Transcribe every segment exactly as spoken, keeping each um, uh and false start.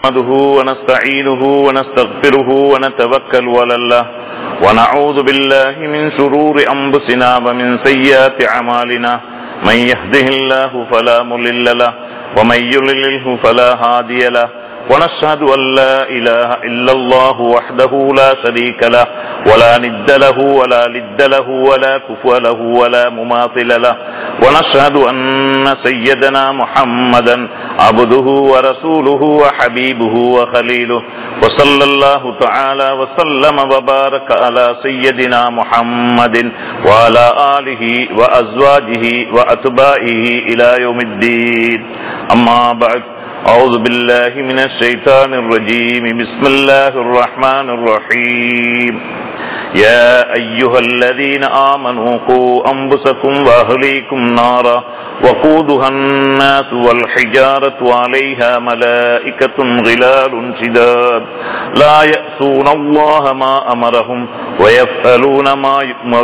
نحمده ونستعينه ونستغفره ونتوكل على الله ونعوذ بالله من شرور أنفسنا ومن سيئات أعمالنا من يهده الله فلا مضل له ومن يضلل فلا هادي له ونشهد أن لا إله إلا الله وحده لا شريك له ولا ند له ولا لد له ولا كفوا له ولا مماثل له ونشهد أن سيدنا محمدا عبده ورسوله وحبيبه وخليله وصلى الله تعالى وسلم وبارك على سيدنا محمد وعلى آله وأزواجه وأتباعه إلى يوم الدين. أما بعد، أعوذ بالله من الشيطان الرجيم. بسم الله الرحمن الرحيم. يا أيها الذين آمنوا قوا أنفسكم وأهليكم نارا وقودها الناس والحجارة عليها ملائكة غلال شداد لا يأسون الله ما أمرهم ويفعلون ما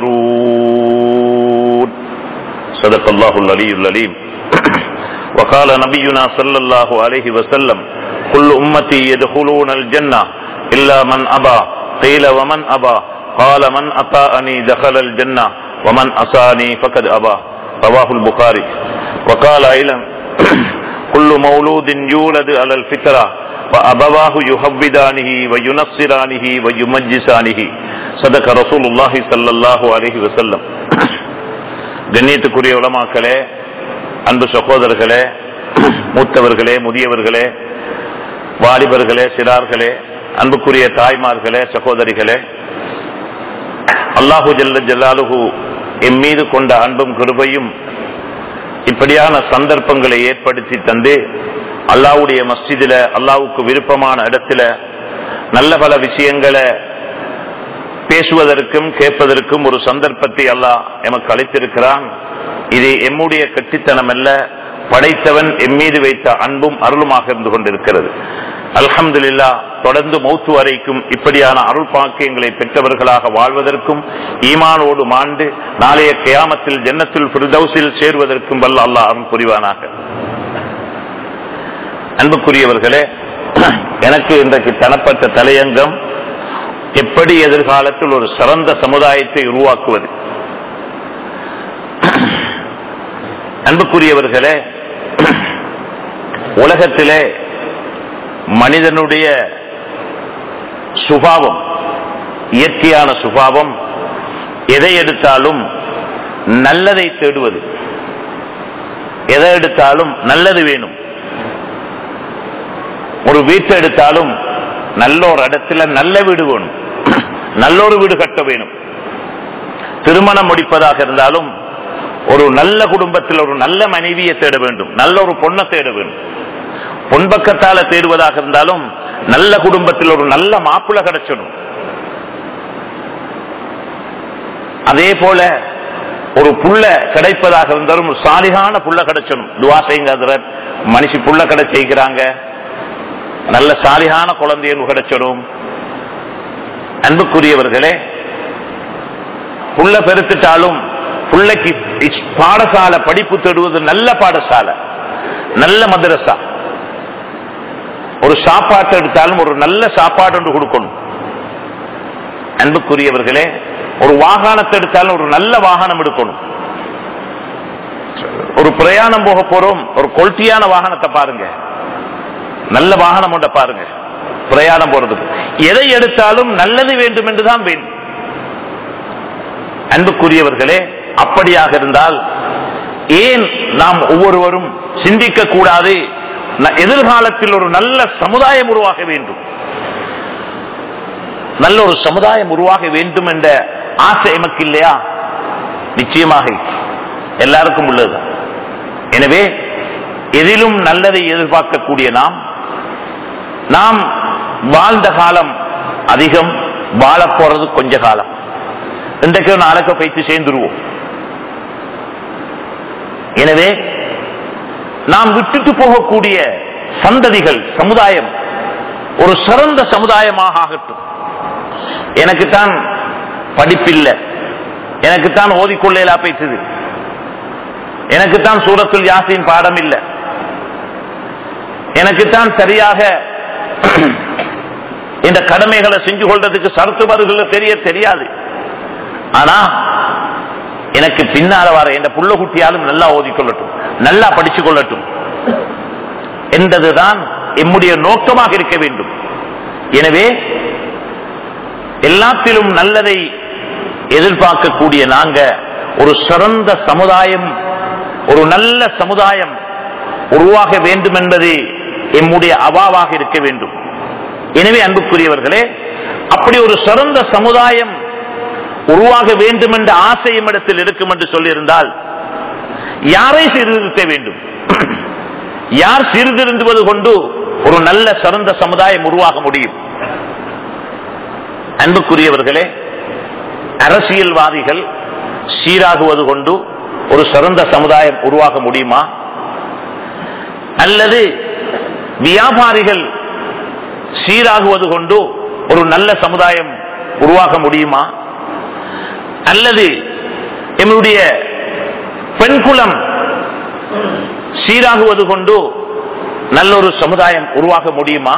يؤمرون. صدق الله العلي العليم. وقال نبينا صلى الله عليه وسلم: كل أمتي يدخلون الجنة إلا من أبى. قيل ومن أبى؟ قال من أطاعني دخل الجنة ومن أصاني فقد أبى. رواه البخاري. وقال أيضا: كل مولود يولد على الفطرة فأبواه يهودانه وينصرانه ويمجسانه. صدق رسول الله صلى الله عليه وسلم. கண்ணியத்துக்குரிய உலமாக்களே, அன்பு சகோதரர்களே, மூத்தவர்களே, முதியவர்களே, வாலிபர்களே, சிறார்களே, அன்புக்குரிய தாய்மார்களே, சகோதரிகளே, அல்லாஹு ஜல்ல ஜலாலுஹு எம் மீது கொண்ட அன்பும் கிருபையும் இப்படியான சந்தர்ப்பங்களை ஏற்படுத்தி தந்து அல்லாஹ்வுடைய மஸ்ஜிதில, அல்லாஹ்வுக்கு விருப்பமான இடத்துல நல்ல பல விஷயங்களை பேசுவதற்கும் கேட்பதற்கும் ஒரு சந்தர்ப்பத்தை அல்லாஹ் எமக்கு அளித்திருக்கிறான். இது எம்முடைய கட்டித்தனம் அல்ல, படைத்தவன் எம்மீது வைத்த அன்பும் அருளுமாக இருந்து கொண்டிருக்கிறது. அல்ஹம்துலில்லாஹ், தொடர்ந்து மௌத்து வரைக்கும் இப்படியான அருள் பாக்கியங்களை பெற்றவர்களாக வாழ்வதற்கும் ஈமானோடு மாண்டு நாளைய கியாமத்தில் ஜன்னத்துல் ஃபிர்தௌஸில் சேர்வதற்கும் வல்ல அல்லாஹ் அருள் புரிவானாக. அன்புக்குரியவர்களே, எனக்கு இன்றைக்கு தனப்பட்ட தலையங்கம் எப்படி எதிர்காலத்தில் ஒரு சிறந்த சமுதாயத்தை உருவாக்குவது. அன்புக்குரியவர்களே, உலகத்திலே மனிதனுடைய சுபாவம், இயற்கையான சுபாவம், எதை எடுத்தாலும் நல்லதை தேடுவது. எதை எடுத்தாலும் நல்லது வேணும். ஒரு வீட்டை எடுத்தாலும் நல்ல ஒரு இடத்துல நல்ல வீடு வேணும், நல்ல ஒரு வீடு கட்ட வேணும். திருமணம் முடிப்பதாக இருந்தாலும் ஒரு நல்ல குடும்பத்தில் ஒரு நல்ல மனைவியை தேட வேண்டும், நல்ல ஒரு பொண்ணை தேட வேண்டும். பொன்பக்கத்தால தேடுவதாக இருந்தாலும் நல்ல குடும்பத்தில் ஒரு நல்ல மாப்பிள்ளை கிடைச்சணும். அதே போல ஒரு புள்ள கிடைப்பதாக இருந்தாலும் ஒரு சாலிகான புள்ள கிடைச்சணும். துவா செய்யுங்க, மனுஷி புள்ள கிடைச்சிக்கிறாங்க, நல்ல சாலிகான குழந்தையும் கிடைச்சணும். அன்புக்குரியவர்களே, புள்ள பெருத்துட்டாலும் பிள்ளைக்கு பாடசாலை படிப்பு தேடுவது நல்ல பாடசாலை, நல்ல மதரசா. ஒரு சாப்பாட்டு எடுத்தாலும் ஒரு நல்ல சாப்பாடு ஒன்று கொடுக்கணும். அன்புக்குரியவர்களே, ஒரு வாகனத்தை எடுத்தாலும் ஒரு நல்ல வாகனம் எடுக்கணும். ஒரு பிரயாணம் போக போறோம், ஒரு குவாலிட்டியான வாகனத்தை பாருங்க, நல்ல வாகனம் ஒன்றை பாருங்க பிரயாணம் போறதுக்கு. எதை எடுத்தாலும் நல்லது வேண்டும் என்றுதான் வேண்டும். அன்புக்குரியவர்களே, அப்படியாக இருந்தால் ஏன் நாம் ஒவ்வொருவரும் சிந்திக்க கூடாது? எதிர்காலத்தில் ஒரு நல்ல சமுதாயம் உருவாக வேண்டும், நல்ல ஒரு சமுதாயம் உருவாக வேண்டும் என்ற ஆசை எமக்கு இல்லையா? நிச்சயமாக எல்லாருக்கும் உள்ளது. எனவே எதிலும் நல்லதை எதிர்பார்க்கக்கூடிய நாம் நாம் வாழ்ந்த காலம் அதிகம், வாழ போறது கொஞ்ச காலம். இன்றைக்கு நாளைக்கு பயிற்சி சேர்ந்துருவோம். எனவே நாம் விட்டுட்டு போகக்கூடிய சந்ததிகள், சமுதாயம் ஒரு சிறந்த சமுதாயமாக ஆகட்டும். எனக்குத்தான் படிப்பில்லை, எனக்குத்தான் ஓதிக்கொள்ளலா பேசுது, எனக்குத்தான் சூரத்துல் யாசீன் பாடம் இல்லை, எனக்குத்தான் சரியாக இந்த கடமைகளை செஞ்சு கொள்றதுக்கு சரத்துபாடுகள் தெரிய தெரியாது. ஆனா எனக்கு பின்னால வர என் புள்ள குட்டியாலும் நல்லா ஓதிக்கொள்ளட்டும், நல்லா படிச்சு கொள்ளட்டும் என்பதுதான் எம்முடைய நோக்கமாக இருக்க வேண்டும். எனவே எல்லாத்திலும் நல்லதை எதிர்பார்க்கக்கூடிய நாங்க ஒரு சிறந்த சமுதாயம், ஒரு நல்ல சமுதாயம் உருவாக வேண்டும் என்பது எம்முடைய அவாவாக இருக்க வேண்டும். எனவே அன்புக்குரியவர்களே, அப்படி ஒரு சிறந்த சமுதாயம் உருவாக வேண்டும் என்ற ஆசையும் இடத்தில் இருக்கும் என்று சொல்லியிருந்தால் யாரை சீர்திருத்த வேண்டும்? யார் சீர்திருந்துவது கொண்டு ஒரு நல்ல சிறந்த சமுதாயம் உருவாக முடியும்? அன்புக்குரியவர்களே, அரசியல்வாதிகள் சீராகுவது கொண்டு ஒரு சிறந்த சமுதாயம் உருவாக முடியுமா? அல்லது வியாபாரிகள் சீராகுவது கொண்டு ஒரு நல்ல சமுதாயம் உருவாக முடியுமா? அல்லது எம்முடைய பெண்குலம் சீராகுவது கொண்டு நல்லொரு சமுதாயம் உருவாக முடியுமா?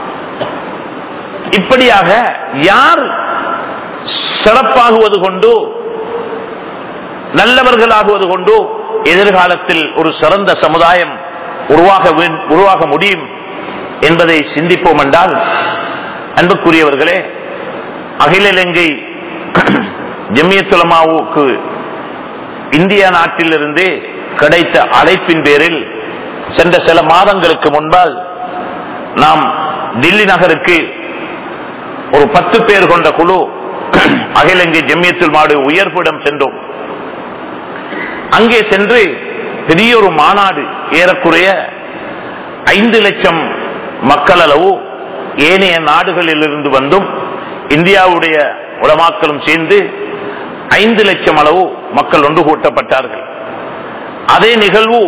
இப்படியாக யார் சிறப்பாகுவது கொண்டு நல்லவர்களாகுவது கொண்டு எதிர்காலத்தில் ஒரு சிறந்த சமுதாயம் உருவாக உருவாக முடியும் என்பதை சிந்திப்போம் என்றால், அன்புக்குரியவர்களே, அகில இலங்கை ஜமியத் உலமாவுக்கு இந்தியா நாட்டிலிருந்து கிடைத்த அழைப்பின் பேரில் சென்ற சில மாதங்களுக்கு முன்பால் நாம் தில்லி நகருக்கு ஒரு பத்து பேர் கொண்ட குழு அகில இலங்கை ஜமியத் உலமாவுடைய உயர்விடம் சென்றோம். அங்கே சென்று பெரிய ஒரு மாநாடு, ஏறக்குறைய ஐந்து லட்சம் மக்கள் அளவு ஏனைய நாடுகளில் இருந்து வந்தும் இந்தியாவுடைய உலமாக்களும் சேர்ந்து ஐந்து லட்சம் அளவு மக்கள் ஒன்று கூட்டப்பட்டார்கள். அதே நிகழ்வு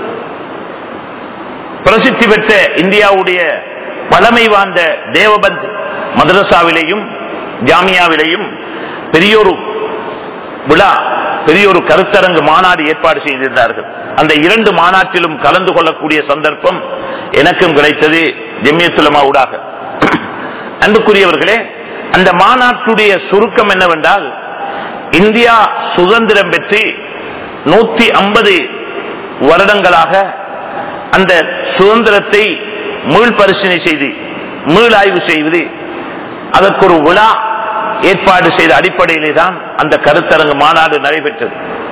பிரசித்தி பெற்ற இந்தியாவுடைய பழமை வாய்ந்த தேவபந்த் மதரசாவிலேயும் ஜாமியாவிலேயும் பெரியோரு விழா, பெரியோரு கருத்தரங்கு மாநாடு ஏற்பாடு செய்திருந்தார்கள். அந்த இரண்டு மாநாட்டிலும் கலந்து கொள்ளக்கூடிய சந்தர்ப்பம் எனக்கும் கிடைத்தது ஜமியத் உலமா ஊடாக. அன்புக்குரியவர்களே, அந்த மாநாட்டுடைய சுருக்கம் என்னவென்றால், இந்தியா சுதந்திரம் பெற்று நூத்தி ஐம்பது வருடங்களாக அந்த சுதந்திரத்தை மீள் பரிசீலனை செய்து மீளாய்வு செய்வது, அதற்கு ஒரு விழா ஏற்பாடு செய்த அடிப்படையிலே தான் அந்த கருத்தரங்கு மாநாடு நடைபெற்றது.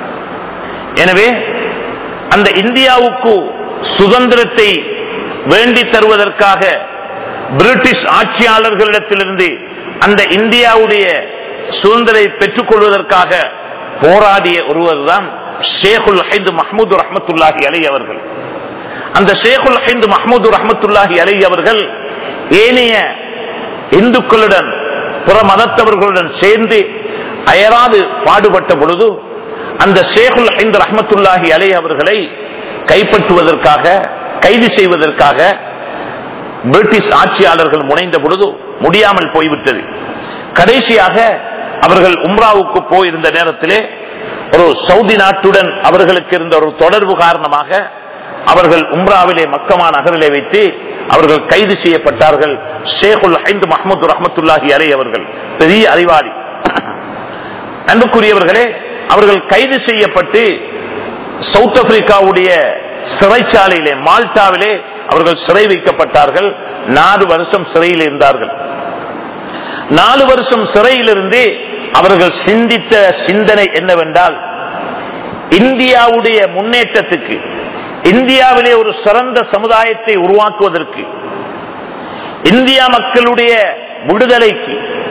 எனவே அந்த இந்தியாவுக்கு சுதந்திரத்தை வேண்டி தருவதற்காக பிரிட்டிஷ் ஆட்சியாளர்களிடத்திலிருந்து அந்த இந்தியாவுடைய சுதந்திரத்தை பெற்றுக் கொள்வதற்காக போராடிய ஒருவர் தான் ஷேகுல் ஹிந்த் மஹ்மூது ரஹ்மத்துல்லாஹி அலைஹி அவர்கள். அந்த ஷேகுல் ஹிந்த் மஹ்மூது ரஹ்மத்துல்லாஹி அலைஹி அவர்கள் ஏனைய இந்துக்களுடன் புற மதத்தவர்களுடன் சேர்ந்து அயராது பாடுபட்ட பொழுது அந்த ஷேகுல் ஹிந்த் ரஹ்மத்துல்லாஹி அலைஹி அவர்களை கைப்பற்றுவதற்காக, கைது செய்வதற்காக பிரிட்டிஷ் ஆட்சியாளர்கள் முனைந்த பொழுது முடியாமல் போய்விட்டது. கடைசியாக அவர்கள் உம்ராவுக்கு போயிருந்த நேரத்திலே ஒரு சவுதி நாட்டுடன் அவர்களுக்கு இருந்த ஒரு தொடர்பு காரணமாக அவர்கள் உம்ராவிலே மக்கமா நகரிலே வைத்து அவர்கள் கைது செய்யப்பட்டார்கள். ஷேகுல் ஹிந்த் மஹ்மூது ரஹ்மத்துல்லாஹி அலைஹி அவர்கள் பெரிய அறிவாளி. அன்புக்குரியவர்களே, அவர்கள் கைது செய்யப்பட்டு சவுத் ஆப்பிரிக்காவுடைய சிறைச்சாலையிலே மால்டாவிலே அவர்கள் சிறை வைக்கப்பட்டார்கள். நாலு வருஷம் சிறையில் இருந்தார்கள். நாலு வருஷம் சிறையிலிருந்து அவர்கள் சிந்தித்த சிந்தனை என்னவென்றால், இந்தியாவுடைய முன்னேற்றத்துக்கு, இந்தியாவிலே ஒரு சிறந்த சமுதாயத்தை உருவாக்குவதற்கு, இந்தியா மக்களுடைய விடுதலைக்கு,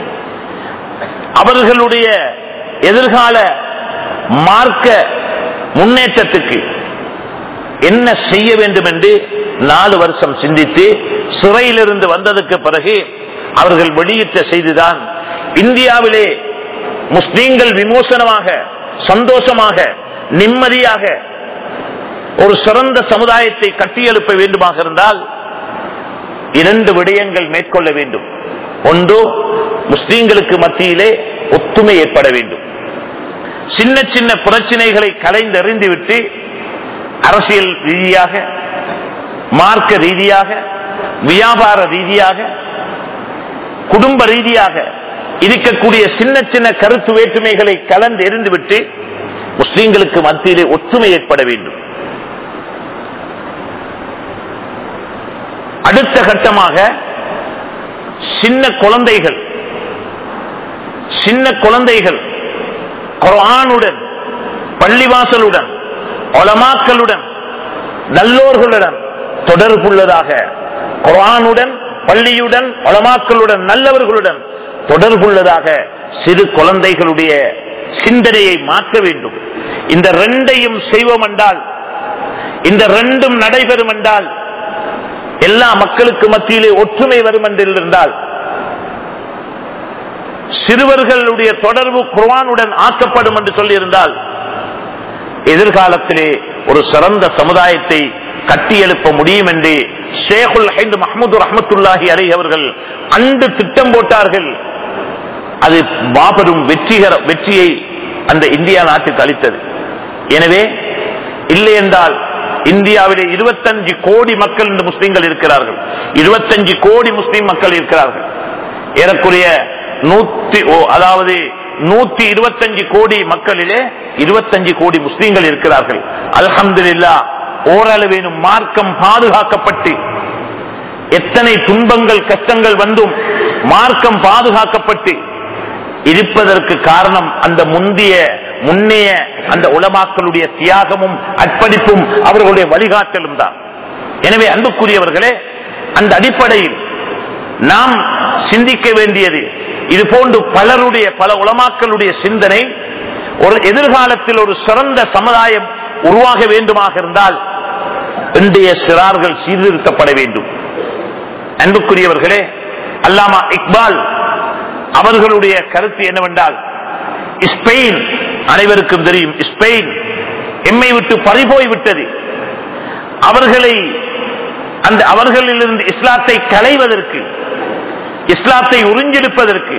அவர்களுடைய எதிர்கால மார்க்க முன்னேற்றத்துக்கு என்ன செய்ய வேண்டும் என்று நாலு வருஷம் சிந்தித்து சிறையிலிருந்து வந்ததற்கு பிறகு அவர்கள் வெளியிட்ட செய்திதான், இந்தியாவிலே முஸ்லீம்கள் விமோசனமாக, சந்தோஷமாக, நிம்மதியாக ஒரு சிறந்த சமுதாயத்தை கட்டியெழுப்ப வேண்டுமாக இருந்தால் இரண்டு விடயங்கள் மேற்கொள்ள வேண்டும். ஒன்று, முஸ்லீம்களுக்கு மத்தியிலே ஒத்துமை ஏற்பட வேண்டும். சின்ன சின்ன பிரச்சனைகளை கலைந்தெறிந்துவிட்டு அரசியல் ரீதியாக, மார்க்க ரீதியாக, வியாபார ரீதியாக, குடும்ப ரீதியாக இருக்கக்கூடிய சின்ன சின்ன கருத்து வேற்றுமைகளை கலந்து எறிந்துவிட்டு முஸ்லிம்களுக்கு மத்தியிலே ஒற்றுமை ஏற்பட வேண்டும். அடுத்த கட்டமாக சின்ன குழந்தைகள் சின்ன குழந்தைகள் குர்ஆனுடன், பள்ளிவாசலுடன், உலமாக்களுடன், நல்லோர்களுடன் தொடர்புள்ளதாக, குர்ஆனுடன், பள்ளியுடன், உலமாக்களுடன், நல்லவர்களுடன் தொடர்புள்ளதாக சிறு குழந்தைகளுடைய சிந்தனையை மாற்ற வேண்டும். இந்த ரெண்டையும் செய்வோம் என்றால், இந்த ரெண்டும் நடைபெறும் என்றால் எல்லா மக்களுக்கு மத்தியிலே ஒற்றுமை வரும் என்றிருந்தால், சிறுவர்களுடைய தொடர்பு குர்ஆனுடன் ஆக்கப்படும் என்று சொல்லியிருந்தால் எதிர்காலத்திலே ஒரு சிறந்த சமுதாயத்தை கட்டியெழுப்ப முடியும் என்று ஷேகுல் ஹிந்த் மஹ்மூது ரஹ்மத்துல்லாஹி அலைஹி அவர்கள் அன்று திட்டம் போட்டார்கள். அது மாபெரும் வெற்றிகர வெற்றியை அந்த இந்தியா நாட்டுக்கு அளித்தது. எனவே இல்லை என்றால் இந்தியாவிலே இருபத்தஞ்சு கோடி மக்கள் இந்த முஸ்லிம்கள் இருக்கிறார்கள். இருபத்தஞ்சு கோடி முஸ்லிம் மக்கள் இருக்கிறார்கள். ஏறக்குறைய நூத்தி அதாவது நூத்தி இருபத்தஞ்சு கோடி மக்களிலே இருபத்தஞ்சு கோடி முஸ்லிம்கள் இருக்கிறார்கள். அல்ஹம்துலில்லாஹ், ஓரளவேனும் மார்க்கம் பாதுகாக்கப்பட்டு, எத்தனை துன்பங்கள் கஷ்டங்கள் வந்தும் மார்க்கம் பாதுகாக்கப்பட்டு இருப்பதற்கு காரணம் அந்த முந்திய முன்னைய அந்த உலமாக்களுடைய தியாகமும் அர்ப்பணிப்பும் அவர்களுடைய வழிகாட்டலும் தான். எனவே அன்புக்குரியவர்களே, அந்த அடிப்படையில் நாம் சிந்திக்க வேண்டியது, இது போன்று பலருடைய பல உலமாக்களுடைய சிந்தனை, ஒரு எதிர்காலத்தில் ஒரு சிறந்த சமுதாயம் உருவாக வேண்டுமாக இருந்தால் இன்றைய சிறார்கள் சீர்திருத்தப்பட வேண்டும். அன்புக்குரியவர்களே, அல்லாமா இக்பால் அவர்களுடைய கருத்து என்னவென்றால், ஸ்பெயின் அனைவருக்கும் தெரியும், ஸ்பெயின் எம்மை விட்டு பறிபோய் விட்டது. அவர்களை அந்த அவர்களிலிருந்து இஸ்லாத்தை களைவதற்கு, இஸ்லாத்தை உறிஞ்செடுப்பதற்கு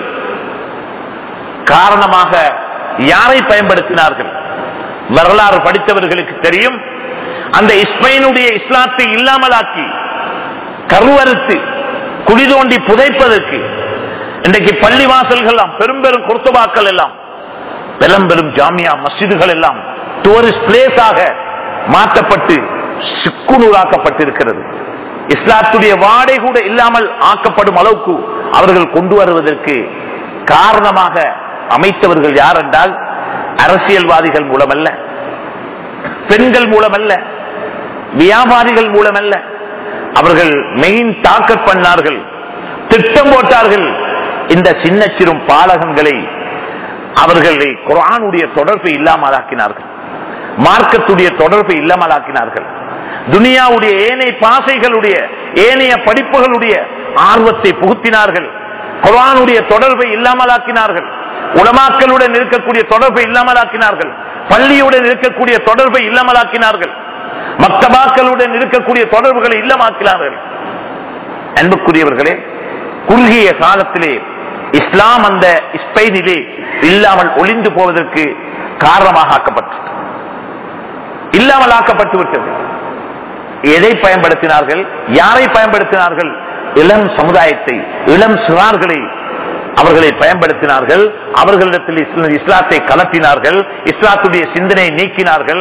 காரணமாக யாரை பயன்படுத்தினார்கள்? வரலாறு படித்தவர்களுக்கு தெரியும். அந்த ஸ்பெயினுடைய இஸ்லாத்தை இல்லாமலாக்கி கருவறுத்து குழி தோண்டி புதைப்பதற்கு இன்றைக்கு பள்ளிவாசல்கள் எல்லாம், பெரும் பெரும் குர்துபாக்கள் எல்லாம், பெரும் பெரும் ஜாமியா மஸ்ஜிதுகள் எல்லாம் டூரிஸ்ட் பிளேஸ் ஆக மாற்றப்பட்டு சிக்குநூறாக்கப்பட்டிருக்கிறது. இஸ்லாத்துடைய வாடை கூட இல்லாமல் ஆக்கப்படும் அளவுக்கு அவர்கள் கொண்டு வருவதற்கு காரணமாக அமைத்தவர்கள் யார் என்றால், அரசியல்வாதிகள் மூலமல்ல, பெண்கள் மூலமல்ல, வியாபாரிகள் மூலமல்ல. அவர்கள் மெயின் டார்கெட் பண்ணார்கள், திட்டம் போட்டார்கள். இந்த சின்ன சிறும் பாலகங்களை அவர்களை குர்ஆனுடைய தொடர்பை இல்லாமலாக்கினார்கள், மார்க்கத்துடைய தொடர்பை இல்லாமலாக்கினார்கள். துனியாவுடைய ஏனைய பாசைகளுடைய ஏனைய படிப்புகளுடைய ஆர்வத்தை புகுத்தினார்கள். குர்ஆனுடைய தொடர்பை இல்லாமலாக்கினார்கள். உலமாக்களுடன் இருக்கக்கூடிய தொடர்பை இல்லாமலாக்கினார்கள். பள்ளியுடன் இருக்கக்கூடிய தொடர்பை இல்லாமலாக்கினார்கள். மக்தபாக்களுடன் இருக்கக்கூடிய தொடர்புகளை இல்லாமலாக்கினார்கள். அன்புக்குரியவர்களே, குறுகிய காலத்திலே இஸ்லாம் அந்த ஸ்பெயினிலே இல்லாமல் ஒளிந்து போவதற்கு காரணமாக ஆக்கப்பட்டது, இல்லாமல் ஆக்கப்பட்டு விட்டது. எதை பயன்படுத்தினார்கள்? யாரை பயன்படுத்தினார்கள்? இளம் சமுதாயத்தை, இளம் சிறார்களை அவர்களை பயன்படுத்தினார்கள். அவர்களிடத்தில் இஸ்லாத்தை கலப்பினார்கள், இஸ்லாத்துடைய சிந்தனை நீக்கினார்கள்.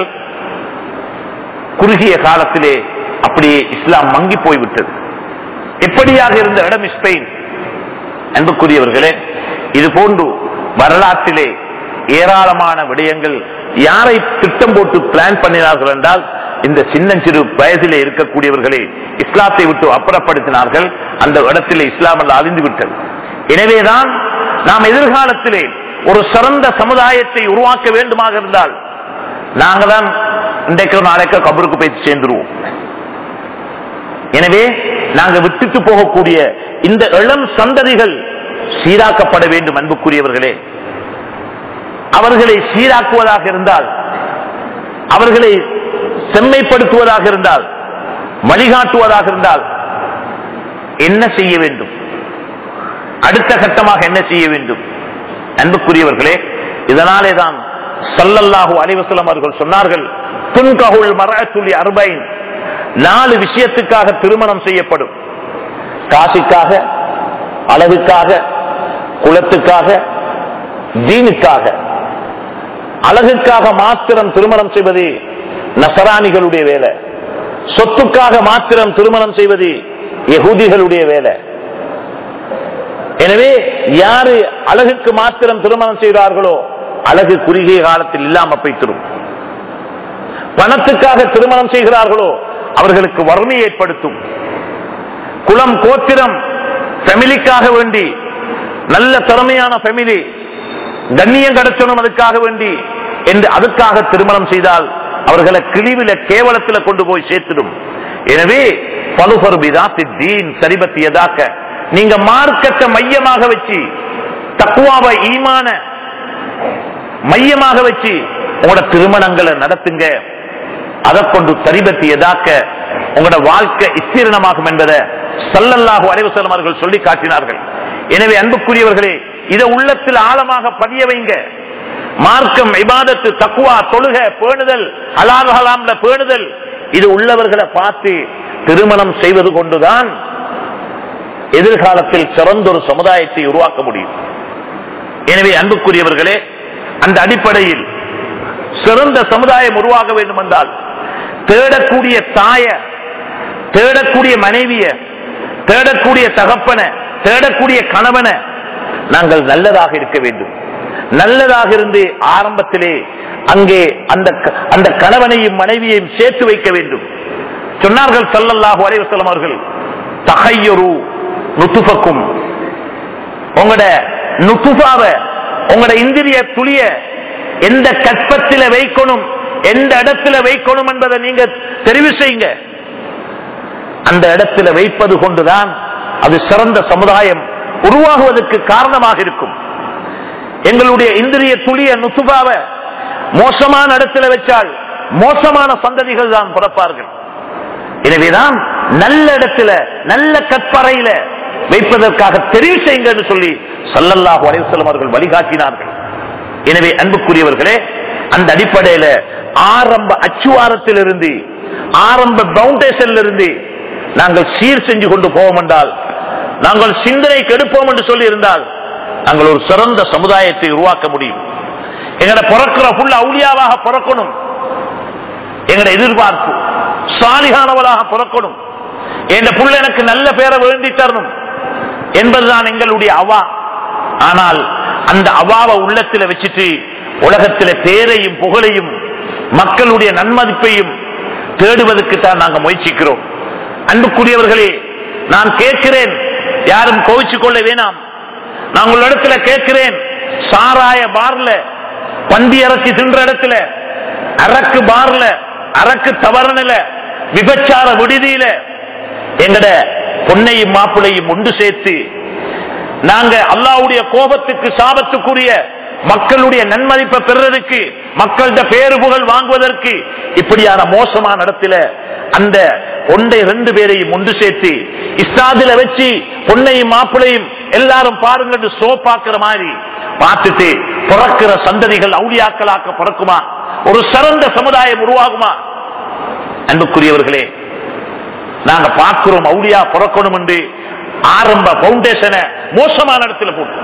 குறுகிய காலத்திலே அப்படியே இஸ்லாம் மங்கி போய்விட்டது. எப்படியாக இருந்த இடம் ஸ்பெயின். அன்புக்குரியவர்களே, இது போன்று வரலாற்றிலே ஏராளமான விடயங்கள் யாரை திட்டம் போட்டு பிளான் பண்ணினார்கள் என்றால், இந்த சின்னஞ்சிறு வயதிலே இருக்கக்கூடியவர்களை இஸ்லாத்தை விட்டு அப்புறப்படுத்தினார்கள். அந்த இடத்திலே இஸ்லாம் அல்ல அழிந்து விட்டது. எனவேதான் நாம் எதிர்காலத்திலே ஒரு சிறந்த சமுதாயத்தை உருவாக்க வேண்டுமாக இருந்தால், நாங்கள் தான் இன்றைக்கு நாளைக்கு கபருக்கு போய் சேர்ந்துருவோம். எனவே நாங்கள் விட்டுட்டு போகக்கூடிய இந்த இளம் சந்ததிகள் சீராக்கப்பட வேண்டும். அன்புக்குரியவர்களே, அவர்களை சீராக்குவதாக இருந்தால், அவர்களை செம்மைப்படுத்துவதாக இருந்தால், வழிகாட்டுவதாக இருந்தால் என்ன செய்ய வேண்டும்? அடுத்த கட்டமாக என்ன செய்ய வேண்டும்? அன்புக்குரியவர்களே, இதனாலே தான் ஸல்லல்லாஹு அலைஹி வஸல்லம் அவர்கள் சொன்னார்கள், துன்கஹுல் மர்அத்து லி அர்பைன், நாலு விஷயத்துக்காக திருமணம் செய்யப்படும். காசிக்காக, அழகுக்காக, குலத்துக்காக, தீனுக்காக, அழகுக்காக மாத்திரம் திருமணம் செய்வது நசராணிகளுடைய வேலை. சொத்துக்காக மாத்திரம் திருமணம் செய்வது யகூதிகளுடைய வேலை. எனவே யாரு அழகுக்கு மாத்திரம் திருமணம் செய்கிறார்களோ அழகு குறுகிய காலத்தில் இல்லாம போய்த்திரும். பணத்துக்காக திருமணம் செய்கிறார்களோ அவர்களுக்கு வறுமை ஏற்படுத்தும். குலம் கோத்திரம் ஃபேமிலிக்காக வேண்டி, நல்ல திறமையான ஃபேமிலி, கண்ணியம் கிடைச்சணும் அதுக்காக வேண்டி என்று அதுக்காக திருமணம் செய்தால் அவர்களை கிழிவில கேவலத்துல கொண்டு போய் சேர்த்திடும். எனவே சரிபத்தியதாக்க நீங்க மார்க்கத்தை மையமாக வச்சு, தக்வாவை ஈமான மையமாக வச்சு உங்களோட திருமணங்களை நடத்துங்க. அதை கொண்டு தரிபத்தியதாக்க உங்களோட வாழ்க்கை விஸ்தீரணமாகும் என்பதை ஸல்லல்லாஹு அலைஹி வஸல்லம் அவர்கள் சொல்லி காட்டினார்கள். எனவே அன்புக்குரியவர்களே, இதை உள்ளத்தில் ஆழமாக பதிய வைங்க. மார்க்கம், இபாதத்து, தக்வா, தொழுக, பேணுதல், ஹலால் ஹராம்ல பேணுதல், இது உள்ளவர்களை பார்த்து திருமணம் செய்வது கொண்டுதான் எதிர்காலத்தில் சிறந்த ஒரு சமுதாயத்தை உருவாக்க முடியும். எனவே அன்புக்குரியவர்களே, அந்த அடிப்படையில் சிறந்த சமுதாயம் உருவாக வேண்டும் என்றால் தேடக்கூடிய தாய, தேடக்கூடிய மனைவிய, தேடக்கூடிய தகப்பன, தேடக்கூடிய கணவன நாங்கள் நல்லதாக இருக்க வேண்டும். நல்லதாக இருந்து ஆரம்பத்திலே அங்கே அந்த அந்த கணவனையும் மனைவியையும் சேர்த்து வைக்க வேண்டும். சொன்னார்கள் ஸல்லல்லாஹு அலைஹி வஸல்லம் அவர்கள், தஹய்யரு நுதுஃபக்கும், உங்களோட நுதுஃபாவ, உங்களோட இந்திரிய துளிய எந்த கற்பத்தில வைக்கணும், எந்த இடத்துல வைக்கணும் என்பதை நீங்க தெரிவு செய்யுங்க. அந்த இடத்துல வைப்பது கொண்டுதான் அது சிறந்த சமுதாயம் உருவாகுவதற்கு காரணமாக இருக்கும். எங்களுடைய இந்திரிய துளிய நுதுபாவ மோசமான இடத்துல வச்சால் மோசமான சந்ததிகள் தான் பிறப்பார்கள். எனவேதான் நல்ல இடத்துல, நல்ல கற்பறையில வைப்பதற்காக தெரிவு செய்யுங்க என்று சொல்லி ஸல்லல்லாஹு அலைஹி வஸல்லம் அவர்கள் வழிகாட்டினார்கள். எனவே அன்புக்குரியவர்களே, அந்த அடிப்படையில ஆரம்ப அச்சுவாரத்திலிருந்து, ஆரம்ப பவுண்டேஷன்ல இருந்து நாங்கள் சீர் செஞ்சு கொண்டு போவோம் என்றால், நாங்கள் சிந்தனை கெடுப்போம் என்று சொல்லி இருந்தால் நாங்கள் ஒரு சிறந்த சமுதாயத்தை உருவாக்க முடியும். எங்கட பிறக்கிற புள்ள அவுலியாவாக பிறக்கணும், எங்கட எதிர்பார்ப்பு சாலிகானவளாக பிறக்கணும், என் புள்ள எனக்கு நல்ல பேரை வேண்டி தரணும் என்பதுதான் எங்களுடைய அவா. ஆனால் அந்த அவாவை உள்ளத்தில் வச்சுட்டு உலகத்தில பேரையும் புகழையும் மக்களுடைய நன்மதிப்பையும் தேடுவதற்கு தான் நாங்கள் முயற்சிக்கிறோம். அன்புக்குரியவர்களே, நான் கேட்கிறேன், யாரும் கோவிச்சு கொள்ள வேணாம், நான் உங்கள் இடத்துல கேட்கிறேன், சாராய பார்ல, பந்தி இறக்கி தின்ற இடத்துல, அரக்கு பார்ல, அரக்கு தவறனில, விபச்சார விடுதியில எங்கட பொன்னையும் மாப்பிளையும் ஒன்று சேர்த்து நாங்க அல்லாஹ்வுடைய கோபத்துக்கு, சாபத்துக்குரிய மக்களுடைய நன்மதிப்பை பெறுவதற்கு, மக்கள்கிட்ட பேரு புகழ் வாங்குவதற்கு இப்படியான மோசமான இடத்துல அந்த ஒன்றை ரெண்டு பேரையும் ஒன்று சேர்த்து இஸ்தாதில வச்சு பொன்னையும் மாப்பிளையும் எல்லாரும் பாருங்க சோ பாக்குற மாதிரி பார்த்துட்டு பிறக்கிற சந்ததிகள் அவுலியாக்களாக்க பிறக்குமா? ஒரு சிறந்த சமுதாயம் உருவாகுமா? அன்புக்குரியவர்களே, நாங்க பார்க்கிறோம் அவுலியா பிறக்கணும் என்று ஆரம்ப பவுண்டேஷனை மோசமான இடத்துல போட்டு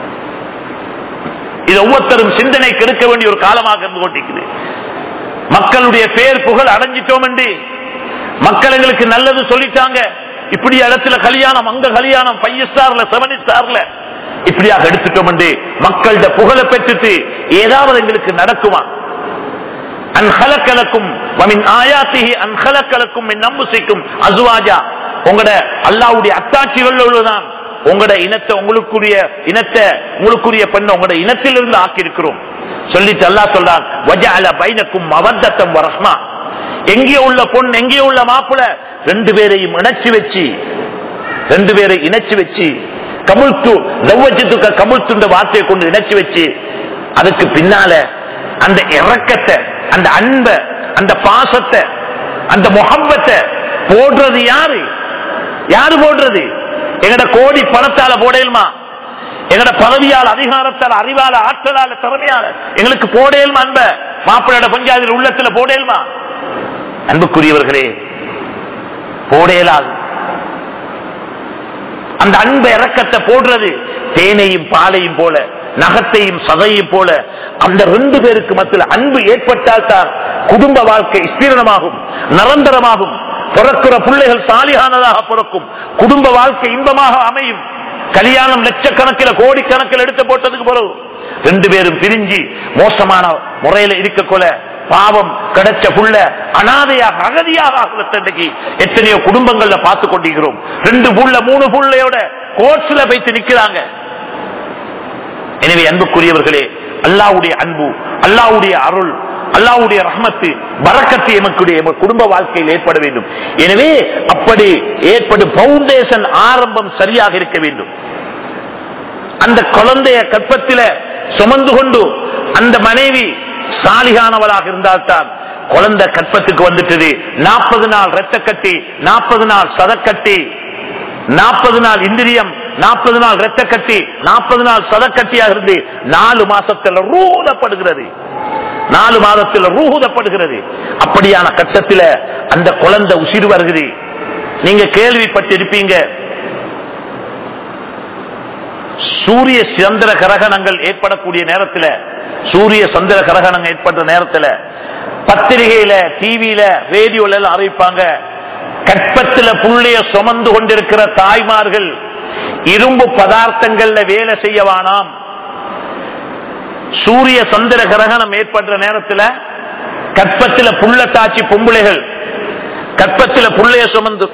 இது ஒவ்வொருத்தரும் சிந்தனை கெடுக்க வேண்டிய ஒரு காலமாக இருந்து கொண்டிருக்குது. மக்களுடைய பேர் புகழ் அடைஞ்சிட்டோம் என்று மக்கள் எங்களுக்கு நல்லது சொல்லிட்டாங்க, இப்படி இடத்துல கல்யாணம், அங்க கல்யாணம், ஃபைவ் ஸ்டார்ல செவன் ஸ்டார்ல இப்படியாக எடுத்துட்டோம் என்று மக்களோட புகழை பெற்றுட்டு ஏதாவது எங்களுக்கு நடக்குமா? அன்ஹலக்கலக்கும் வமின் ஆயாத்திஹி அன்ஹலக்கலக்கும் மின் அன்ஃபுசிக்கும் அஸ்வாஜா, உங்களோட அல்லாஹ்வுடைய அத்தாட்சிகள் உள்ளதான் உங்களோட இனத்தை, உங்களுக்குரிய இனத்தை, உங்களுக்குரிய பெண்ணை உங்களோட இனத்திலிருந்து ஆக்கி இருக்கிறோம் சொல்லிட்டு அல்லாஹ் சொல்றான், வஜஅல பைனக்கும் மவத்தம் வரஹ்மா, எங்கே உள்ள பொண்ணு, எங்கே உள்ள மாப்பிளை ரெண்டு பேரையும் இணைச்சு வச்சு, ரெண்டு பேரை இணைச்சு வச்சு கமுல்து லவ்வஜத்துக்க கமுல்துன்ற வார்த்தையை கொண்டு இணைச்சு வச்சு அதுக்கு பின்னால அந்த இரக்கத்தை, அந்த அன்பை, அந்த பாசத்தை, அந்த முஹப்பத்தை போடுறது யாரு? யாரு போடுறது? எங்கட கோடி பணத்தால போடலுமா? எங்கட பதவியால், அதிகாரத்தால், அறிவால, ஆற்றலால, திறமையால எங்களுக்கு போடலுமா? அன்ப மாப்பிள்ளையோட பஞ்சாயத்தில் உள்ளத்துல போடலுமா? அன்புக்குரியவர்களே, போடலாது. அந்த அன்பு இரக்கத்தை போடுறது தேனையும் பாலையும் போல, நகத்தையும் சதையும் போல. அந்த ரெண்டு பேருக்கு மத்தியில் அன்பு ஏற்பட்டால் தான் குடும்ப வாழ்க்கை ஸ்திரமாகும், நிரந்தரமாகும். பிறக்கிற பிள்ளைகள் சாலியானதாக பிறக்கும், குடும்ப வாழ்க்கை இன்பமாக அமையும். கல்யாணம் லட்சக்கணக்கில் கோடிக்கணக்கில் எடுத்து போட்டதுக்கு பிறகு ரெண்டு பேரும் பிரிஞ்சு மோசமான முறையில இருக்கக்கொள்ள பாவம் கிடைச்ச புள்ள அனாதையாக அகதியாக ஆகுவதற்கு எத்தனையோ குடும்பங்கள்ல பார்த்து கொண்டிருக்கிறோம். ரெண்டு புள்ள மூணு புள்ளையோட கோட்ஸ்ல வைத்து நிக்கிறாங்க. எனவே அன்புக்குரியவர்களே, அல்லாஹ்வுடைய அன்பு, அல்லாஹ்வுடைய அருள், அல்லாஹ்வுடைய ரஹ்மத்து, பரக்கத்து எமக்குடைய குடும்ப வாழ்க்கையில் ஏற்பட வேண்டும். எனவே அப்படி ஏற்படும் பவுண்டேஷன் ஆரம்பம் சரியாக இருக்க வேண்டும். அந்த குழந்தைய கற்பத்தில் சுமந்து கொண்டு அந்த மனைவி சாலிகானவளாக இருந்தால்தான் குழந்தை கற்பத்துக்கு வந்துட்டது. நாற்பது நாள் ரத்த கட்டி, நாற்பது நாள் சதக்கட்டி, நாற்பது நாள் இந்திரியம், நாற்பது நாள் ரத்த கட்டி, நாற்பது நாள் சதக்கட்டியாக இருந்து நாலு மாசத்தில் ரூதப்படுகிறது, நாலு மாதத்தில் ரூதப்படுகிறது. அப்படியான கட்டத்தில் அந்த குழந்தை உசிறு வருகிறது. நீங்க கேள்விப்பட்டிருப்பீங்க, சூரிய சந்திர கிரகணங்கள் ஏற்படக்கூடிய நேரத்தில், சூரிய சந்திர கிரகணங்கள் ஏற்பட்ட நேரத்தில் பத்திரிகையில, டிவியில, ரேடியோல எல்லாம் அறிவிப்பாங்க, கற்பத்தில் புள்ளைய சுமந்து கொண்டிருக்கிற தாய்மார்கள் இரும்பு பதார்த்தங்கள்ல வேலை செய்யவானாம். சூரிய சந்திர கிரகணம் ஏற்பட்ட நேரத்தில் கற்பத்தில் புள்ள தாச்சி பொம்பளைகள் கற்பத்தில் புள்ளைய சுமந்து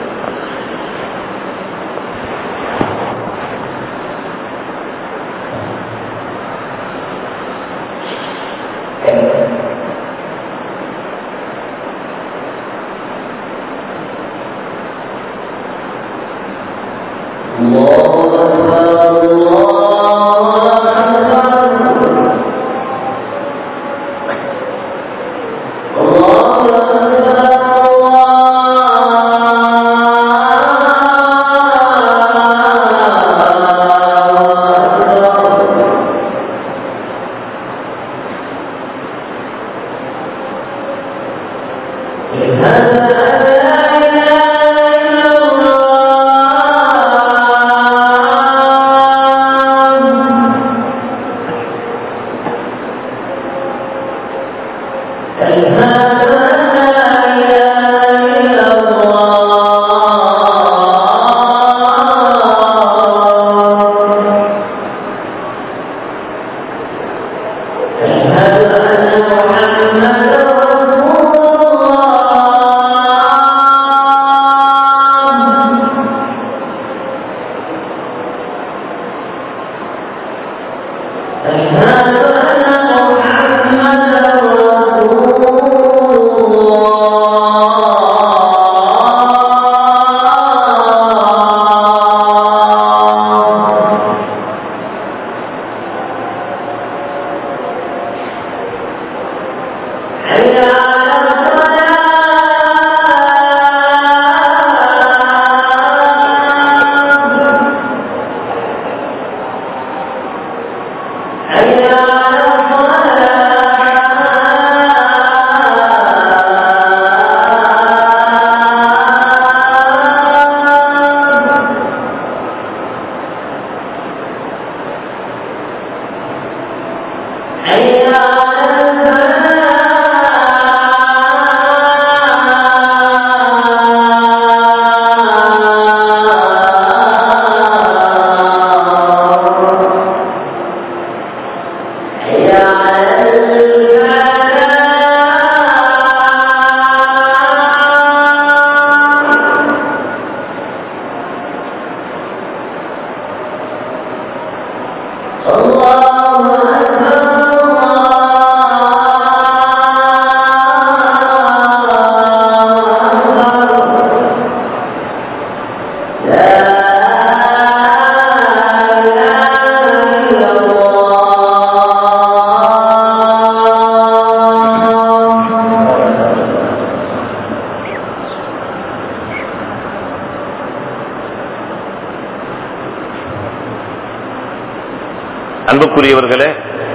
அன்புக்குரியவர்களே,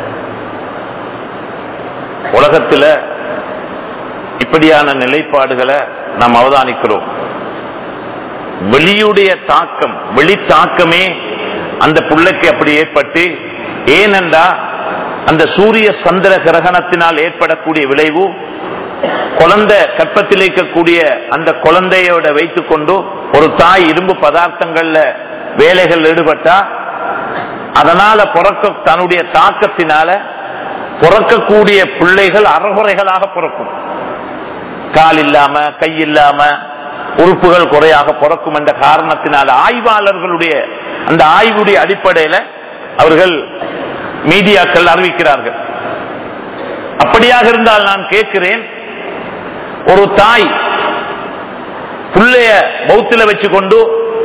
உலகத்தில் இப்படியான நிலைப்பாடுகளை நாம் அவதானிக்கிறோம். வெளியுடைய தாக்கம், வெளி தாக்கமே அந்த பிள்ளைக்கு அப்படி ஏற்பட்டு, ஏனென்றா அந்த சூரிய சந்திர கிரகணத்தினால் ஏற்படக்கூடிய விளைவு குழந்தை கற்பத்தில் இருக்கக்கூடிய அந்த குழந்தையோட வைத்துக் கொண்டு ஒரு தாய் இரும்பு பதார்த்தங்கள்ல வேலைகள் ஈடுபட்டா அதனால பிறக்க தன்னுடைய தாக்கத்தினால பிறக்கக்கூடிய பிள்ளைகள் அறகுறைகளாக பிறக்கும். கால் இல்லாம கை இல்லாம உறுப்புகள் குறையாக பிறக்கும் என்ற காரணத்தினால ஆய்வாளர்களுடைய அந்த ஆய்வுடைய அடிப்படையில் அவர்கள் மீடியாக்கள் அறிவிக்கிறார்கள். அப்படியாக இருந்தால் நான் கேட்கிறேன், ஒரு தாய் புள்ளைய பௌத்தில வச்சு கொண்டு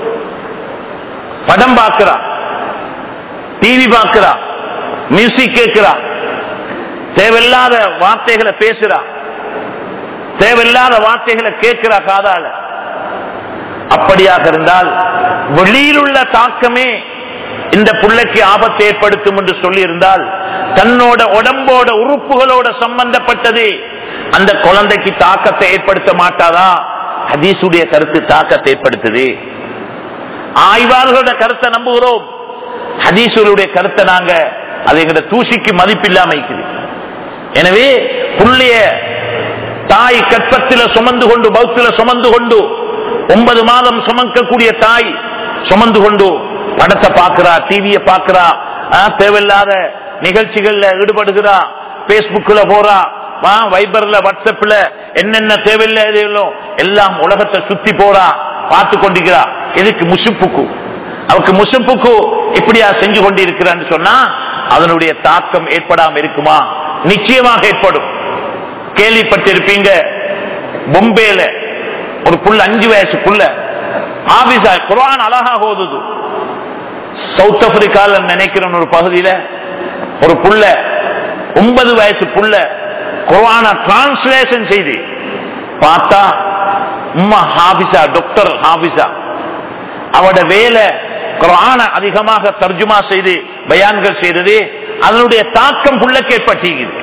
படம் பார்க்கிறா, டிவி பார்க்கிறா, மியூசிக் கேட்கிறா, தேவையில்லாத வார்த்தைகளை பேசுறா, தேவையில்லாத வார்த்தைகளை கேட்கிறா காதால. அப்படியாக இருந்தால் வெளியில் உள்ள தாக்கமே இந்த புள்ளைக்கு ஆபத்தை ஏற்படுத்தும் என்று சொல்லி இருந்தால், தன்னோட உடம்போட உறுப்புகளோட சம்பந்தப்பட்டது அந்த குழந்தைக்கு தாக்கத்தை ஏற்படுத்த மாட்டாதா? ஹதீஸுடைய கருத்து தாக்கத்தை ஏற்படுத்துது. ஆய்வாளர்களோட கருத்தை நம்புகிறோம், ஹதீஸுடைய கருத்தை நாங்க அது எங்க தூசிக்கு மதிப்பில்லாம இருக்குது. எனவே புள்ளைய தாய் கற்பத்தில சுமந்து கொண்டு பௌத்தில சுமந்து கொண்டு ஒன்பது மாதம் சுமக்கக்கூடிய தாய் சுமந்து கொண்டு படத்தை பார்க்கிறா, டிவியை பார்க்கிறா, தேவையில்லாத நிகழ்ச்சிகள்ல ஈடுபடுகிறா, பேஸ்புக்ல போறா, வைபர்ல வாட்ஸ்அப்ல என்னென்ன தேவையில்லை எல்லாம் உலகத்தை சுத்தி போறா, பார்த்து கொண்டிருக்கிறா. எதுக்கு? முசுப்புக்கு. அவருக்கு முசுப்புக்கு இப்படியா செஞ்சு கொண்டு இருக்கிறான்னு சொன்னா அதனுடைய தாக்கம் ஏற்படாம இருக்குமா? நிச்சயமாக ஏற்படும். கேள்விப்பட்டிருப்பீங்க, பொம்பேல ஒரு புள்ள அஞ்சு வயசு புள்ள ஆபிசா குர்ஆன் அழகாக ஓதுது. சவுத் ஆப்பிரிக்கால நினைக்கிற ஒரு பகுதியில ஒரு புள்ள ஒன்பது வயசு புள்ள குர்ஆன டிரான்ஸ்லேஷன் செய்து பார்த்தா உம்மா ஹாபிசா, டாக்டர் ஹாபிசா, அவட வேலை குர்ஆன அதிகமாக தர்ஜுமா செய்து பயான்கள் செய்தது. அதனுடைய தாக்கம் புள்ளக்கு ஏற்பட்டிருக்கிறது.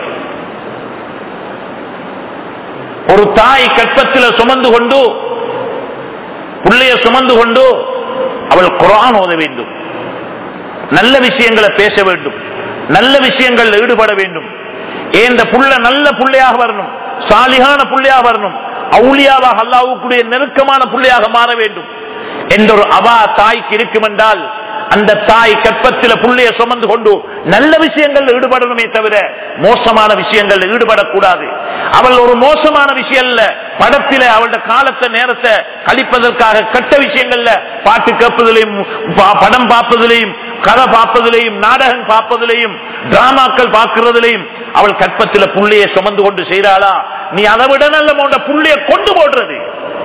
ஒரு தாய் கற்பத்தில் சுமந்து கொண்டு புள்ளைய சுமந்து கொண்டு அவள் குர்ஆன் ஓத வேண்டும், நல்ல விஷயங்களை பேச வேண்டும், நல்ல விஷயங்கள் ஈடுபட வேண்டும். ஏன் புள்ள நல்ல புள்ளையாக வரணும், சாலிகான புள்ளையாக வரணும், அவுலியாவாக அல்லாஹ்வுடைய நெருக்கமான புள்ளையாக மாற வேண்டும் என்ற ஒரு அவா தாய்க்கு இருக்கும் என்றால் அந்த தாய் கற்பத்தில் புள்ளைய சுமந்து கொண்டு நல்ல விஷயங்கள் ஈடுபடணுமே தவிர மோசமான விஷயங்கள் ஈடுபடக்கூடாது. அவள் ஒரு மோசமான விஷயம் இல்ல, படத்தில அவளுடைய காலத்தை நேரத்தை கழிப்பதற்காக கெட்ட விஷயங்கள்ல பாட்டு கேட்பதிலையும் படம் பார்ப்பதிலையும் கதை பார்ப்பதிலையும் நாடகம் பார்ப்பதிலையும் டிராமாக்கள் பார்க்கிறதிலையும் அவள் கற்பத்தில் புள்ளைய சுமந்து கொண்டு செய்கிறாளா? நீ அதை விட நல்ல புள்ளைய கொண்டு போடுறது,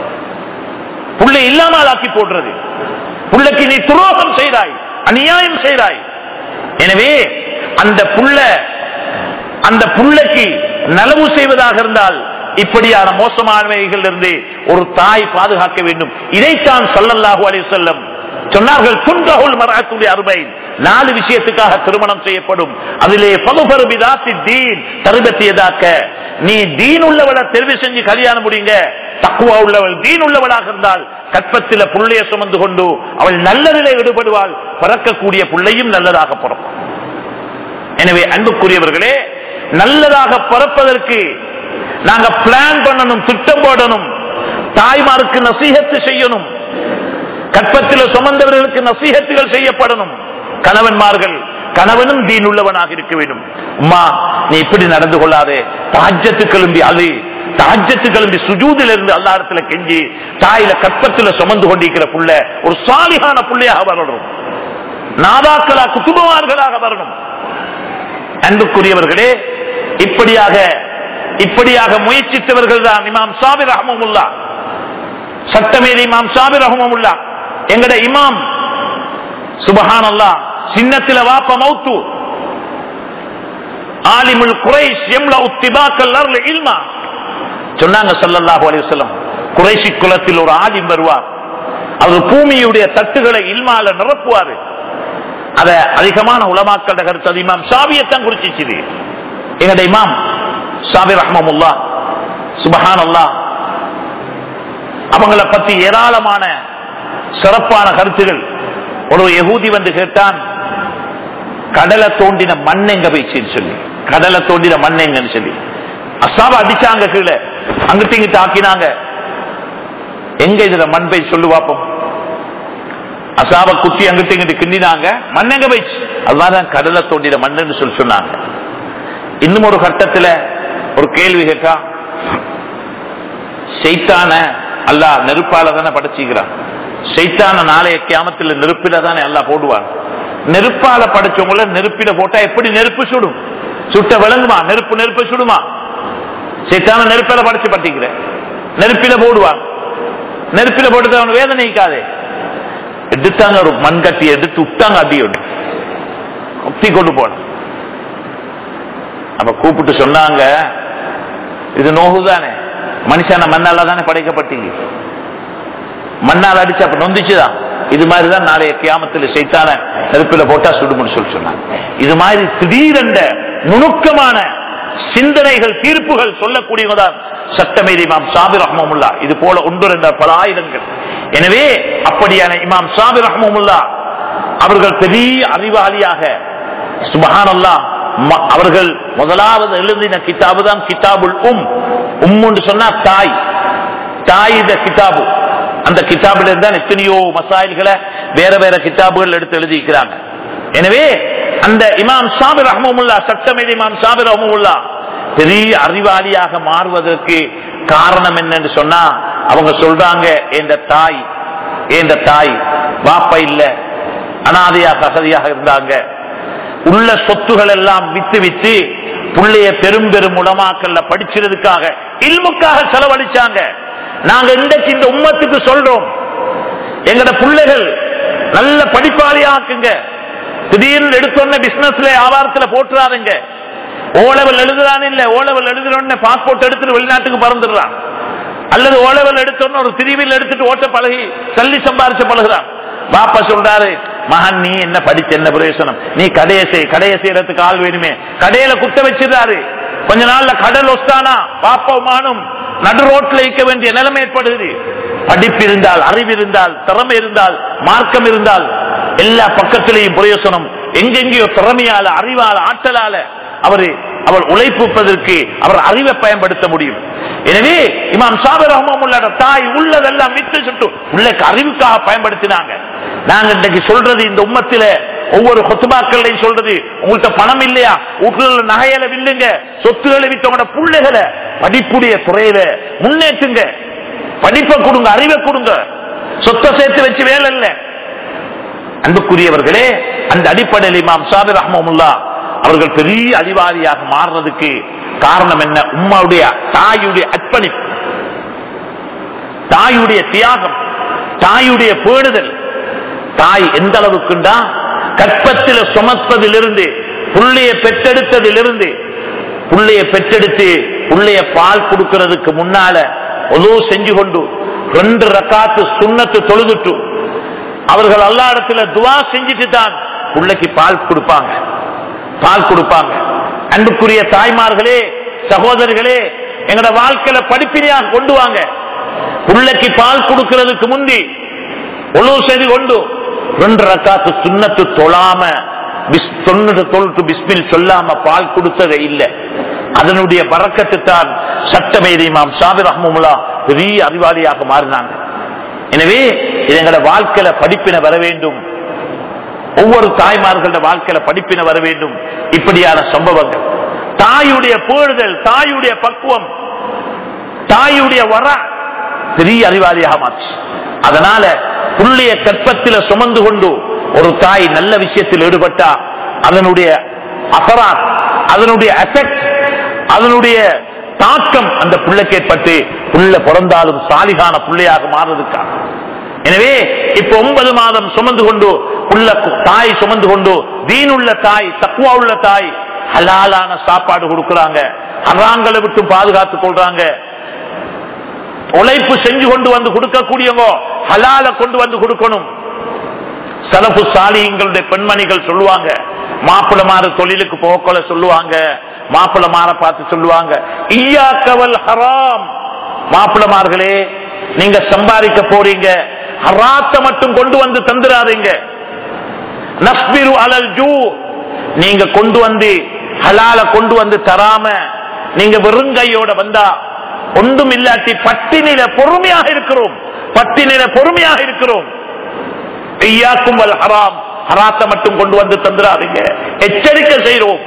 புள்ளை இல்லாமல் ஆக்கி போடுறது, புள்ளைக்கு நீ துரோகம் செய்தாய், அநியாயம் செய்தாய். எனவே அந்த புள்ள அந்த புள்ளைக்கு நலவு செய்வதாக இருந்தால் இப்படியான மோசமானவைகள் இருந்து ஒரு தாய் பாதுகாக்க வேண்டும். இதைத்தான் ஸல்லல்லாஹு அலைஹி வஸல்லம் சொன்னார்கள். துன்கஹுல் மர்அத்துல் அர்பைன், நாலு விஷயத்துக்காக திருமணம் செய்யப்படும். அதிலே ஃபதுஃபர் பிதாத்தி தீன் தர்பத்தி யதாக்க, நீ தீன் உள்ளவளை தெரிவு செஞ்சு கல்யாணம் முடிங்க. தக்வா உள்ளவள் தீன் உள்ளவளாக இருந்தால் கற்பத்தில புள்ளைய சுமந்து கொண்டு அவள் நல்லதிலே ஈடுபடுவாள், பிறக்கக்கூடிய புள்ளையும் நல்லதாக பிறக்கும். எனவே அன்புக்குரியவர்களே, நல்லதாக பிறப்பதற்கு நாங்க பிளான் பண்ணணும், திட்டம் போடணும், தாய்மாருக்கு நசீஹத்து செய்யணும், கற்பத்தில் சுமந்தவர்களுக்கு நசீஹத்துகள் செய்யப்படணும். கணவன்மார்கள் கணவனும் தீன் உள்ளவனாக இருக்க வேண்டும். அம்மா நீ இப்படி நடந்து கொள்ளாதே, தஹஜ்ஜத் கிளம்பி அழு, தஹஜ்ஜத் கிளம்பி சுஜூதில் இருந்து அல்லாஹ் இடத்துல கெஞ்சி தாயில கற்பத்தில் சுமந்து கொண்டிருக்கிற புள்ள ஒரு சாலிகான புள்ளையாக வரணும், நாதாக்களா குதுபவான்களாக வரணும். அன்புக்குரியவர்களே, இப்படியாக இப்படியாக முயற்சித்தவர்கள் தான் இமாம் சாபிர் ரஹ்மத்துல்லாஹ், சட்டமேதை இமாம் சாபிர் ரஹ்மத்துல்லாஹ். எங்கட இமாம் சுப்ஹானல்லாஹ், சின்னத்தில வாப்ப மௌத்து, ஆலிமுல் குரைஷ் யம்லா உத்திபாக்கல் அர்ல இல்மா சொன்னாங்க ஸல்லல்லாஹு அலைஹி வஸல்லம். குறைஷி குலத்தில் ஒரு ஆலிம் வருவார், அவர் பூமியுடைய தட்டுகளை இல்மால நிரப்புவார். அத அதிகமான உலமாக்கள கருத்து இமாம் ஷாபியத்தான் குறிச்சிச்சு. எங்கட இமாம் ஷாபி ரஹ்மத்துல்லாஹ் சுப்ஹானல்லாஹ், அவங்கள பத்தி ஏராளமான சிறப்பான கருத்துகள். ஒரு யகூதி வந்து கேட்டான், கடலை தோண்டின மண் எங்க போயிடுச்சுன்னு சொல்லி, கடலை தோண்டின மண் எங்கன்னு சொல்லி. அசாப அடிச்சாங்க, கீழே அங்கிட்டு இங்கிட்டு ஆக்கினாங்க. எங்க இதுல மண் போய் சொல்லு பார்ப்போம். அசாப குத்தி அங்கிட்டு இங்கிட்டு கிண்டினாங்க, மண் எங்க போயிடுச்சு. அதுதான் கடலை தோண்டின மண்ணுன்னு சொல்லி சொன்னாங்க. இன்னும் ஒரு கட்டத்துல ஒரு கேள்வி கேட்டா, ஷைத்தான அல்லாஹ் நெருப்பால தானே படைச்சிக்கிறான், ஷைத்தான நாளைய கியாமத்துல நெருப்பில தானே அல்லாஹ் போடுவான். நெருப்பால படைச்சவங்கள நெருப்பில போட்டா எப்படி நெருப்பு சுடும்? சுட்ட விளங்குமா? நெருப்பு நெருப்பு சுடுமா? ஷைத்தான நெருப்பில படைச்சு பட்டிக்கிற, நெருப்பில போடுவான். நெருப்பில போட்டு அவன் வேதனைக்காதே. எடுத்தாங்க, ஒரு மண் கட்டி எடுத்து விட்டாங்க, அடியோடு குத்தி கொண்டு போன. அப்ப கூப்பிட்டு சொன்னாங்க, இது நோகுதானே, மனுஷன மண்ணால தானே படைக்கப்பட்டீங்க, மண்ணால் அடிச்சு அப்ப நொந்துச்சுதான். இது மாதிரிதான் நாளைய கியாமத்தில் ஷைத்தான நெருப்பில போட்டா சுடுமுன்னு சொல்லி சொன்னாங்க. இது மாதிரி திடீரென்ற நுணுக்கமான சிந்தனைகள், தீர்ப்புகள் சொல்லக்கூடியவதான் சட்டமேதை இமாம் சாபிர் ரஹ்மத்துல்லாஹ். இது போல ஒன்று என்ற பல ஆயிரங்கள். எனவே அப்படியான இமாம் சாபிர் ரஹ்மத்துல்லாஹ் அவர்கள் பெரிய அறிவாளியாக, சுப்ஹானல்லாஹ், அவர்கள் முதலாவது எழுதின கிதாபு தான் கிதாபுல் உம். உம் சொன்னா தாய், தாய் இந்த கிதாபு. அந்த கிதாபில் இருந்தால் எத்தனையோ மசாயில்களை வேற வேற கிதாபுகள் எடுத்து எழுதிக்கிறாங்க. எனவே அந்த இமாம் சாபிர் ரஹ்மத்துல்லாஹ், சட்டமேதை இமாம் சாபிர் ரஹ்மத்துல்லாஹ் பெரிய அறிவாளியாக மாறுவதற்கு காரணம் என்னன்னு சொன்னா, அவங்க சொல்றாங்க, என்ற தாய் என்ற தாய் வாப்பா இல்ல, அனாதையாக அகதியாக இருந்தாங்க. உள்ள சொத்துகள் எல்லாம் வித்து வித்து புள்ளைய பெரும் பெரும் உலமாக்கல்ல படிச்சதுக்காக, இல்முக்காக செலவழிச்சாங்க. நாங்க இன்றைக்கு இந்த உம்மத்துக்கு சொல்றோம், எங்கட பிள்ளைகள் நல்ல படிப்பாளியாக்குங்க. திடீர்னு எடுத்தோன்ன பிசினஸ்ல வியாபாரத்துல போட்டுறாருங்க. ஓ லெவல் எழுதுறான் இல்ல, ஓ லெவல் எழுதுறோன்னு பாஸ்போர்ட் எடுத்துட்டு வெளிநாட்டுக்கு பறந்துடுறான். அல்லது ஓ லெவல் எடுத்தோன்னு ஒரு திரிவில் எடுத்துட்டு ஓட்ட பழகி சல்லி சம்பாரிச்ச பழகுறான். பாப்பா சொல்றாரு, மகன் நீ என்ன படிச்ச என்ன பிரயோசனம், நீ கடையை செய், கடையை செய்யறதுக்கு ஆள் வேணுமே. கடையில குத்த வச்சிருந்தாரு. கொஞ்ச நாள்ல கடல் ஒஸ்தானா பாப்பாவும் நடு ரோட்ல இருக்க வேண்டிய நிலைமை ஏற்படுது. படிப்பு இருந்தால், அறிவு இருந்தால், திறமை இருந்தால், மார்க்கம் இருந்தால் எல்லா பக்கத்திலேயும் பிரயோசனம். எங்கெங்கயோ திறமையால, அறிவால, ஆற்றலால அவரு அவர் உழைப்புப்பதற்கு அவர் அறிவை பயன்படுத்த முடியும். எனவே இமாம் சாபிர் ரஹ்மத்துல்லாஹ் தாய் உள்ளதெல்லாம் வித்து சுட்டு உள்ளக்கு அறிவுக்காக பயன்படுத்தினாங்க. நாங்க இன்றைக்கு சொல்றது, இந்த உம்மத்தில ஒவ்வொரு கொத்துபாக்களையும் சொல்றது, உங்கள்கிட்ட பணம் இல்லையா, வீட்டுல நகையில வில்லுங்க, சொத்துக்களை வித்தவங்க பிள்ளைகளை படிப்புடைய துறையில முன்னேற்றுங்க, படிப்பை கொடுங்க, அறிவை கொடுங்க, சொத்தை சேர்த்து வச்சு வேலை இல்லை. அன்புக்குரியவர்களே, அந்த அடிப்படையில் இமாம் சாபிர் ரஹ்மத்துல்லாஹ் அவர்கள் பெரிய அறிவாளியாக மாறுறதுக்கு காரணம் என்ன? உம்மாவுடைய தாயுடைய அர்ப்பணிப்பு, தாயுடைய தியாகம், தாயுடைய பேணுதல். தாய் எந்த அளவுக்குண்டா, கற்பத்தில் சுமப்பதிலிருந்து, புள்ளைய பெற்றெடுத்ததிலிருந்து, புள்ளைய பெற்றெடுத்து புள்ளைய பால் கொடுக்கிறதுக்கு முன்னால ஒலு செஞ்சு கொண்டு ரெண்டு ரக்காத்து சுன்னத்து தொழுதுட்டு அவர்கள் அல்லாஹ் இடத்துல துஆ செஞ்சுட்டு தான் புள்ளைக்கு பால் கொடுப்பாங்க, பால் கொடுப்பாங்க. அன்புக்குரிய தாய்மார்களே, சகோதரர்களே, எங்கட வாழ்க்கையில படிப்பினையாக கொண்டு வாங்க. புள்ளைக்கு பால் கொடுக்கிறதுக்கு முந்தி ஒழு செய்து கொண்டு ரெண்டு ரக்காத்து சுன்னத்து தொழாம தொழுட்டு பிஸ்மில் சொல்லாம பால் கொடுத்ததே இல்லை. அதனுடைய பரக்கத்து தான் சட்டமேதை இமாம் சாபிர் ரஹ்மத்துல்லாஹ் பெரிய அறிவாளியாக மாறினாங்க. எனவே இது எங்கட வாழ்க்கையில படிப்பின வர வேண்டும். ஒவ்வொரு தாய்மார்கள வாழ்க்கையில படிப்பின வர வேண்டும். இப்படியான சம்பவங்கள், தாயுடைய பேணுதல், தாயுடைய பக்குவம், தாயுடைய வர பெரிய அறிவாளியாக மாற்று. அதனால புள்ளிய கற்பத்தில சுமந்து கொண்டு ஒரு தாய் நல்ல விஷயத்தில் ஈடுபட்டா அதனுடைய அசராத், அதனுடைய எஃபெக்ட், அதனுடைய தாக்கம் அந்த புள்ளைக்கு ஏற்பட்டு புள்ள பிறந்தாலும் சாலிகான புள்ளையாக மாறுவதற்காக. எனவே இப்ப ஒன்பது மாதம் சுமந்து கொண்டு உள்ள தாய் சுமந்து கொண்டு தீனுள்ள தாய், தக்வா உள்ள தாய் ஹலாலான சாப்பாடு கொடுக்கிறாங்க, ஹராங்களை விட்டு பாதுகாத்துக் கொள்றாங்க. உழைப்பு செஞ்சு கொண்டு வந்து கொடுக்கக்கூடியவங்க ஹலால கொண்டு வந்து கொடுக்கணும். சலஃபு சாலிஹீன்களுடைய பெண்மணிகள் சொல்லுவாங்க, மாப்பிள மாற தொழிலுக்கு போக்கல சொல்லுவாங்க, மாப்பிள மாற பார்த்து சொல்லுவாங்க, இய்யாக்கவல் ஹராம், மாப்பிளமார்களே நீங்க சம்பாதிக்க போறீங்க, ஹராத்த மட்டும் கொண்டு வந்து தந்துடாதீங்க. நஸ்பிரு அலல் ஜூ, நீங்க கொண்டு வந்து ஹலால கொண்டு வந்து தராம நீங்க வெறுங்கையோட வந்தா ஒன்றும் இல்லாட்டி பட்டினில பொறுமையாக இருக்கிறோம், பட்டினில பொறுமையாக இருக்கிறோம். ஐயாக்கும் வல் ஹராம், ஹராத்த மட்டும் கொண்டு வந்து தந்துடாதீங்க, எச்சரிக்கை செய்கிறோம்.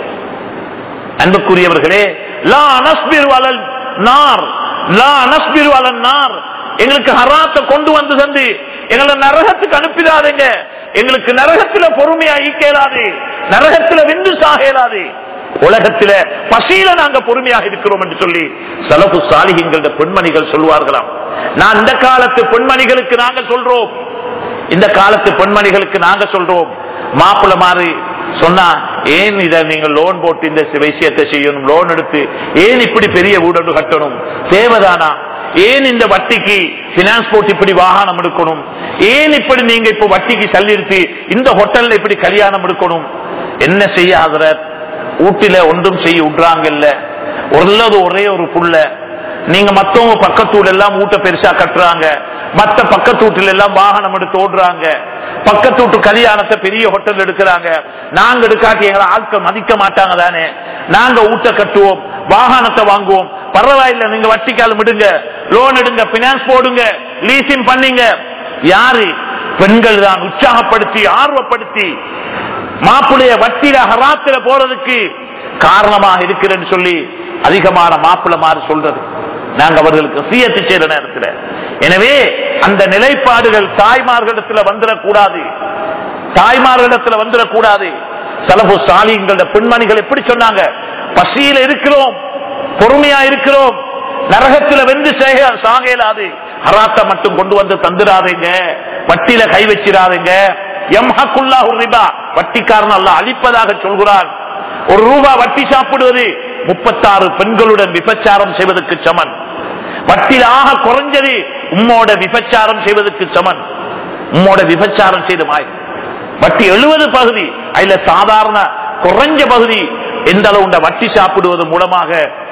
அன்புக்குரியவர்களே, லா நஸ்பிரு அலல் நார், லா நஸ்பிரு அலல் நார், எங்களுக்கு ஹராத்த கொண்டு வந்து தந்து எங்களை நரகத்துக்கு அனுப்பிடாதீங்க. எங்களுக்கு நரகத்துல பொறுமையா ஈக்கேலாது, நரகத்துல விந்து சாகேலாது. உலகத்தில பசியில நாங்க பொறுமையாக இருக்கிறோம் என்று சொல்லி சலஃபு சாலிஹீன்கள பெண்மணிகள் சொல்வார்களாம். நான் இந்த காலத்து பெண்மணிகளுக்கு நாங்க சொல்றோம், இந்த காலத்து பெண்மணிகளுக்கு நாங்க சொல்றோம், மாப்பிள்ள மாறி சொன்னா ஏன் இதை நீங்க லோன் போட்டு இந்த விஷயத்தை செய்யணும், லோன் எடுத்து ஏன் இப்படி பெரிய வீடு கட்டணும், தேவைதானா, ஏன் இந்த வட்டிக்கு பினான்ஸ் போட்டு இப்படி வாகனம் எடுக்கணும், ஏன் இப்படி நீங்க இப்ப வட்டிக்கு தள்ளிடுத்து இந்த ஹோட்டல்ல இப்படி கல்யாணம் எடுக்கணும், என்ன செய்ய ஆகிற ஊட்டில ஒன்றும் செய்ய விடுறாங்கல்ல, உள்ளது ஒரே ஒரு புள்ள, நீங்க மத்தவங்க பக்கத்தூள் எல்லாம் ஊட்ட பெருசா கட்டுறாங்க, மத்த பக்கத்தூட்டில எல்லாம் வாகனம் எடுத்து ஓடுறாங்க, பக்கத்தூட்டு கல்யாணத்தை பெரிய ஹோட்டல் எடுக்கிறாங்க, நாங்க எடுக்காட்டி எங்களை ஆட்கள் மதிக்க மாட்டாங்க தானே, நாங்க ஊட்ட கட்டுவோம், வாகனத்தை வாங்குவோம், பரவாயில்ல நீங்க வட்டிக்கால் விடுங்க, லோன் எடுங்க, பினான்ஸ் போடுங்க, லீசிங் பண்ணீங்க. யாரு? பெண்கள் தான் உற்சாகப்படுத்தி ஆர்வப்படுத்தி மாப்பிளைய வட்டியில ஹராத்தில போறதுக்கு காரணமாக இருக்கிறேன்னு சொல்லி அதிகமான மாப்பிள்ள மாறு சொல்றது நாங்க அவர்களுக்கு சியத்து செய்யற நேரத்தில். எனவே அந்த நிலைப்பாடுகள் தாய்மார்களிடத்தில் வந்துடக்கூடாது, தாய்மார்களிடத்தில் வந்துடக்கூடாது. சலஃபு சாலிஹீன்கள பெண்மணிகள் எப்படி சொன்னாங்க, பசியில இருக்கிறோம், பொறுமையா இருக்கிறோம், நரகத்தில் வென்று சாகலாது, ஹராத்த மட்டும் கொண்டு வந்து தந்துடாதீங்க, வட்டியில கை வச்சிடாதீங்க. யம்ஹகுல்லாஹு ரிபா, வட்டிக்காரன் அல்லாஹ் அழிப்பதாக சொல்கிறான். ஒரு ரூபா வட்டி சாப்பிடுவது முப்பத்தாறு பெண்களுடன் விபச்சாரம் செய்வதற்கு சமன். வட்டியில் ஆக குறைஞ்சது உம்மோட விபச்சாரம் செய்வதற்கு சமன். உம்மோட விபச்சாரம் செய்த மாய் வட்டி எழுபது பகுதி, அதுல சாதாரண குறைஞ்ச பகுதி எந்த அளவு வட்டி சாப்பிடுவது மூலமாக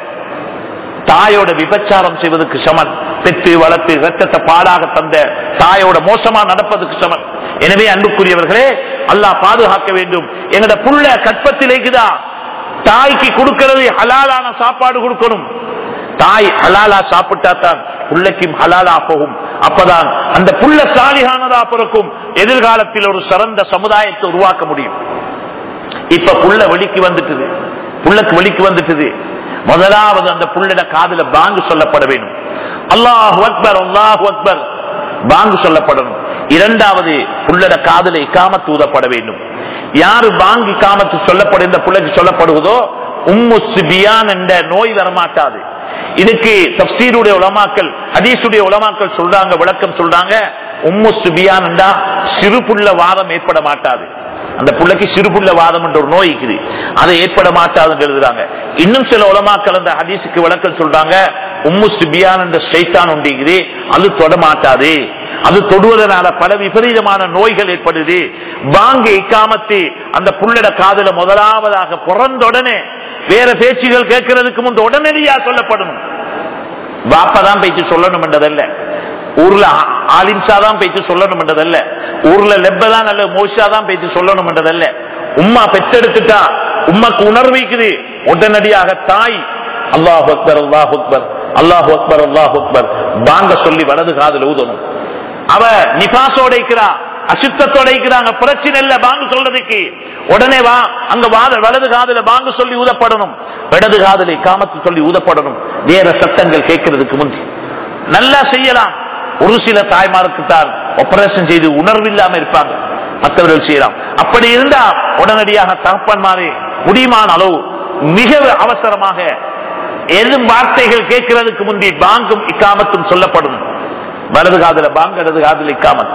தாயோட விபச்சாரம் செய்வதற்கு சமன். பெற்று வளர்த்து ரத்தத்தை பாடாக தந்த தாயோட மோசமா நடப்பதற்கு சமன். எனவே அன்புக்குரியவர்களே, அல்லாஹ் பாதுகாக்க வேண்டும். எங்கட புள்ள கற்பத்திலேக்குதா, தாய்க்கு கொடுக்கிறது ஹலாலான சாப்பாடு கொடுக்கணும். தாய் ஹலாலா சாப்பிட்டா தான் புள்ளைக்கும் ஹலாலா போகும். அப்பதான் அந்த புள்ள சாலிஹானதா பிறக்கும். எதிர்காலத்தில் ஒரு சிறந்த சமுதாயத்தை உருவாக்க முடியும். இப்ப புள்ள வெளிக்கு வந்துட்டுது, புள்ளக்கு வெளிக்கு வந்துட்டுது. முதலாவது அந்த புள்ளிட காதுல பாங்கு சொல்லப்பட வேண்டும். அல்லாஹு அக்பர், அல்லாஹு அக்பர் பாங்கு சொல்லப்படணும். இரண்டாவது புள்ளட காதுல இக்காமத்து ஊதப்பட வேண்டும். யாரு பாங்கு இக்காமத்து சொல்லப்பட இந்த புள்ளைக்கு சொல்லப்படுவதோ உம்மு சிபியான் என்ற நோய் வரமாட்டாது. இதுக்கு தஃப்சீருடைய உலமாக்கள், ஹதீஸுடைய உலமாக்கள் சொல்றாங்க, விளக்கம் சொல்றாங்க. உம்மு சிபியான் என்றா சிறு புள்ள வாதம் ஏற்பட மாட்டாது. அந்த புள்ளைக்கு சிறுபுள்ள வாதம் என்ற ஒரு நோய் இருக்குது, அதை ஏற்பட மாட்டாதுன்னு எழுதுறாங்க. இன்னும் சில உலமாக்கள் அந்த ஹதீஸுக்கு விளக்கம் சொல்றாங்க, உம்மு சிபியான் என்ற ஷைத்தான் உண்டிக்குது, அது தொட மாட்டாது, அது தொடுவதனால பல விபரீதமான நோய்கள் ஏற்படுது. பாங்கு இக்காமத்து அந்த புள்ளட காதுல முதலாவதாக பிறந்தோடனே வேற பேச்சுகள் கேட்கறதுக்கு முன்பு உடனடியா சொல்லப்படணும். வாப்பதான் பேச்சு சொல்லணும் என்றதல்ல, ஊர்ல ஆலிம்சாதான் பேச்சு சொல்லணும் என்றதல்ல, ஊர்ல லெப்பதான் அல்ல மோஷாதான் பேச்சு சொல்லணும் என்றதல்ல. உம்மா பெற்றெடுத்துட்டா உம்மாக்கு உணர்விக்குது, உடனடியாக தாய் அல்லாஹ் அக்பர் அல்லாஹ் அக்பர் அல்லாஹ் அக்பர் அல்லாஹ் அக்பர் பாங்க சொல்லி வலது காதுல ஊதணும். அவ நிபாசோட இருக்கிறா, அசுத்தத்தோட இருக்கிறாங்க, பிரச்சனை இல்ல பாங்கு சொல்றதுக்கு, உடனே வா அங்க வாத வலது காதுல பாங்கு சொல்லி ஊதப்படணும், இடது காதலை காமத்து சொல்லி ஊதப்படணும். வேற சத்தங்கள் கேட்கறதுக்கு முந்தி நல்லா செய்யலாம். ஒரு சில தாய்மாருக்கு தான் ஆபரேஷன் செய்து உணர்வு இல்லாம இருப்பாங்க, மற்றவர்கள் செய்யலாம். அப்படி இருந்தா உடனடியாக தகப்பன்மாரே முடியுமான அளவு மிக அவசரமாக எதுவும் வார்த்தைகள் கேட்கிறதுக்கு முந்தி பாங்கும் இக்காமத்தும் சொல்லப்படும். வலது காதல பாங்கு, இடது காதல இக்காமத்.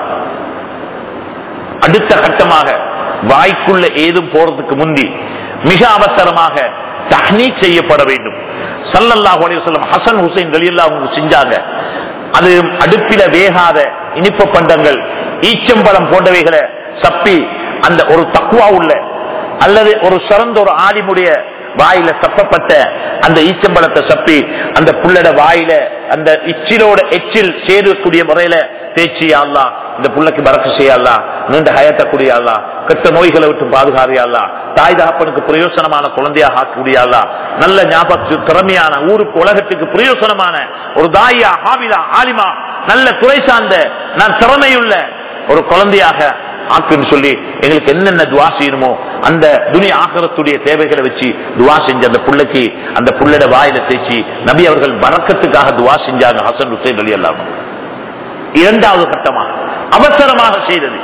அடுத்த கட்டமாக வாய்க்குள்ள ஏதும் போறதுக்கு முந்தி மிக அவசரமாக தஹ்னீக் செய்யப்பட வேண்டும். ஸல்லல்லாஹு அலைஹி வஸல்லம் ஹசன் ஹுசைன் ரலியல்லாஹு அன்ஹு செஞ்சாங்க. அது அடுப்பில வேகாத இனிப்பு பண்டங்கள், ஈச்சம்பழம் போன்றவைகளை சப்பி அந்த ஒரு தக்வா உள்ள அல்லது ஒரு சிறந்த ஒரு ஆலிமுடைய வாயில சப்பப்பட்ட அந்த ஈச்சம்பழத்தை சப்பி அந்த புள்ளட வாயில அந்த இச்சிலோட எச்சில் சேரக்கூடிய முறையில தேய்ச்சி அல்லாஹ் இந்த புள்ளைக்கு பரக்கு செய்யலாம், நீண்ட ஹயத்தக்கூடிய அல்லா, கெட்ட நோய்களை விட்டு பாதுகாரியா, தாய் தகப்பனுக்கு பிரயோசனமான குழந்தையாக ஆக்கக்கூடிய அல்லா, நல்ல ஞாபகத்து திறமையான ஊருக்கு உலகத்துக்கு பிரயோசனமான ஒரு தாயா ஹாவிலா ஆலிமா நல்ல துறை சார்ந்த நான் திறமையுள்ள ஒரு குழந்தையாக ஆக்குன்னு சொல்லி எங்களுக்கு என்னென்ன துவா செய்யணுமோ அந்த துனியா ஆகரத்துடைய தேவைகளை வச்சு துவா செஞ்ச அந்த புள்ளைக்கு அந்த புள்ளட வாயில தேய்ச்சி நபி அவர்கள் பரக்கத்துக்காக துவா செஞ்சாங்க. ஹசன் ஹுசைன் அலி அல்லாஹ் இரண்டாவது கட்டமாக அவசரமாக செய்தது.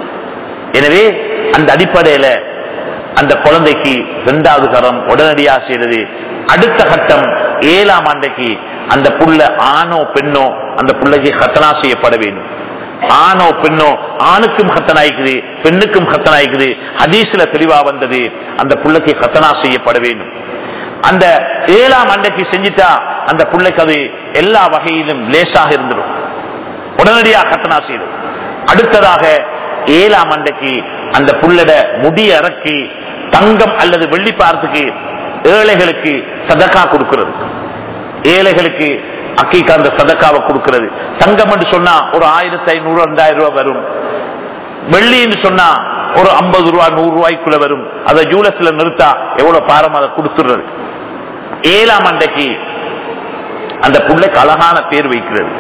எனவே அந்த அடிப்படையில அந்த குழந்தைக்கு இரண்டாவது கரம் உடனடியாக செய்தது. அடுத்த கட்டம் ஏழாம் ஆண்டைக்கு அந்த புள்ள ஆணோ பெண்ணோ அந்த புள்ளைக்கு ஹத்தனா செய்யப்பட வேண்டும். ஆணோ பெண்ணோ, ஆணுக்கும் ஹத்தனாய்க்குது பெண்ணுக்கும் ஹத்தனாய்க்குது. ஹதீஸ்ல தெளிவா வந்தது அந்த புள்ளைக்கு ஹத்தனா செய்யப்பட வேண்டும். அந்த ஏழாம் ஆண்டைக்கு செஞ்சிட்டா அந்த புள்ளைக்கு அது எல்லா வகையிலும் லேசாக இருந்துடும், உடனடியாக ஹத்தனா செய்யும். அடுத்ததாக ஏழாம் ஆண்டைக்கு அந்த புள்ளட முடிய இறக்கி தங்கம் அல்லது வெள்ளி பார்த்துக்கு ஏழைகளுக்கு சதக்கா கொடுக்கிறது. ஏழைகளுக்கு அக்கீக்கு அந்த சதக்காவை கொடுக்கிறது. தங்கம் என்று சொன்னா ஒரு ஆயிரத்தி ஐநூறு ரெண்டாயிரம் ரூபாய் வரும். வெள்ளி என்று சொன்னா ஒரு ஐம்பது ரூபாய் நூறு ரூபாய்க்குள்ள வரும். அதை ஜூலஸ்ல நிறுத்தா எவ்வளவு பாரம் அதை கொடுத்துடுறது. ஏழாம் ஆண்டைக்கு அந்த புள்ளைக்கு அழகான பேர் வைக்கிறது,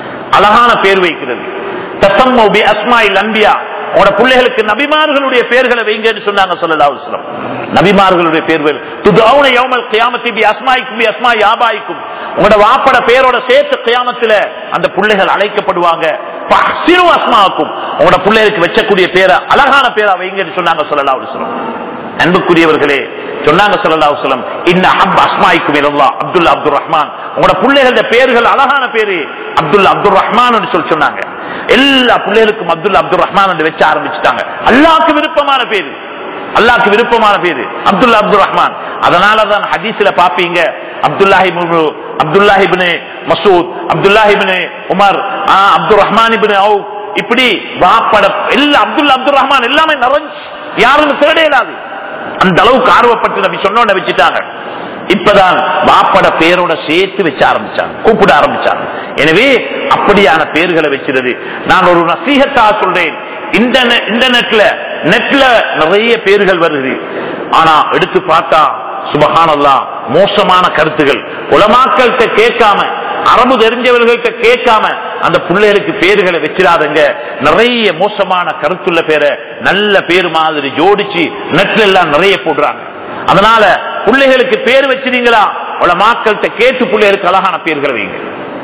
அழகான பேர் வைக்கிறது. தசம்மு பி அஸ்மாஇல் அன்பியா, உங்களோட பிள்ளைகளுக்கு நபிமார்களுடைய பெயர்களை வைங்கன்னு சொன்னாங்க ஸல்லல்லாஹு அலைஹி வஸல்லம். நபிமார்களுடைய பெயர்கள் துதௌன யௌமல் கியாமத்தி பி அஸ்மாஇக்கும் பி அஸ்மாஇ ஆபாயிக்கும், உங்களோட வாப்பட பெயரோட சேர்த்து கியாமத்துல அந்த பிள்ளைகள் அழைக்கப்படுவாங்க. ஃபஹ்சிரு அஸ்மாஅக்கும், உங்களோட பிள்ளைகளுக்கு வெச்சக்கூடிய பேரை அழகான பேரா வைங்கன்னு சொன்னாங்க ஸல்லல்லாஹு அலைஹி வஸல்லம். அன்புக்குரியவர்களே சொன்னாங்க ஸல்லல்லாஹு அலைஹி வஸல்லம், இன்ன ஹப் அஸ்மாஇக்கும் இலல்லாஹ் அப்துல்லா அப்துர் ரஹ்மான், உங்களோட பிள்ளைகளோட பெயர்கள் அழகான பேரு அப்துல்லா அப்துர் ரஹ்மான் என்று சொல்லி சொன்னாங்க. எல்லா பிள்ளைகளுக்கும் அப்துல்லா அப்துர் ரஹ்மான் என்று வச்சு ஆரம்பிச்சுட்டாங்க. அல்லாஹ்வுக்கு விருப்பமான பேரு, அல்லாஹ்வுக்கு விருப்பமான பேரு அப்துல்லா அப்துர் ரஹ்மான். அதனாலதான் ஹதீஸ்ல பாப்பீங்க அப்துல்லாஹி இப்னு அப்துல்லாஹி இப்னு மஸ்ஊத், அப்துல்லாஹி இப்னு உமர், அப்துர் ரஹ்மான் இப்னு அவுஃப், இப்படி வாப்பட எல்லா அப்துல்லா அப்துர் ரஹ்மான் எல்லாமே நிறைஞ்சு யாருன்னு தேட இயலாது. அந்த அளவுக்கு ஆர்வப்பட்டு நபி சொன்னோட வச்சுட்டாங்க. இப்பதான் வாப்பட பேரோட சேர்த்து வச்சு ஆரம்பிச்சாங்க, கூப்பிட ஆரம்பிச்சாங்க. எனவே அப்படியான பேர்களை வச்சிருது. நான் ஒரு நசீகத்தா சொல்றேன், இன்டர்நெட்ல நெட்ல நிறைய பேர்கள் வருது. ஆனா எடுத்து பார்த்தா சுபஹானல்லாஹ் மோசமான கருத்துகள், உலமாக்கள்கிட்ட கேட்காம அரபு தெரிஞ்சவர்கள்ட்ட கேட்காம அந்த பிள்ளைகளுக்கு பேர்களை வச்சிடாதங்க. நிறைய மோசமான கருத்துள்ள பேரை நல்ல பேர் மாதிரி ஜோடிச்சு நெட்ல எல்லாம் நிறைய போடுறாங்க. அதனால பிள்ளைகளுக்கு பேர் வச்சிருங்களா, உலமாக்கள்கிட்ட கேட்டு பிள்ளைகளுக்கு அழகான பேர்களை வைங்க.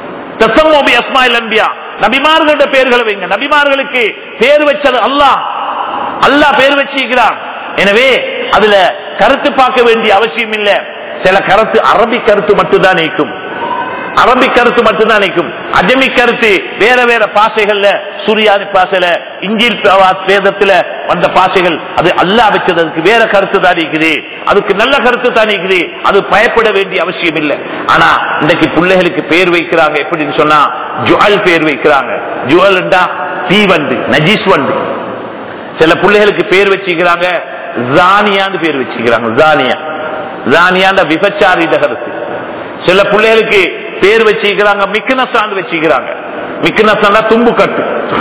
தஸம்மு பி அஸ்மாஇல் அன்பியா, நபிமார்களுடைய பேர்களை வைங்க. நபிமார்களுக்கு பேர் வச்சது அல்லாஹ், அல்லாஹ் பேர் வச்சிருக்கிறான். எனவே அதுல கருத்து பார்க்க வேண்டிய அவசியம் இல்லை. சில கருத்து அரபி கருத்து மட்டும்தான் நீக்கும், அரபி கருத்து மட்டும்தான் நிற்கும். அஜமி கருத்து வேற வேற பாசைகள்ல, சூரியானி பாசையில, இஞ்சில் வேதத்துல வந்த பாசைகள், அது அல்லாஹ் வச்சது, அதுக்கு வேற கருத்து தான் இருக்குது, அதுக்கு நல்ல கருத்து தான் இருக்குது. அது பயப்பட வேண்டிய அவசியம் இல்லை. ஆனா இன்றைக்கு பிள்ளைகளுக்கு பேர் வைக்கிறாங்க எப்படின்னு சொன்னா ஜுவல் பேர் வைக்கிறாங்க. ஜுவல் தீவண்டு, நஜீஸ் வண்டு. சில பிள்ளைகளுக்கு பேர் வச்சுக்கிறாங்க ஜானியான்னு பேர் வச்சுக்கிறாங்க. ஜானியா ஜானியாண்ட விபச்சாரித கருத்து. சில பிள்ளைகளுக்கு பேர் வச்சுக்கிறாங்க மிக்னசான்னு வச்சுக்கிறாங்க. மிக்னசா தும்பு கட்டு,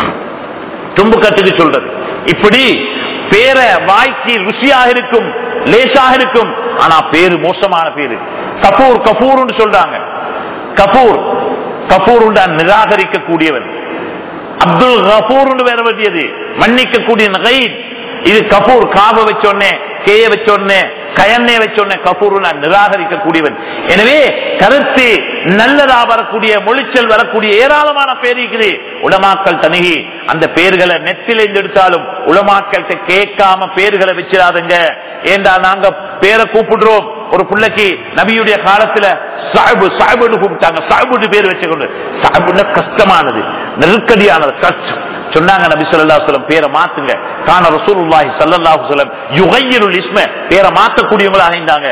தும்பு கட்டுக்கு சொல்றது. இப்படி பேர வாய்க்கு ருசியாக இருக்கும், லேசாக இருக்கும், ஆனா பேரு மோசமான பேரு. கபூர் கபூர் சொல்றாங்க. கபூர் கபூர் நிராகரிக்க கூடியவன். அப்துல் கபூர் வேற வேண்டியது மன்னிக்க கூடிய நகை. இது கபூர் காப வச்சோடனே, கேய வச்சோடனே, கயன்னே வச்சோடனே கபூர் நிராகரிக்க கூடியவன். எனவே கருத்து நல்லதா வரக்கூடிய, மொழிச்சல் வரக்கூடிய ஏராளமான பேர் இருக்குது. உலமாக்கள் தனிகி அந்த பேர்களை நெத்தில எடுத்தாலும் உலமாக்கள் கேட்காம பேர்களை வச்சிடாதுங்க. ஏண்டா நாங்க பேரை கூப்பிடுறோம். ஒரு பிள்ளைக்கு நபியுடைய காலத்துல சாஹிபு சாஹிபுன்னு கூப்பிட்டாங்க. சாஹிபுன்னு பேர் வச்சுக்கொண்டு, சாஹிபுன்னு கஷ்டமானது, நெருக்கடியானது, கஷ்டம் சொன்னாங்க. நபி ஸல்லல்லாஹு அலைஹி வஸல்லம் பேரை மாத்துங்க. கான ரசூலுல்லாஹி ஸல்லல்லாஹு அலைஹி வஸல்லம் யுகையிருல் இஸ்ம, பேரை மாத்தக்கூடியவங்களா இருந்தாங்க.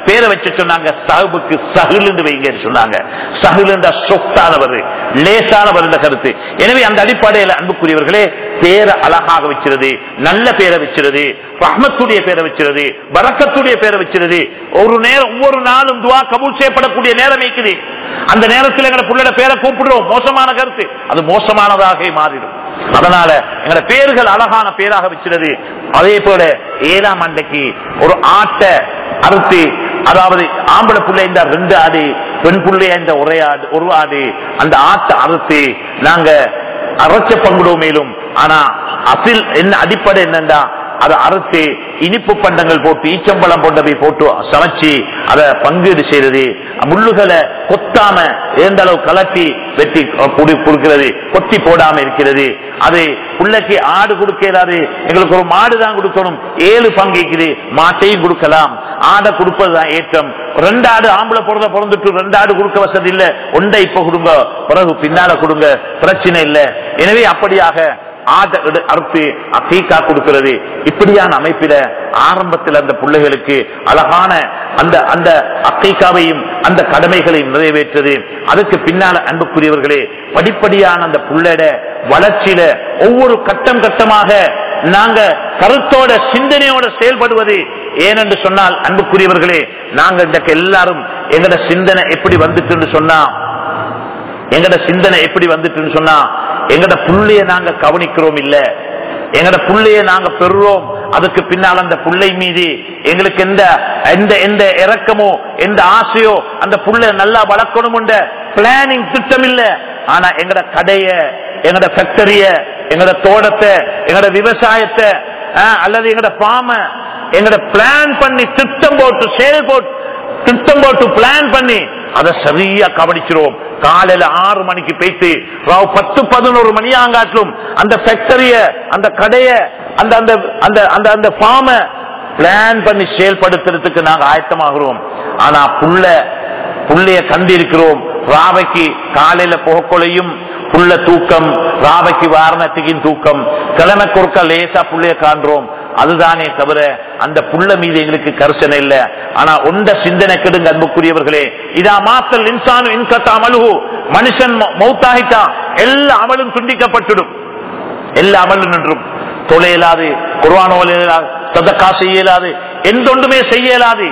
பேரை வச்சு சொன்னாங்க சஹபுக்கு சஹில் வைங்கன்னு சொன்னாங்க. சஹில் என்ற சொத்தானவர், லேசானவர் என்ற கருத்து. எனவே அந்த அடிப்படையில் அன்புக்குரியவர்களே பேரை அழகாக வச்சிருது, நல்ல பேரை வச்சிருது, ரஹ்மத்துடைய பேரை வச்சிருது, பரக்கத்துடைய பேரை வச்சிருது. ஒரு நேரம் ஒவ்வொரு நாளும் துஆ கபூல் செய்யப்படக்கூடிய நேரம் இருக்குது. அந்த நேரத்தில் எங்களை புள்ளட பேரை கூப்பிடுறோம், மோசமான கருத்து, அது மோசமானதாக மாறிடும். அதனால எங்களோட பேர்கள் அழகான பேராக வச்சிருது. அதே போல ஏழாம் அன்றைக்கு ஒரு ஆட்டை அறுத்து, அதாவது ஆம்பளை புள்ளை இந்த ரெண்டு ஆடு, பெண் புள்ளைய இந்த ஒரே ஆடு ஒரு ஆடு, அந்த ஆட்டை அறுத்து நாங்க அரைச்ச பங்குடுவோம். மேலும் ஆனா அசில் என்ன அடிப்படை என்னண்டா அதை அறுத்து இனிப்பு பண்டங்கள் போட்டு ஈச்சம்பழம் போன்றவை போட்டு சமைச்சு அதை பங்கீடு செய்யறது, முள்ளுகளை கொத்தாம எந்த அளவு கலட்டி வெட்டி கொடுக்கிறது, கொத்தி போடாம இருக்கிறது. அது புள்ளைக்கு ஆடு கொடுக்கிறாரு, எங்களுக்கு ஒரு மாடு தான் கொடுக்கணும், ஏழு பங்குக்குது, மாட்டையும் கொடுக்கலாம், ஆடை கொடுப்பதுதான் ஏற்றம். ரெண்டு ஆடு ஆம்பளை பிறந்த பிறந்துட்டு ரெண்டு ஆடு கொடுக்க வசதி இல்ல, ஒன்றை இப்ப கொடுங்க, பிறகு பின்னால கொடுங்க, பிரச்சனை இல்லை. எனவே அப்படியாக ஆடை அறுத்து அக்கீகா கொடுக்கிறது. இப்படியான அமைப்பில ஆரம்பத்தில் அந்த பிள்ளைகளுக்கு அழகான அந்த அந்த அக்கீகாவையும் அந்த கடமைகளையும் நிறைவேற்றது. அதுக்கு பின்னால அன்புக்குரியவர்களே படிப்படியான அந்த புள்ளட வளர்ச்சியில ஒவ்வொரு கட்டம் கட்டமாக நாங்க கருத்தோட சிந்தனையோட செயல்படுவது. ஏனென்று சொன்னால் அன்புக்குரியவர்களே நாங்க இன்றைக்கு எல்லாரும் எங்கட சிந்தனை எப்படி வந்துட்டு சொன்னா எங்கட சிந்தனை எப்படி வந்துட்டு சொன்னா எங்கட புள்ளைய நாங்க கவனிக்கிறோம் இல்ல, எங்கட புள்ளைய நாங்க பெறுறோம். அதுக்கு பின்னால் அந்த புள்ளை மீது எங்களுக்கு எந்த எந்த எந்த இறக்கமோ எந்த ஆசையோ அந்த புள்ளை நல்லா வளர்க்கணும் என்ற பிளானிங் திட்டம் இல்ல. ஆனா எங்கட கடைய, எங்கட ஃபேக்டரிய, எங்கட தோட்டத்தை, எங்கட விவசாயத்தை அல்லது எங்கட பாம எங்கட பிளான் பண்ணி திட்டம் போட்டு செயல் போட்டு திட்டம் போட்டு பிளான் பண்ணி அதை சரியா கவனிச்சிரும். காலையில ஆறு மணிக்கு போயிட்டு பத்து பதினோரு மணி ஆங்காட்டிலும் அந்த ஃபேக்டரிய, அந்த கடைய, அந்த அந்த அந்த அந்த ஃபார்ம பிளான் பண்ணி செயல்படுத்துறதுக்கு நாங்க ஆயத்தமாகிறோம். ஆனா புள்ள புள்ளைய கண்டிருக்கிறோம். ராவைக்கு காலையில புகக்கொலையும் புள்ள தூக்கம், ராவைக்கு வாரணத்துக்கின் தூக்கம், கிழமை குறுக்க லேசா புள்ளைய காண்றோம். அதுதானே தவிர அந்த புள்ள மீது எங்களுக்கு கரிசனை இல்லை. ஆனா ஒன்ற சிந்தனை கெடுங்க அன்புக்குரியவர்களே, இதா மாத்தல் இன்சானு இன்கத்தா அமலுஹு, மனுஷன் மௌத்தாகிட்டா எல்லா அமலும் துண்டிக்கப்பட்டுடும், எல்லா அமலும் நின்றும். தொலை இயலாது, குர்ஆன் ஓத இயலாது, சதகா செய்ய இயலாது, எந்தொன்றுமே செய்ய இயலாது,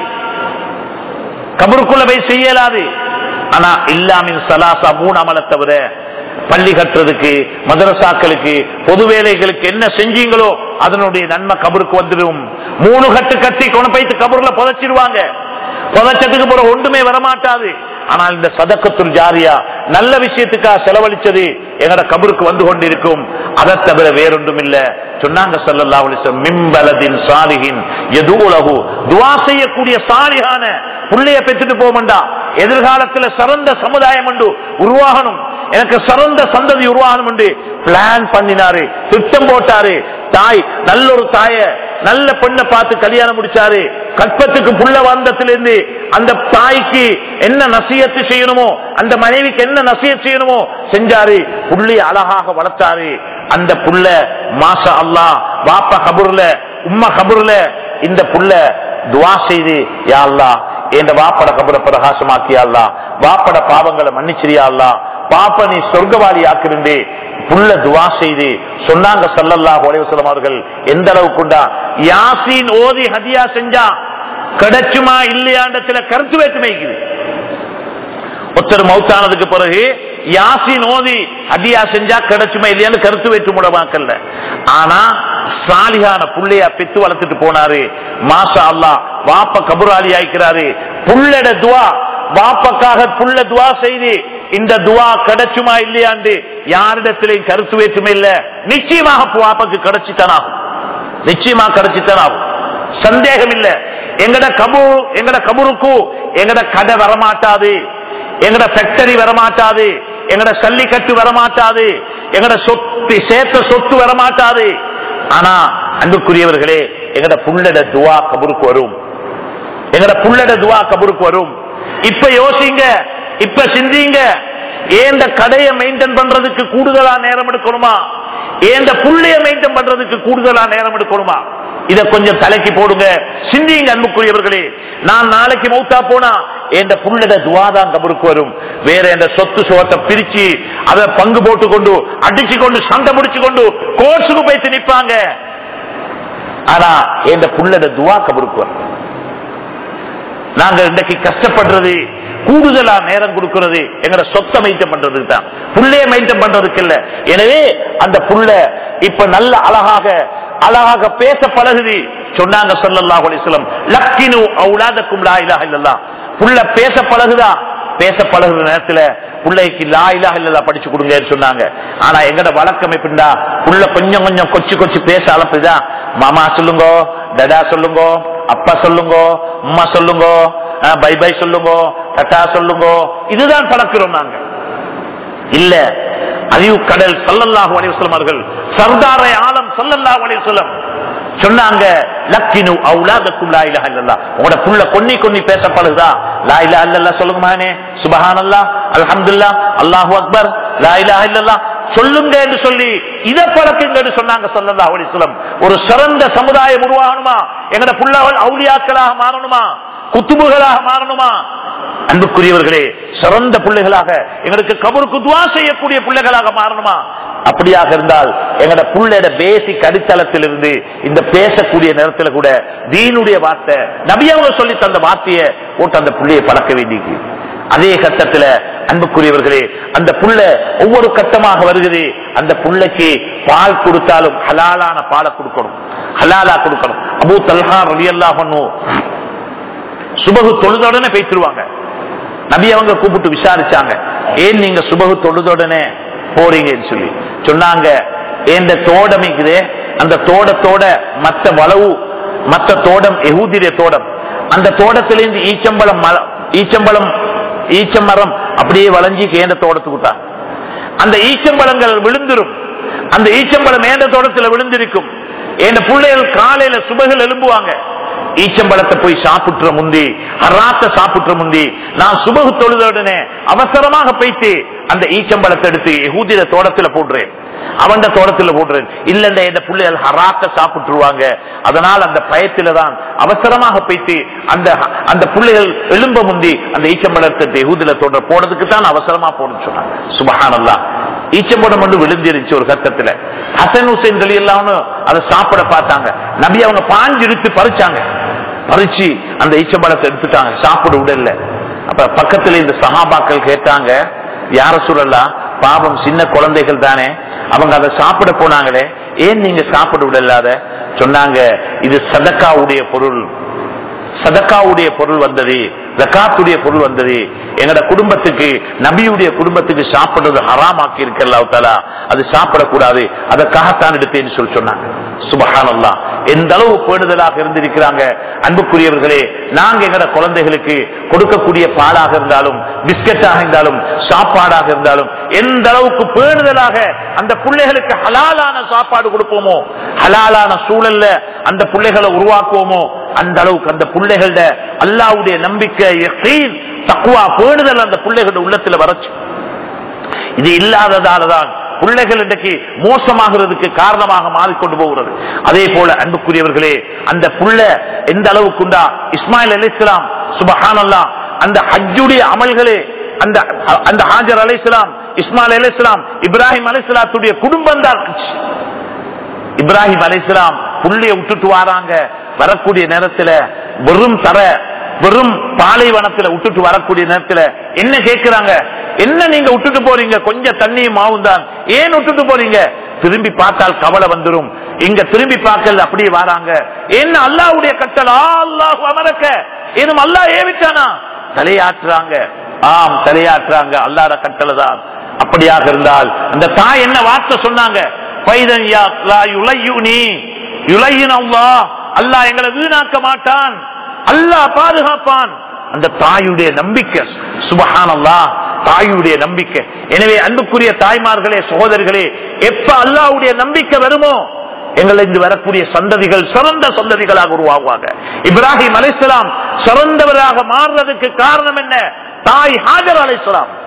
கபருக்குள்ள போய் செய்ய இயலாது. ஆனா இல்லாமின் சலாசா மூணு அமலை தவிர பள்ளி கட்டுறதுக்கு, மதரசாக்களுக்கு, பொது வேலைகளுக்கு என்ன செஞ்சீங்களோ அதனுடைய நன்மை கபருக்கு வந்துடும். மூணு கட்டு கட்டி கொண்டு போயிட்டு கபருல புதைச்சிருவாங்க. புதைச்சதுக்கு போற ஒன்றுமே வரமாட்டாது. ஆனால் இந்த சதக்கத்துல் ஜாரியா நல்ல விஷயத்துக்காக செலவழிச்சது எங்கட கபருக்கு வந்து கொண்டிருக்கும். அதை தவிர வேறொன்றும் இல்ல. சொன்னாங்க ஸல்லல்லாஹு அலைஹி வஸல்லம், மிம்பலதின் சாலிஹின் யதுலஹு, துஆ செய்யக்கூடிய சாலிஹான புள்ளைய பெற்றுட்டு போகண்டா எதிர்காலத்துல சிறந்த சமுதாயம் உண்டு உருவாகணும், எனக்கு சிறந்த சந்ததி உருவாகணும் என்று பிளான் பண்ணினாரு, திட்டம் போட்டாரு. தாய் நல்ல ஒரு தாய நல்ல பெண்ணை பார்த்து கல்யாணம் முடிச்சாரு. கற்பத்துக்கு புள்ள வந்தத்திலிருந்து அந்த தாய்க்கு என்ன நசியத்து செய்யணுமோ, அந்த மனைவிக்கு என்ன நசியத்து செய்யணுமோ செஞ்சாரு. புள்ளைய அழகாக வளர்த்தாரு. அந்த புள்ள மாஷா அல்லாஹ் வாப்பா கபூர்ல உம்மா கபூர்ல இந்த புள்ள துவா செய்து, யா அல்லாஹ் என் வாப்பட கபரை பிரகாசமாக்கியா அல்லாஹ், வாப்பட பாவங்களை மன்னிச்சிரியா அல்லாஹ், பாப்ப நீ சொர்க்கவாதி ஆக்கிருந்தே புள்ள துவா செய்து சொன்னாங்க ஸல்லல்லாஹு அலைஹி வஸல்லம் அவர்கள். எந்த அளவுக்குண்டா யாசீன் ஓதி ஹதியா செஞ்சா கிடைச்சுமா இல்லையாண்டத்துல கருத்து வேற்றுமைக்குது. ஒருத்தர் மௌத்தானதுக்கு பிறகு யாசின் ஓதி ஹதியா செஞ்சா கிடைச்சுமா இல்லையான்னு கருத்து வேற்றுமுடமாக்கல்ல. ஆனா சாலிஹான புள்ளையா பெத்து வளர்த்துட்டு போனாரு. மாஷா அல்லாஹ் வாப்ப கபுராலி ஆயிக்கிறாரு. புள்ளட துவா வாப்பக்காக புள்ள துவா செய்து இந்த துவா கிடைச்சுமா இல்லையாண்டு யாரிடத்திலையும் கருத்து வேற்றுமை இல்ல. நிச்சயமாக வாப்பக்கு கிடைச்சித்தானாகும், நிச்சயமா கிடைச்சித்தானாகும், சந்தேகம் இல்ல. எங்கட கபு எங்கட கபுருக்கு எங்கட கடை வரமாட்டாது, எங்கட ஃபேக்டரி வரமாட்டாது, எங்கட சல்லிக்கட்டு வரமாட்டாது, எங்கட சொத்து சேர்த்த சொத்து வரமாட்டாது. ஆனா அன்புக்குரியவர்களே எங்கட புள்ளட துவா கபருக்கு வரும், எங்கட புள்ளட துவா கபருக்கு வரும். இப்ப யோசிங்க, இப்ப சிந்திங்க, ஏந்த கடையை மெயின்டைன் பண்றதுக்கு கூடுதலா நேரம் எடுக்கணுமா, ஏந்த புள்ளைய மெயின்டைன் பண்றதுக்கு கூடுதலா நேரம் எடுக்கணுமா? இத கொஞ்சம் தலைக்கு போடுங்க, சிந்திங்க அன்புக்குரியவர்களே. நான் நாளைக்கு மௌத்தா போனா என்ற புள்ளட துவாதான் கபருக்கு வரும். வேற என்ற சொத்து சோத்தை பிரிச்சு அதை பங்கு போட்டு கொண்டு அடிச்சு கொண்டு சண்டை முடிச்சு கொண்டு கோர்ஸுக்கு போய்த்து நிற்பாங்க. ஆனா என்ற புள்ளட துவா கபருக்கு வரும். நாங்க இன்றைக்கு கஷ்டப்படுறது கூடுதலா நேரம் கொடுக்கிறது எங்கட சொத்தை மெயின்டைன் பண்றதுக்கு தான், புள்ளைய மெயின்டைன் பண்றதுக்கு இல்ல. எனவே அந்த புள்ள இப்ப நல்ல அழகாக அழகாக பேச பழகுது. சொன்னாங்க ஸல்லல்லாஹு அலைஹி வஸல்லம், லக்கினு அவுலாதக்கும் லா இலாஹ இல்லல்லாஹ். புள்ள பேச பழகுதா, பேச பழகுற நேரத்துல பிள்ளைக்கு லா இலாஹ இல்லல்லாஹ் படிச்சு கொடுங்கன்னு சொன்னாங்க. ஆனா எங்கட வழக்கம் எப்படின்னா, புள்ள கொஞ்சம் கொஞ்சம் கொச்சு கொச்சு பேச அளப்புதா, மாமா சொல்லுங்க, டடா சொல்லுங்க, அப்பா சொல்லுங்க, அம்மா சொல்லுங்க, பை பை சொல்லுங்க, டட்டா சொல்லுங்க, இதுதான் பழக்கிறோம் நாங்க. இல்ல, அறிவு கடல் ஸல்லல்லாஹு அலைஹி வஸல்லம் அவர்கள், சர்தாரை ஆலம் ஸல்லல்லாஹு அலைஹி வஸல்லம் சொன்னாங்க, லக்கினு அவுலாதக்கும் லா இலாஹ இல்லல்லாஹ். உங்களோட புள்ள கொன்னி கொன்னி பேச பழகுதா, லா இலாஹ இல்லல்லாஹ் சொல்லுங்க மகனே, சுப்ஹானல்லாஹ், அல்ஹம்துலில்லாஹ், அல்லாஹு அக்பர், லா இலாஹ இல்லல்லாஹ் சொல்லுங்க என்று சொல்லி இத பழக்குங்க என்று சொன்னாங்க ஸல்லல்லாஹு அலைஹி வஸல்லம். ஒரு சிறந்த சமுதாயம் உருவாகணுமா, எங்கட புள்ளவள் அவுலியாக்களாக மாறணுமா, குத்துபுகளாக மாறணுமா, அன்புக்குரியவர்களே சிறந்த பிள்ளைகளாக எங்களுக்கு கபருக்கு துஆ செய்யக்கூடிய பிள்ளைகளாக மாறணுமா, அப்படியாக இருந்தால் எங்கட புள்ளையோட பேசிக் அடித்தளத்திலிருந்து இந்த பேசக்கூடிய நேரத்தில் கூட தீனுடைய வார்த்தை, நபி அவங்க சொல்லி தந்த வார்த்தையை போட்டு அந்த புள்ளையை பழக்க வேண்டியது. அதே கட்டத்தில் அன்புக்குரியவர்களே அந்த புள்ள ஒவ்வொரு கட்டமாக வருகிறது. அந்த புள்ளைக்கு பால் கொடுத்தாலும் ஹலாலான பாலை கொடுக்கணும், ஹலாலா கொடுக்கணும். அபூ தல்ஹா ரலியல்லாஹு அன்ஹு சுபஹு தொழுதோடனே பேசிடுவாங்க. நபி அவங்க கூப்பிட்டு விசாரிச்சாங்க, ஏன் நீங்க சுபஹு தொழுதோடனே போறீங்கன்னு சொல்லி சொன்னாங்க, இந்த தோடம் இருக்குது, அந்த தோட்டத்தோட மற்ற வளவு மற்ற தோட்டம் யஹூதிய தோட்டம், அந்த தோட்டத்திலிருந்து ஈச்சம்பழம் ஈச்சம்பழம் ஈச்சமரம் அப்படியே வளைஞ்சி ஏந்த தோட்டத்துக்கு தான் அந்த ஈச்சம்பழங்கள் விழுந்துரும். அந்த ஈச்சம்பழம் ஏந்த தோட்டத்தில் விழுந்திருக்கும். என் பிள்ளைகள் காலையில சுபகள் எழும்புவாங்க, ஈச்சம்பழத்தை போய் சாப்பிட்டுற முந்தி, ஹராத்த சாப்பிட்டுற முந்தி நான் சுபகு தொழுதோடனே அவசரமாக போய்த்து அந்த ஈச்சம்பழத்தை எடுத்து யஹூதிய தோட்டத்துல போடுறேன், அவன் தோட்டத்துல போடுறேன். இல்ல இந்த பிள்ளைகள் ஹராத்த சாப்பிட்டுருவாங்க, அதனால் அந்த பயத்தில தான் அவசரமாக போய்த்து அந்த அந்த பிள்ளைகள் எழும்ப முந்தி அந்த ஈச்சம்பழத்தை யஹூதில தோன்ற போடுறதுக்கு தான் அவசரமா போடுன்னு சொன்னாங்க. சுப்ஹானல்லாஹ். ஈச்சம்பழம் வந்து விழுந்திருச்சு ஒரு கட்டத்துல. ஹசன் ஹுசைன் ரலியல்லாஹு அன்ஹு அதை சாப்பிட பார்த்தாங்க. நபி அவங்க பாஞ்சு எடுத்து பறிச்சாங்க, பறிச்சு அந்த ஈச்சம்பழத்தை எடுத்துட்டாங்க, சாப்பிட விடல. அப்ப பக்கத்துல இந்த சஹாபாக்கள் கேட்டாங்க, யார சொல்லலாம், பாவம் சின்ன குழந்தைகள் தானே, அவங்க அதை சாப்பிட போனாங்களே, ஏன் நீங்க சாப்பிட விடலாத? சொன்னாங்க, இது சதக்காவுடைய பொருள், சதக்காவுடைய பொருள் வந்தது, ஜகாத்துடைய பொருள் வந்தது, எங்கட குடும்பத்துக்கு நபியுடைய குடும்பத்துக்கு சாப்பிடுறது ஹராமாக்கி இருக்கு அல்லாஹ் தஆலா, அது சாப்பிடக்கூடாது, அதற்காகத்தான் எடுத்தேன்னு சொல்லி சொன்னாங்க. சுப்ஹானல்லாஹ். எந்த அளவு பேணுதலாக இருந்திருக்கிறாங்க அன்புக்குரியவர்களே. நாங்க எங்கட குழந்தைகளுக்கு கொடுக்கக்கூடிய பாலாக இருந்தாலும் பிஸ்கட்டாக இருந்தாலும் சாப்பாடாக இருந்தாலும் எந்த அளவுக்கு பேணுதலாக அந்த பிள்ளைகளுக்கு ஹலாலான சாப்பாடு கொடுப்போமோ, ஹலாலான சூழல்ல அந்த பிள்ளைகளை உருவாக்குவோமோ, அந்த அளவுக்கு அந்த பிள்ளைகள அல்லாஹ்வுடைய நம்பிக்கை, யகீன், தக்வா, பேணுதல் அந்த பிள்ளைகளோட உள்ளத்துல வரச்சு. இது இல்லாததாலதான் பிள்ளைகள் இன்றைக்கு மோசமாகிறதுக்கு காரணமாக மாறிக்கொண்டு போகிறது. அதே போல அன்புக்குரியவர்களே அந்த புள்ள எந்த அளவுக்குண்டா இஸ்மாயில் அலைஹிஸ்ஸலாம், சுப்ஹானல்லாஹ், அந்த ஹஜ்ஜுடைய அமல்களே, அந்த அந்த ஹாஜர் அலைஹிஸ்ஸலாம், இஸ்மாயில் அலைஹிஸ்ஸலாம், இப்ராஹிம் அலைஹிஸ்ஸலாத்துடைய குடும்பம் தான். இப்ராஹிம் அலைஹிஸ்ஸலாம் புள்ளைய விட்டுட்டு வராங்க, வரக்கூடிய நேரத்துல வெறும் தர வெறும் பாலைவனத்துல விட்டுட்டு வரக்கூடிய நேரத்துல என்ன கேட்கிறாங்க, என்ன நீங்க விட்டுட்டு போறீங்க, கொஞ்சம் தண்ணியும் மாவும் தான், ஏன் விட்டுட்டு போறீங்க? திரும்பி பார்த்தால் கவலை வந்துடும். இங்க திரும்பி பார்க்கல, அப்படியே வராங்க. என்ன அல்லாஹ்வுடைய கட்டளை, அல்லாஹ் அமரக்க, ஏனும் அல்லாஹ் ஏவிட்டானா? தலையாற்றுறாங்க. ஆம், தலையாற்றுறாங்க, அல்லாஹ்வுடைய கட்டளை தான். அப்படியாக இருந்தால் அந்த தாய் என்ன வார்த்தை சொன்னாங்க, பைதன் யா லா யுலையுனி யுலையின் அல்லாஹ், அல்லாஹ் எங்களை வீணாக்க மாட்டான், அல்லாஹ் பாதுகாப்பான். அந்த தாயுடைய நம்பிக்கை, சுப்ஹானல்லாஹ், தாயுடைய நம்பிக்கை. எனவே அன்புக்குரிய தாய்மார்களே, சகோதரிகளே, எப்ப அல்லாஹ்வுடைய நம்பிக்கை வருமோ எங்களிருந்து வரக்கூடிய சந்ததிகள் சிறந்த சந்ததிகளாக உருவாகுவாங்க. இப்ராஹிம் அலைஹிஸ்ஸலாம் சிறந்தவராக மாறுறதுக்கு காரணம் என்ன? தாய் ஹாஜர் அலைஹிஸ்ஸலாம்.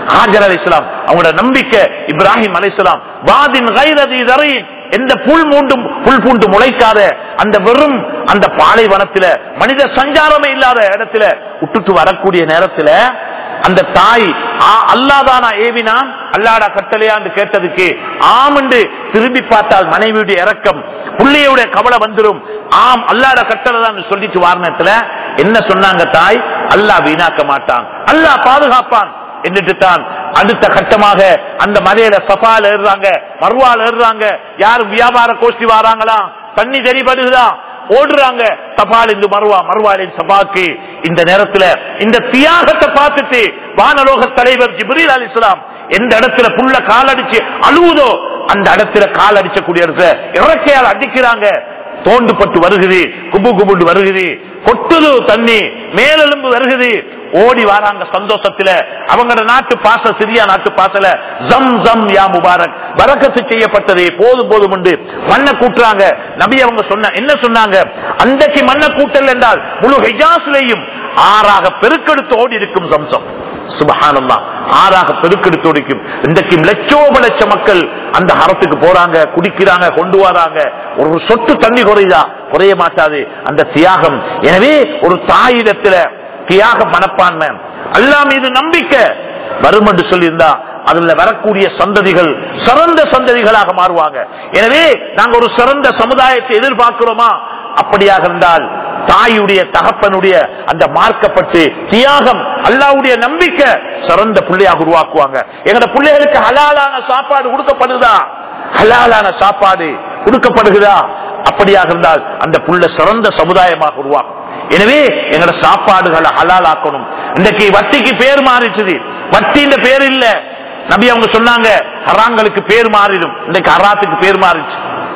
ஹாஜர் அலைஹிஸ்ஸலாம் அவங்களோட நம்பிக்கை, இப்ராஹிம் அலைஹிஸ்ஸலாம் வாதின் கைரதி தரையின் எந்த புல் மூண்டும் புல் பூண்டு முளைக்காத அந்த வெறும் அந்த பாலைவனத்துல மனித சஞ்சாரமே இல்லாத இடத்துல விட்டுட்டு வரக்கூடிய நேரத்துல அந்த தாய் அல்லாதானா ஏவினான், அல்லாடா கட்டளையான்னு கேட்டதுக்கு ஆமண்டு திரும்பி பார்த்தால் மனைவியுடைய இரக்கம், புள்ளையுடைய கவலை வந்துடும். ஆம் அல்லாட கட்டளை தான் சொல்லிட்டு வாரணத்துல என்ன சொன்னாங்க தாய், அல்லாஹ் வீணாக்க மாட்டான், அல்லாஹ் பாதுகாப்பான் என்றுட்டு தான் அடுத்த கட்டமாக அந்த மலையில சஃபால ஏறுறாங்க, மர்வால ஏறுறாங்க. யாரும் வியாபார கோஷ்டி வராங்களா, தண்ணி தெரிபடுதா, ஓடுறாங்க சபால் இந்த மர்வா, மர்வாலின் சபாக்கு. இந்த நேரத்துல இந்த தியாகத்தை பார்த்துட்டு வானலோக தலைவர் ஜிப்ரீல் அலைஹிஸ்ஸலாம் எந்த இடத்துல புள்ள கால் அடிச்சு அழுவுதோ அந்த இடத்துல கால் அடிச்சக்கூடிய இடத்துல இறக்கையால் அடிக்கிறாங்க. தோண்டுபட்டு வருகுது, குபு குபுண்டு வருகுது, கொட்டுது தண்ணி, மேலெலும்பு வருகுது. ஓடி வராங்க சந்தோஷத்துல. அவங்களோட நாட்டு பாச, சிரியா நாட்டு பாசல ஜம் ஜம் யா முபாரக், பரக்கத்து செய்யப்பட்டது, போதும் போதும் உண்டு மண்ணை கூட்டுறாங்க. நபி அவங்க சொன்ன என்ன சொன்னாங்க, அன்றைக்கு மண்ணை கூட்டல் என்றால் முழு ஹிஜாஸ்லையும் ஆறாக பெருக்கெடுத்து ஓடி இருக்கும் சம்சம். சுப்ஹானல்லாஹ், ஆறாக பெருக்கெடுத்து ஓடிக்கும். இன்றைக்கு லட்சோப லட்ச மக்கள் அந்த ஹரத்துக்கு போறாங்க, குடிக்கிறாங்க, கொண்டு வராங்க. ஒரு சொட்டு தண்ணி குறையுதா? குறைய மாட்டாது அந்த தியாகம். எனவே ஒரு தாயிடத்துல தியாக மனப்பான்மை, அல்லாஹ் மீது நம்பிக்கை வரும் என்று சொல்லியிருந்தா அதுல வரக்கூடிய சந்ததிகள் சிறந்த சந்ததிகளாக மாறுவாங்க. எனவே நாங்க ஒரு சிறந்த சமுதாயத்தை எதிர்பார்க்கிறோமா? அப்படியாக இருந்தால் தாயுடைய தகப்பனுடைய அந்த மார்க்கப்பட்டு தியாகம், அல்லாஹ்வுடைய நம்பிக்கை சிறந்த பிள்ளையாக உருவாக்குவாங்க. எங்கட பிள்ளைகளுக்கு ஹலாலான சாப்பாடு கொடுக்கப்படுதா? ஹலாலான சாப்பாடு கொடுக்கப்படுகிறதா? அப்படியாக இருந்தால் அந்த புள்ள சிறந்த சமுதாயமாக உருவாக்கும். எனவே எங்கட சாப்பாடுகளை ஹலாலாக்கணும். இன்றைக்கு வட்டிக்கு பேர் மாறிச்சுது, வட்டின்ற பேர் இல்ல. நபி அவங்க சொன்னாங்க ஹராங்களுக்கு பேர் மாறிடும். இன்றைக்கு ஹராத்துக்கு பேர் மாறிச்சு.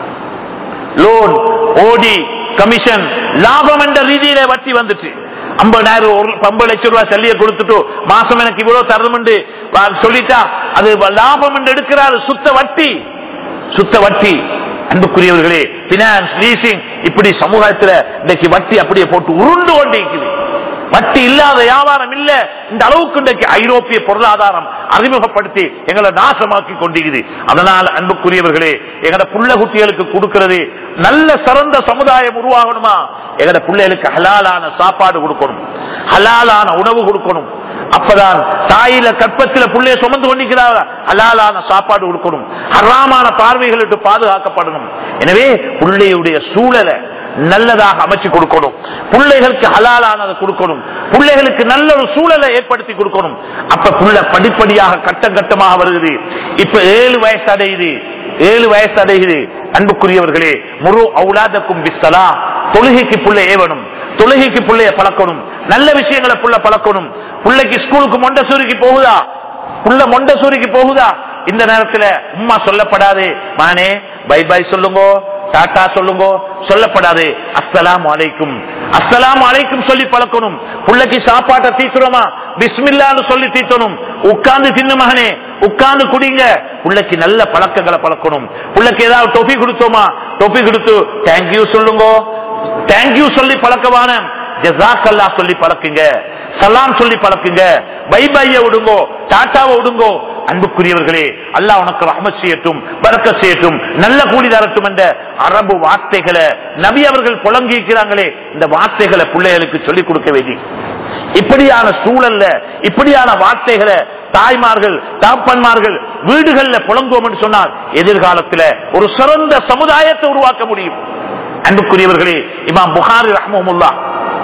லோன், ஓடி, கமிஷன், லாபம் என்ற ரீதியில வட்டி வந்துட்டு ஐம்பதாயிரம் ஐம்பது லட்சம் ரூபாய் சல்லியை கொடுத்துட்டு மாசம் எனக்கு இவ்வளவு தரணும் சொல்லிட்டா அது லாபம் என்று எடுக்கிறாரு. சுத்த வட்டி, சுத்த வட்டி. அன்புக்குரியவர்களே, பினான்ஸ், லீசிங், இப்படி சமூகத்தில் இன்றைக்கு வட்டி அப்படியே போட்டு உருண்டு கொண்டிருக்குது. வட்டி இல்லாத வியாபாரம் இல்ல. இந்த அளவுக்கு இன்றைக்கு ஐரோப்பிய பொருளாதாரம் அறிமுகப்படுத்தி எங்களை நாசமாக்கி கொண்டிருக்குது. அதனால் அன்புக்குரியவர்களே, எங்கட புள்ள குட்டிகளுக்கு கொடுக்கிறது நல்ல சிறந்த சமுதாயம் உருவாகணுமா? எங்கட பிள்ளைகளுக்கு ஹலாலான சாப்பாடு கொடுக்கணும், ஹலாலான உணவு கொடுக்கணும். அப்பதான் தாயில கற்பத்தில பிள்ளைய சுமந்து கொண்டிருக்கிறார், ஹலாலான சாப்பாடு கொடுக்கணும், ஹராமான பார்வைகளுக்கு பாதுகாக்கப்படணும். எனவே பிள்ளையுடைய சூழலை நல்லதாக அமைச்சு கொடுக்கணும், பிள்ளைகளுக்கு ஹலாலானதை கொடுக்கணும், பிள்ளைகளுக்கு நல்ல ஒரு சூழலை ஏற்படுத்தி கொடுக்கணும். அப்ப புள்ள படிப்படியாக கட்டம் கட்டமாக வருகிறது. இப்ப ஏழு வயசு அடையுது, ஏழு வயசு அடையுது. அன்புக்குரியவர்களே, முரு அவுலாதக்கும் பிஸ்ஸலா, தொழுகைக்கு புள்ளை ஏவணும், தொழுகைக்கு புள்ளைய பழக்கணும், நல்ல விஷயங்களை புள்ள பழக்கணும். பிள்ளைக்கு ஸ்கூலுக்கு மொண்டசூரிக்கு போகுதா? புள்ள மொண்டசூரிக்கு போகுதா? இந்த நேரத்தில் உம்மா சொல்லப்படாது, மானே பை பை சொல்லுங்க, டாட்டா சொல்லுங்க, சொல்லப்படாது. அஸ்ஸலாமு அலைக்கும், அஸ்ஸலாமு அலைக்கும் சொல்லி பழக்கணும். புள்ளைக்கு சாப்பாட்டை தீத்துறோமா, பிஸ்மில்லான்னு சொல்லி தீத்தணும். உட்கார்ந்து தின்னு மகனே, உட்கார்ந்து குடிங்க. புள்ளைக்கு நல்ல பழக்கங்களை பழக்கணும். புள்ளைக்கு ஏதாவது டொபி கொடுத்தோமா, டொபி கொடுத்து தேங்க்யூ சொல்லுங்க, தேங்க்யூ சொல்லி பழக்கவான, ஜஸாக்கல்லா சொல்லி பழக்குங்க, சலாம் சொல்லி பழக்குங்க, பை பைய விடுங்கோ, டாட்டாவை விடுங்கோ. அன்புக்குரியவர்களே, அல்லாஹ் உனக்கு ரஹ்மத் செய்யட்டும், பரக்கத் செய்யட்டும், நல்ல கூலி தரட்டும் என்ற அரபு வார்த்தைகளை நபி அவர்கள் புலங்கி இருக்கிறாங்களே, இந்த வார்த்தைகளை பிள்ளைகளுக்கு சொல்லிக் கொடுக்க வேண்டி இப்படியான சூழல்ல இப்படியான வார்த்தைகளை தாய்மார்கள் தாப்பன்மார்கள் வீடுகள்ல புலங்குவோம் என்று சொன்னால் எதிர்காலத்தில் ஒரு சிறந்த சமுதாயத்தை உருவாக்க முடியும். அன்புக்குரியவர்களே, இமாம் புகாரி ரஹ்மஹுல்லாஹ்,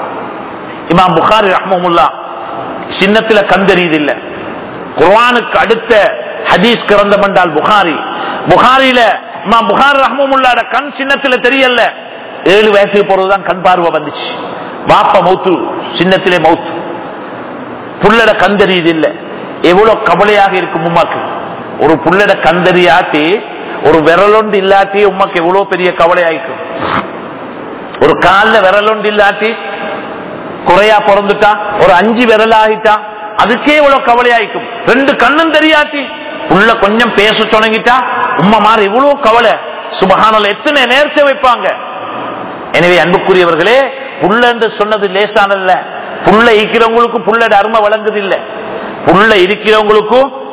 இமாம் புகாரி ரஹ்மஹுல்லாஹ் சின்னத்துல கந்தறியது இல்ல. குர்ஆனுக்கு அடுத்த ஹதீஸ் கிரந்தம் என்றால் புகாரி. புகாரில இமாம் புகாரி ரஹ்மஹுல்லாஹ் கண் சின்னத்துல தெரியல. ஏழு வயசுக்கு போறதுதான் கண் பார்வை வந்துச்சு. பாப்ப மௌத்து, சின்னத்திலே மௌத்து, புள்ளட கந்தறியது இல்ல. எவ்வளவு கவலையாக இருக்கும் உமாக்கு. ஒரு புள்ளட கந்தறியாட்டி, ஒரு விரலொண்டு இல்லாட்டி உமாக்கு எவ்வளவு பெரிய கவலையாயிருக்கும். ஒரு கால்ல விரலொண்டு இல்லாட்டி குறையா பிறந்துட்டா, ஒரு அஞ்சு விரல் ஆகிட்டா, அதுக்கே இவ்வளவு கவலையாயிருக்கும். ரெண்டு கண்ணும் தெரியாட்டி உள்ள கொஞ்சம் பேச தொடங்கிட்டா உம்மா மாறு இவ்வளவு கவலை. சுபஹானல்லாஹ், எத்தனை நேர்ச்சி வைப்பாங்க. எனவே அன்புக்குரியவர்களே, புள்ள என்று சொன்னது லேசானல்ல. புள்ள இருக்கிறவங்களுக்கும் புள்ளட அருமை வழங்குது இல்ல, புள்ள இருக்கிறவங்களுக்கும்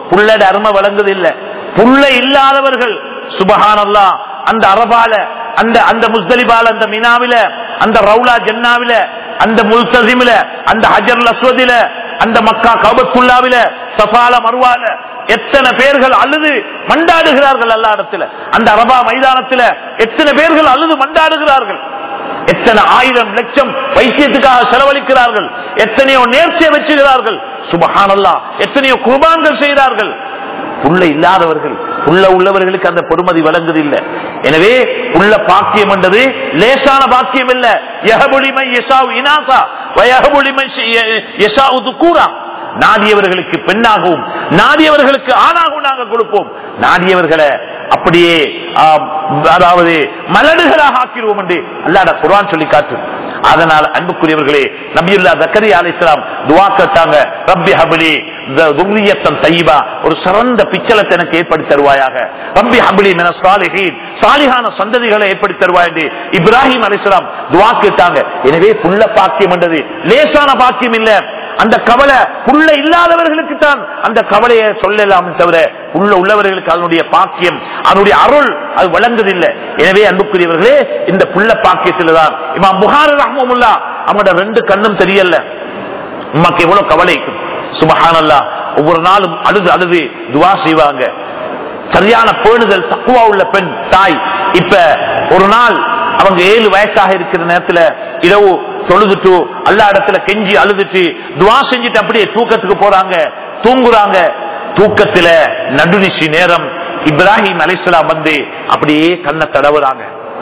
புள்ளட அருமை வழங்குது இல்ல. புள்ள இல்லாதவர்கள் சுபஹானல்லாஹ் அந்த அரபால, அந்த அந்த முஸ்தலிபால, அந்த மினாவில, அந்த ரவுலா ஜன்னாவில, அந்த முல்தசிமில, அந்த ஹஜர் அஸ்வதில, அந்த மக்கா கஅபத்துல்லாவில, சஃபால மர்வால எத்தனை பேர்கள் அழுது மண்டாடுகிறார்கள். அல்லா இடத்துல அந்த அரபா மைதானத்துல எத்தனை பேர்கள் அழுது மண்டாடுகிறார்கள். எத்தனை ஆயிரம் லட்சம் வைத்தியத்துக்காக செலவழிக்கிறார்கள். எத்தனையோ நேர்ச்சியை வச்சுகிறார்கள். சுபஹானல்லாஹ் எத்தனையோ குர்பான்கள் செய்கிறார்கள். புள்ள இல்லாதவர்கள், புள்ள உள்ளவர்களுக்கு அந்த பொறுமதி வழங்குது இல்லை. எனவே புள்ள பாக்கியம் என்றது லேசான பாக்கியம் இல்ல. யஹபுலிமை யஷாஉ இனாஸா வ யஹபுலிமை யஷாஉ துக்கூரா. நாடியவர்களுக்கு பெண்ணாகவும் நாடியவர்களுக்கு ஆணாகவும் நாங்கள் கொடுப்போம். நாடியவர்களை அப்படியே அதாவது மலடுகளாக ஆக்கிடுவோம் என்று அல்லாஹ் குர்ஆன் சொல்லி காட்டு. அதனால் அன்புக்குரியவர்களே, நபியுல்லாஹ் ஜக்கரியா அலைஹிஸ்ஸலாம் துஆ கேட்டாங்க, ரப்பி ஹப்லி துர்ரியத்தன் தய்யிபா, ஒரு சிறந்த பிச்சலத்தை எனக்கு ஏற்படுத்தி தருவாயாக. ரப்பி ஹப்லி மினஸ் சாலிஹீன், சாலிஹான சந்ததிகளை ஏற்படுத்தி தருவாய் என்று இப்ராஹிம் அலைஹிஸ்ஸலாம் துஆ கேட்டாங்க. எனவே புள்ள பாக்கியம் என்றது லேசான பாக்கியம் இல்ல. அந்த கவலை புள்ள இல்லாதவர்களுக்கு தான் அந்த கவலையை சொல்லலாம் தவிர உள்ள உள்ளவர்களுக்கு அதனுடைய பாக்கியம், அதனுடைய அருள் அது வழங்குதில்லை. எனவே அன்புக்குரியவர்களே, இந்த புள்ள பாக்கியத்தில் தான் இமாம் புகாரி ரஹ்மத்துல்லாஹ் அவங்களோட ரெண்டு கண்ணும் தெரியல. உமக்கு எவ்வளவு கவலை. சுபஹானல்லாஹ் ஒவ்வொரு நாளும் அழுது அழுது துவா செய்வாங்க. சரியான பேணுதல் தக்குவா உள்ள பெண் தாய். இப்ப ஒரு நாள் அவங்க ஏழு வயசாக இருக்கிற நேரத்துல இரவு தொழுதுட்டு அல்லா இடத்துல கெஞ்சி அழுதுட்டு துவா செஞ்சுட்டு அப்படியே தூக்கத்துக்கு போறாங்க, தூங்குறாங்க. தூக்கத்துல நடுநிசி நேரம் இப்ராஹிம் அலைஹிஸ்ஸலாம் வந்து அப்படியே கண்ணை தடவுறாங்க,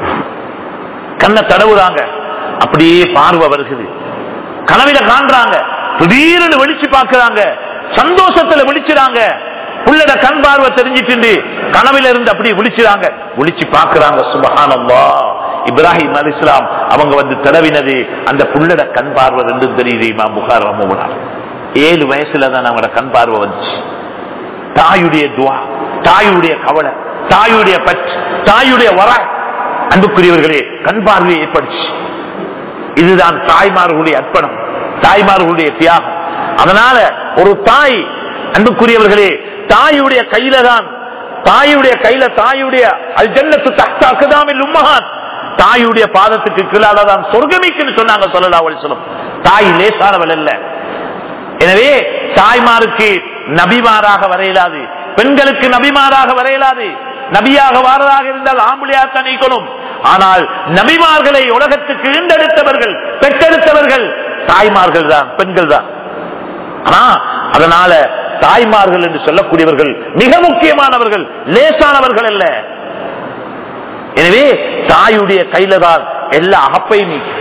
கண்ணை தடவுறாங்க. அப்படியே பார்வை வருகிறது, கனவில காண்றாங்க. திடீர்னு வெளிச்சு பாக்குறாங்க, சந்தோஷத்துல விழிச்சுறாங்க. புள்ளட கண் பார்வை தெரிஞ்சிட்டு கனவில இருந்து அப்படியே விழிச்சுறாங்க. விழிச்சு பாக்குறாங்க, சுப்ஹானல்லாஹ் இப்ராஹிம் அலைஹிஸ்ஸலாம் அவங்க வந்து தடவினது அந்த புள்ளட கண் பார்வை ரெண்டும் தெரியுது. இமாம் புகாரி ரஹ்மத்துல்லாஹ் ஏழு வயசுல தான் அவங்களோட கண் பார்வை வந்துச்சு. தாயுடைய துவா, தாயுடைய கவலை, தாயுடைய பற்று, தாயுடைய வர அன்புக்குரியவர்களே கண் பார்வையை ஏற்படுச்சு. இதுதான் தாய்மார்களுடைய அர்ப்பணம், தாய்மார்களுடைய தியாகம். அதனால ஒரு தாய் அன்புக்குரியவர்களே தாயுடைய கையில தான், தாயுடைய கையில தாயுடைய அல் ஜன்னத்து தஹ்தா அக்தாமில் உம்மஹாத், தாயுடைய பாதத்துக்கு கீழால தான் சொர்க்கமிக்குன்னு சொன்னாங்க ஸல்லல்லாஹு அலைஹி வஸல்லம். தாய் லேசானவள் அல்ல. எனவே தாய்மாருக்கு நபிமாராக வரையலாது, பெண்களுக்கு நபிமாராக வரையலாது. நபியாக வாரதாக இருந்தால் ஆம்பளையாத்தான் நீக்கணும். ஆனால் நபிமார்களை உலகத்துக்கு ஈண்டெடுத்தவர்கள், பெற்றெடுத்தவர்கள் தாய்மார்கள் தான், பெண்கள் தான். ஆனா அதனால தாய்மார்கள் என்று சொல்லக்கூடியவர்கள் மிக முக்கியமானவர்கள், லேசானவர்கள் அல்ல. எனவே தாயுடைய கையில தான் எல்லா அகப்பையும் நீக்கி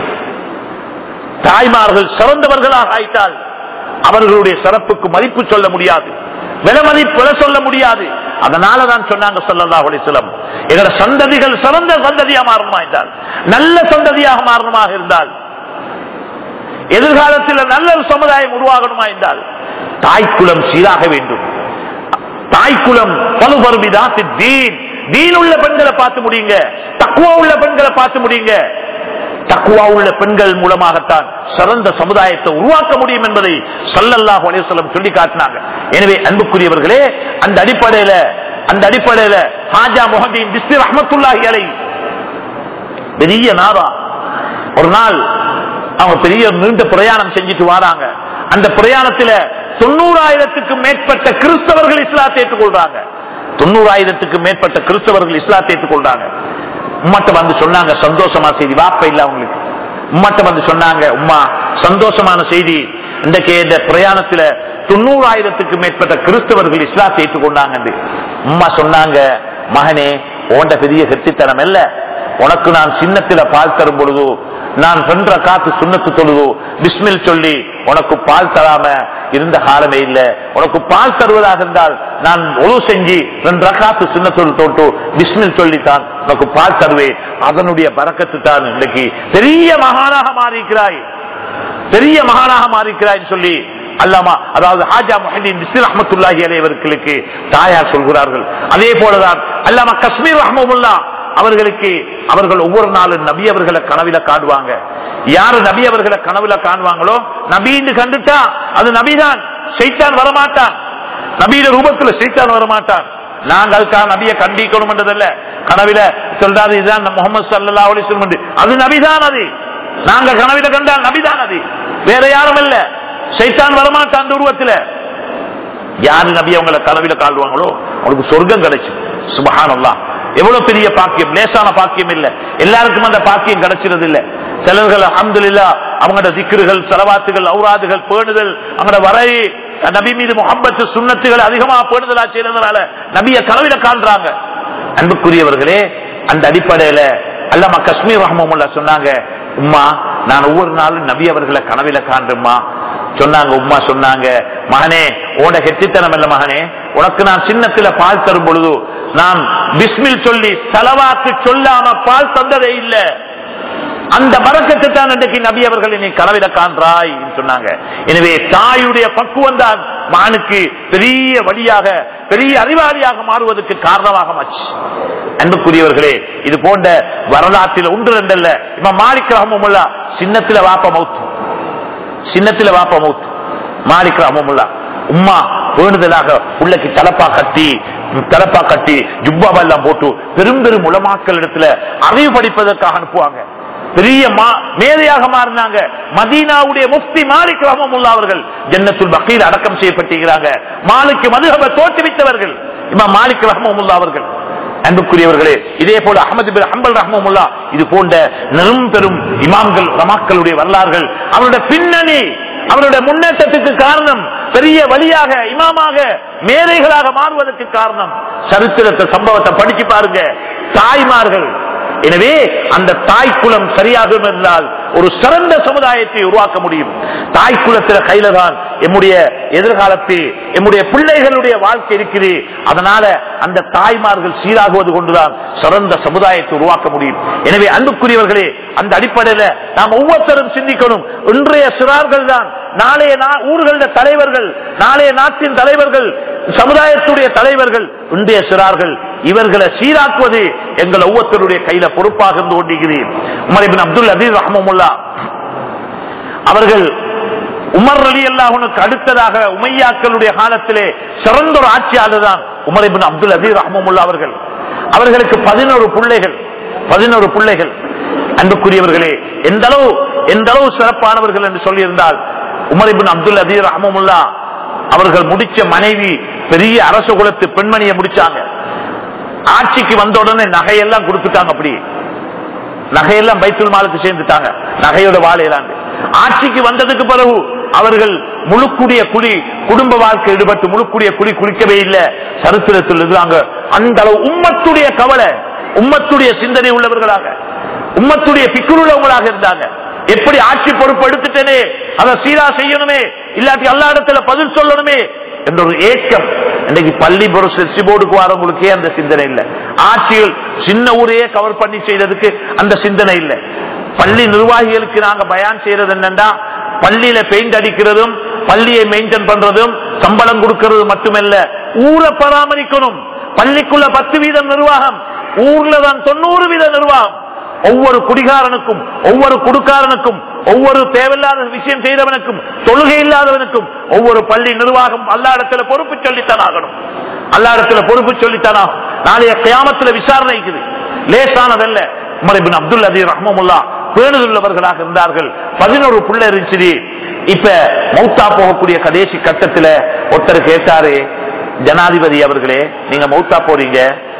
தாய்மார்கள் சிறந்தவர்களாக ஆயிட்டால் அவர்களுடைய சிறப்புக்கு மதிப்பு சொல்ல முடியாது, விலை மதிப்பு சொல்ல முடியாது. அதனாலதான் சொன்னாங்க ஸல்லல்லாஹு அலைஹி வஸல்லம், எங்களோட சந்ததிகள் சிறந்த சந்ததியா மாறணுமா என்றால், நல்ல சந்ததியாக மாறணுமாக இருந்தால், எதிர்காலத்தில் நல்ல சமுதாயம் உருவாகணுமா என்றால் தாய்க்குலம் சீராக வேண்டும். தாய்க்குலம் பலுபர்பிதாத்தி தீன், தீன் உள்ள பெண்களை பார்த்து முடியுங்க, தக்குவா உள்ள பெண்களை பார்த்து முடியுங்க. தக்குவா உள்ள பெண்கள் மூலமாகத்தான் சிறந்த சமுதாயத்தை உருவாக்க முடியும் என்பதை ஸல்லல்லாஹு அலைஹி வஸல்லம் சொல்லி காட்டினாங்க. எனவே அன்புக்குரியவர்களே, அந்த அடிப்படையில அந்த அடிப்படையில ஹாஜா முஹம்மதின் பிஸ்மி ரஹ்மத்துல்லாஹி அலைஹி பெரிய நாரா ஒரு நாள் அவங்க பெரிய நீண்ட பிரயாணம் செஞ்சுட்டு வராங்க. அந்த பிரயாணத்துல தொண்ணூறாயிரத்துக்கு மேற்பட்ட கிறிஸ்தவர்கள் இஸ்லாத்தை ஏற்றுக்கொள்றாங்க. தொண்ணூறாயிரத்துக்கு மேற்பட்ட கிறிஸ்தவர்கள் இஸ்லாத்தை ஏற்றுக்கொள்றாங்க. உம்மாட்ட வந்து சொன்னாங்க சந்தோஷமா செய்தி, வாப்ப இல்ல அவங்களுக்கு. உம்மாட்ட வந்து சொன்னாங்க, உம்மா சந்தோஷமான செய்தி, இன்றைக்கு இந்த பிரயாணத்துல தொண்ணூறாயிரத்துக்கு மேற்பட்ட கிறிஸ்தவர்கள் இஸ்லாத்தை ஏற்றுக்கொண்டாங்க. உம்மா சொன்னாங்க, மகனே உன்ட பெரிய கெட்டித்தனம் இல்ல, உனக்கு நான் சின்னத்தில பால் தரும் பொழுது நான் சென்ற காத்து சுண்ணத்து தொழுது பிஸ்மில் சொல்லி உனக்கு பால் தராம இருந்த காலமே இல்ல. உனக்கு பால் தருவதாக இருந்தால் நான் ஒழு செஞ்சு ரெண்டு காத்து சுண்ணத்தொழு தோட்டு பிஸ்மில் சொல்லித்தான் உனக்கு பால் தருவேன். அதனுடைய பரக்கத்து தான் இன்றைக்கு பெரிய மகானாக மாறிக்கிறாய், பெரிய மகானாக மாறிக்கிறாய் சொல்லி அல்லாமா, அதாவது ஹாஜா முஹம்மதின் பிஸ்மி ரஹ்மத்துல்லாஹி அலைஹி அவர்களுக்கு தாயார் சொல்கிறார்கள். அதே போலதான் அல்லாமா கஸ்மீர் ரஹ்மத்துல்லாஹ் அவர்களுக்கு அவர்கள் ஒவ்வொரு நாளும் நபி அவர்களை கனவில காணுவாங்க. யாரு நபி அவர்களை கனவுல காணுவாங்களோ, நபின்னு கண்டுட்டா அது நபிதான், ஷைத்தான் வரமாட்டான். நபியில ரூபத்துல சைத்தான் வரமாட்டான். நாங்க அதுக்காக நபியை கண்டிக்கணும் என்றதல்ல. கனவில சொல்றாரு இதுதான் முகமது ஸல்லல்லாஹு அலைஹி வஸல்லம், அது நபிதான். அது நாங்க கனவில கண்டால் நபிதான், அது வேற யாரும் இல்ல. சைத்தான் வரமாட்டான் அந்த உருவத்துல. யாரு நபி அவங்களை கனவில கால்வாங்களோ அவங்களுக்கு சொர்க்கம் கிடைச்சு. சுப்ஹானல்லாஹ், எவ்வளவு பெரிய பாக்கியம், லேசான பாக்கியம் இல்ல. எல்லாருக்கும் அந்த பாக்கியம் கிடைச்சிருது இல்ல. சிலர்கள் அல்ஹம்துலில்லாஹ் அவங்களோட திக்ருகள், ஸலவாத்துகள், ஔராதுகள் பேணுதல், அவங்களோட வரை நபி மீது முஹப்பத் சுன்னத்துகள் அதிகமா பேணுதலா செய்யறதுனால நபியை கனவில காண்றாங்க. அன்புக்குரியவர்களே, அந்த அடிப்படையில அல்லாமா கஸ்மீர் ரஹ்மத்துல்லாஹி சொன்னாங்க, உம்மா நான் ஒவ்வொரு நாளும் நபி அவர்களை கனவில காண்றேம்மா சொன்னாங்க. உம்மா சொன்னாங்க, மகனே உன கெட்டித்தனம் இல்ல மகனே, உனக்கு நான் சின்னத்துல பால் தரும் பொழுது நான் பிஸ்மில் சொல்லி ஸலவாத்து சொல்லாம பால் தந்ததே இல்ல. அந்த பரக்கத்தை தான் இன்றைக்கு நபி அவர்கள் நீ கனவில காண்றாய் சொன்னாங்க. எனவே தாயுடைய பக்குவம் தான் மகனுக்கு பெரிய வழியாக, பெரிய அறிவாளியாக மாறுவதற்கு காரணமாக மாச்சு. அன்புக்குரியவர்களே, இது போன்ற வரலாற்றில் ஒன்று ரெண்டல்ல. இமாம் மாலிக் ரஹ்மத்துல்லாஹ் சின்னத்துல வாப்ப மௌத், சின்னத்துல வாப்ப மௌத். மாலிக் ரஹ்மத்துல்லாஹ் உம்மா வேணுதலாக உள்ளக்கு தலப்பா கட்டி தலப்பா கட்டி ஜுப்பாவெல்லாம் போட்டு பெரும் பெரும் உலமாக்கள் இடத்துல அறிவு படிப்பதற்காக அனுப்புவாங்க. பெரிய மேதையாக மாறினாங்க. மதீனாவுடைய முஃப்தி மாலிக் ரஹ்மத்துல்லாஹ் அவர்கள் ஜன்னத்துல் பகீல் அடக்கம் செய்யப்பட்டிருக்கிறாங்க. மாலிக் மதுஹபை தோற்றுவித்தவர்கள் இமாம் மாலிக் ரஹ்மத்துல்லாஹ் அவர்கள். அன்புக்குரியவர்களே, இதே போல அஹ்மது பின் ஹம்பல் ரஹ்மத்துல்லாஹ், இது போன்ற நெரும் பெரும் இமாம்கள் உலமாக்களுடைய வரலாறுகள், அவருடைய பின்னணி, அவருடைய முன்னேற்றத்துக்கு காரணம், பெரிய வழியாக இமாமாக மேதைகளாக மாறுவதற்கு காரணம் சரித்திரத்தை சம்பவத்தை படிச்சு பாருங்க. தாய்மார்கள். எனவே அந்த தாய் குலம் சரியாக இருந்தால் ஒரு சிறந்த சமுதாயத்தை உருவாக்க முடியும். தாய் குலத்தில் கையில தான் எம்முடைய எதிர்காலத்தில் எம்முடைய பிள்ளைகளுடைய வாழ்க்கை இருக்குது. அதனால அந்த தாய்மார்கள் சீராகுவது கொண்டுதான் சிறந்த சமுதாயத்தை உருவாக்க முடியும். எனவே அன்புக்குரியவர்களே, அந்த அடிப்படையில் நாம் ஒவ்வொருத்தரும் சிந்திக்கணும். இன்றைய சிறார்கள் தான் நாளைய ஊர்கள தலைவர்கள், நாளைய நாட்டின் தலைவர்கள், சமுதாயத்துடைய தலைவர்கள் இன்றைய சிறார்கள். இவர்களை சீராக்குவது எங்கள் ஒவ்வொருத்தருடைய கையில பொறுப்பாக இருந்து கொண்டிருக்கிறேன். உமர் இப்னு அப்துல் அசீஸ் ரஹ்மத்துல்லாஹ் அவர்கள் உமர் ரலியல்லாஹு அன்ஹுக்கு அடுத்ததாக உமையாக்களுடைய காலத்திலே சிறந்த ஒரு ஆட்சியாளர் தான் உமர் இப்னு அப்துல் அசீஸ் ரஹ்மத்துல்லாஹ் அவர்கள். அவர்களுக்கு பதினோரு பிள்ளைகள், பதினோரு பிள்ளைகள். அன்புக்குரியவர்களே, எந்த அளவு எந்த அளவு சிறப்பானவர்கள் என்று சொல்லியிருந்தால், உமர் இப்னு அப்துல் அசீஸ் ரஹ்மத்துல்லாஹ் அவர்கள் முடிச்ச மனைவி பெரிய அரச குலத்து பெண்மணியை முடிச்சாங்க. ஆட்சிக்கு வந்த உடனே நகையெல்லாம் கொடுத்துட்டாங்க. அப்படி நகையெல்லாம் பைத்துல் மாலுக்கு சேர்ந்துட்டாங்க, நகையோட வாழையெல்லாம். ஆட்சிக்கு வந்ததுக்கு பிறகு அவர்கள் முழுக்குடிய குடி, குடும்ப வாழ்க்கை ஈடுபட்டு முழுக்குடிய குடி குளிக்கவே இல்லை. சரித்திரத்தில் இருந்தாங்க. அந்த அளவு உம்மத்துடைய கவலை, உம்மத்துடைய சிந்தனை உள்ளவர்களாக, உம்மத்துடைய பிக்குள்ளவங்களாக இருந்தாங்க. எப்படி ஆட்சி பொறுப்பு எடுத்துட்டேனே அதை சீரா செய்யணுமே, இல்லாட்டி எல்லா இடத்துல பதில் சொல்லணுமே என்ற ஒரு ஏக்கம். இன்னைக்கு பள்ளி போர்டுக்கு வரவங்களுக்கே அந்த சிந்தனை இல்லை. ஆட்சிகள் சின்ன ஊரையே கவர் பண்ணி செய்யறதுக்கு அந்த சிந்தனை இல்லை. பள்ளி நிர்வாகிகளுக்கு நாங்க பயான் செய்யறது என்னன்னா, பள்ளியில பெயிண்ட் அடிக்கிறதும் பள்ளியை மெயின்டைன் பண்றதும் சம்பளம் கொடுக்கிறது மட்டுமல்ல, ஊரை பராமரிக்கணும். பள்ளிக்குள்ள பத்து வீதம் நிர்வாகம், ஊர்ல தான் தொண்ணூறு வீத நிர்வாகம். ஒவ்வொரு குடிகாரனுக்கும், ஒவ்வொரு குடுக்காரனுக்கும், ஒவ்வொரு தேவையில்லாத விஷயம் செய்தவனுக்கும், தொழுகை இல்லாதவனுக்கும் ஒவ்வொரு பள்ளி நிர்வாகம் அல்லா இடத்துல பொறுப்பு சொல்லித்தான் ஆகணும். அல்லா இடத்துல பொறுப்பு சொல்லித்தான் ஆகும். நாளைய கியாமத்துல விசாரணை இருக்குது, லேசானதல்ல. உமர் இப்னு அப்துல் அசீஸ் ரஹ்மத்துல்லாஹ் பேணுதலுள்ளவர்களாக இருந்தார்கள். பதினோரு பிள்ளை இருந்துச்சு. இப்ப மௌத்தா போகக்கூடிய கடைசி கட்டத்துல ஒருத்தர் கேட்டாரு, ஜனாதிபதி அவர்களே, நீங்க மௌத்தா போறீங்க,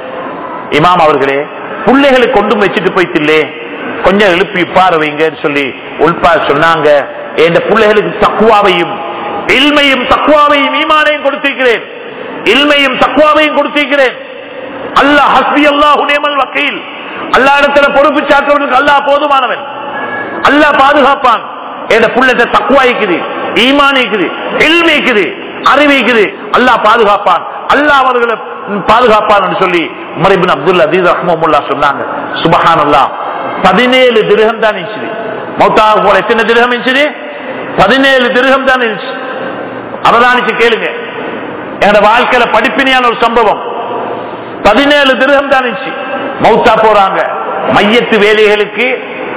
இமாம் அவர்களே, பிள்ளைகளை கொண்டும் வச்சுட்டு போயிட்டில்லே, கொஞ்சம் எழுப்பி உட்கார வைங்கன்னு சொல்லி உள்பா சொன்னாங்க. என் பிள்ளைகளுக்கு தக்குவாவையும் இல்மையும் தக்குவாவையும் ஈமானையும் கொடுத்திருக்கிறேன், இல்மையும் தக்குவாவையும் கொடுத்திருக்கிறேன். அல்லாஹ் ஹஸ்பி அல்லாஹு நிஅமல் வக்கீல், அல்லாஹ் இடத்துல பொறுப்பு சாற்றவனுக்கு அல்லாஹ் போதுமானவன், அல்லாஹ் பாதுகாப்பான். என் பிள்ளைகிட்ட தக்குவா இருக்குது, ஈமான் இருக்குது, இல்மை இருக்குது, அறிவு இருக்குது, அல்லாஹ் பாதுகாப்பான், அல்லாஹ் அவர்களை பாதுகாப்பான் சொல்லி உமர் இப்னு அப்துல் அசீஸ் ரஹ்மத்துல்லாஹ் சொன்னாங்க. சுப்ஹானல்லாஹ், பதினேழு திர்ஹம் தான் இருந்துச்சு. மௌத்தாக போல எத்தனை திர்ஹம் இருந்துச்சு? பதினேழு திர்ஹம் தான் இருந்துச்சு. அவதானிச்சு கேளுங்க, என்னோட வாழ்க்கையில படிப்பினையான ஒரு சம்பவம். பதினேழு திர்ஹம் தான் இருந்துச்சு. மௌத்தா போறாங்க, மையத்து வேலைகளுக்கு,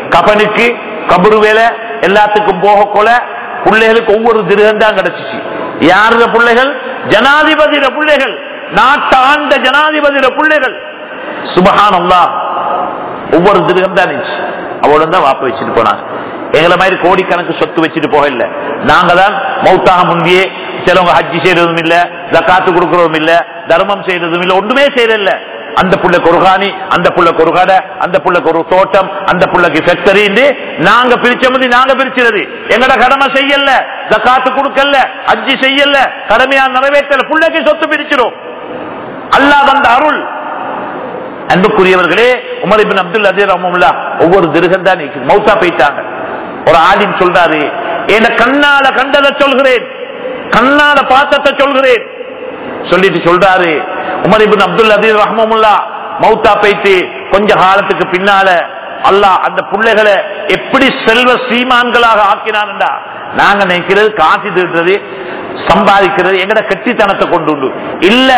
கபனுக்கு, கபரு வேலை எல்லாத்துக்கும் போக கொல பிள்ளைகளுக்கு ஒவ்வொரு திர்ஹம் தான் கிடைச்சிச்சு. யாருடைய பிள்ளைகள்? ஜனாதிபதியோட பிள்ளைகள், நாட்டு ஆண்ட ஜனாதிபதியோட பிள்ளைகள். சுப்ஹானல்லாஹ். ஒவ்வொரு திருகம் தான் இருந்துச்சு. அவளும் தான் வாப்ப வச்சுட்டு போனாங்க. எங்களை மாதிரி கோடிக்கணக்கு சொத்து வச்சுட்டு போக இல்ல. நாங்க தான் மௌத்தாக முன்பியே சிலவங்க ஹஜ்ஜி செய்யறதும் இல்ல, ஜகாத்து கொடுக்கறதும் இல்ல, தர்மம் செய்யறதும் இல்ல, ஒன்றுமே செய்யறதில்ல. அந்த புள்ள கொருகானி, அந்த புள்ள கொருகடை, அந்த புள்ளைக்கு ஒரு தோட்டம், அந்த புள்ளைக்கு ஃபேக்டரி, நாங்க பிரிச்ச நாங்க பிரிச்சது. எங்கட கடமை செய்யல, ஜகாத்து கொடுக்கல, ஹஜ்ஜி செய்யல, கடமையா நிறைவேற்றல, புள்ளைக்கு சொத்து பிரிச்சிடும். அல்லாஹ் வந்த அருள். அன்புக்குரியவர்களே, உமர் இப்னு அப்துல் அஜீஸ் ரஹ்மத்துல்லாஹ் ஒவ்வொரு திருகம் தான் மௌத்தா போயிட்டாங்க. ஒரு ஆலிம் சொல்றாரு, என்ன கண்ணால கண்டதை சொல்கிறேன், கண்ணால பார்த்தத்தை சொல்கிறேன் சொல்லிட்டு சொல்றாரு. உமர் இப்னு அப்துல் அஜீஸ் ரஹ்மத்துல்லாஹ் மௌத்தா போயிட்டு கொஞ்ச காலத்துக்கு பின்னால அல்லாஹ் அந்த பிள்ளைகளை எப்படி செல்வ சீமான்களாக ஆக்கினான்டா. நாங்க நினைக்கிறது காசி தீட்டுறது, சம்பாதிக்கிறது எங்கட கெட்டித்தனத்தை கொண்டு உண்டு இல்ல.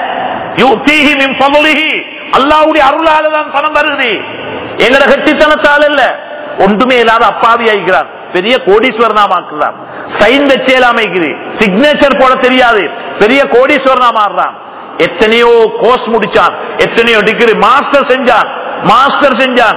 அல்லாஹ்வுடைய அருளால தான் பணம் வருது, எங்கட கெட்டித்தனத்தால் இல்ல. ஒன்றுமே இல்லாத அப்பாவி ஆகிறான், பெரிய கோடீஸ்வரனாமாக்குறான். சைன் வச்சேலாமைக்குது, சிக்னேச்சர் போட தெரியாது, பெரிய கோடீஸ்வரனா மாறுறான். எத்தனையோ கோர்ஸ் முடிச்சான், எத்தனையோ டிகிரி, மாஸ்டர் செஞ்சான், மாஸ்டர் செஞ்சான்,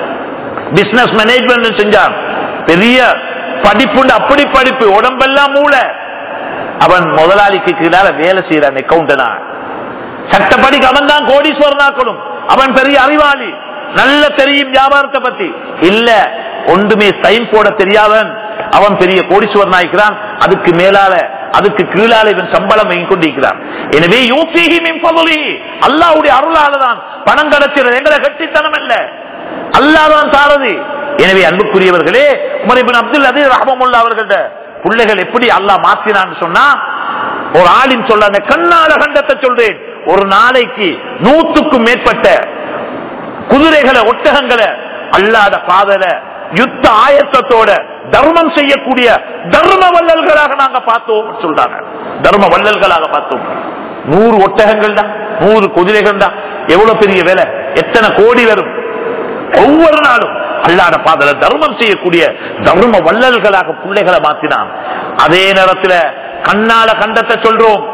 பிசினஸ் மேனேஜ்மெண்ட் செஞ்சான், பெரிய படிப்புண்டு, அப்படி படிப்பு, உடம்பெல்லாம் மூளை. அவன் முதலாளிக்கு கீழால வேலை செய்யறான், அக்கௌண்டனா. சட்டப்படிக்கு அவன் தான் கோடீஸ்வரனாக்கணும். அவன் பெரிய அறிவாளி, நல்ல தெரியும் வியாபாரத்தை பத்தி இல்ல, ஒன்றுமே சைன் போட தெரியாதவன் அவன் பெரிய கோடீஸ்வரன் ஆகிறான். அதுக்கு மேலால அதுக்கு கீழால இவன் சம்பளம் வாங்கி கொண்டிருக்கிறான். எனவே அல்லாஹ்வுடைய அருளால தான் பணம் கிடைக்கிறது, எங்களை கட்டித்தனம் அல்ல, அல்லாஹ் தான் தாரது. எனவே அன்புக்குரியவர்களே, உமர் இப்னு அப்துல் அஜீஸ் ரஹ்மத்துல்லாஹ் அவர்களோட பிள்ளைகள் எப்படி அல்லாஹ் மாத்தினான்னு சொன்னா, ஒரு ஆலிம் சொல்ல கண்ணால கண்டத்தை சொல்றேன், ஒரு நாளைக்கு நூற்றுக்கும் மேற்பட்ட குதிரைகளை, ஒட்டகங்களை அல்லாத பாதல யுத்த ஆயத்தத்தோட தர்மம் செய்யக்கூடிய தர்ம வள்ளல்களாக நாங்க பார்த்தோம் சொல்றாங்க. தர்ம வள்ளல்களாக பார்த்தோம். நூறு ஒட்டகங்கள் தான், நூறு குதிரைகள் தான், எவ்வளவு பெரிய வேலை, எத்தனை கோடி வரும். ஒவ்வொரு நாளும் அல்லாத பாதல தர்மம் செய்யக்கூடிய தர்ம வள்ளல்களாக பிள்ளைகளை மாத்தினான். அதே நேரத்தில் கண்ணால கண்டத்தை சொல்றோம்.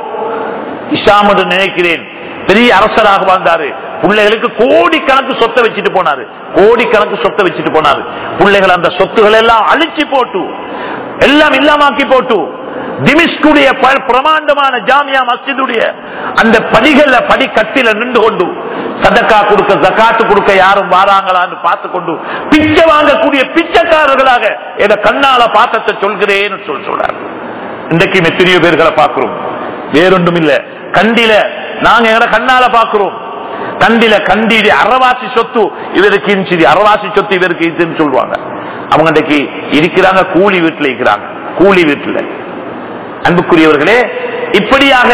இஷாம் என்று நினைக்கிறேன், பெரிய அரசராக வாழ்ந்தாரு, பிள்ளைகளுக்கு கோடிக்கணக்கு சொத்தை வச்சுட்டு போனாரு, கோடிக்கணக்கு சொத்தை வச்சுட்டு போனாரு. பிள்ளைகள் அந்த சொத்துக்கள் எல்லாம் அழிச்சு போட்டு, எல்லாம் இல்லாமாக்கி போட்டு, திமிஷ்குடைய பிரமாண்டமான ஜாமியா மஸ்ஜிதுடைய அந்த படிகள்ல படிக்கட்டில நின்று கொண்டு சதக்கா கொடுக்க, ஜகாத்து கொடுக்க யாரும் வாராங்களான்னு பார்த்து கொண்டு பிச்சை வாங்கக்கூடிய பிச்சைக்காரர்களாக என கண்ணால பாத்தத்தை சொல்கிறேன்னு சொல்லி சொல்றாரு. இன்றைக்கு எத்தனையோ பேர்களை பார்க்கிறோம், வேறொன்றும் இல்ல. கண்டில நாங்க எங்களை கண்ணால பாக்குறோம், கண்டில கண்டில அறவாசி சொத்து இவருக்கு இருந்துச்சு, அறவாசி சொத்து இவருக்கு இதுன்னு சொல்லுவாங்க. அவங்க இன்றைக்கு இருக்கிறாங்க கூலி வீட்டுல இருக்கிறாங்க, கூலி வீட்டுல. அன்புக்குரியவர்களே, இப்படியாக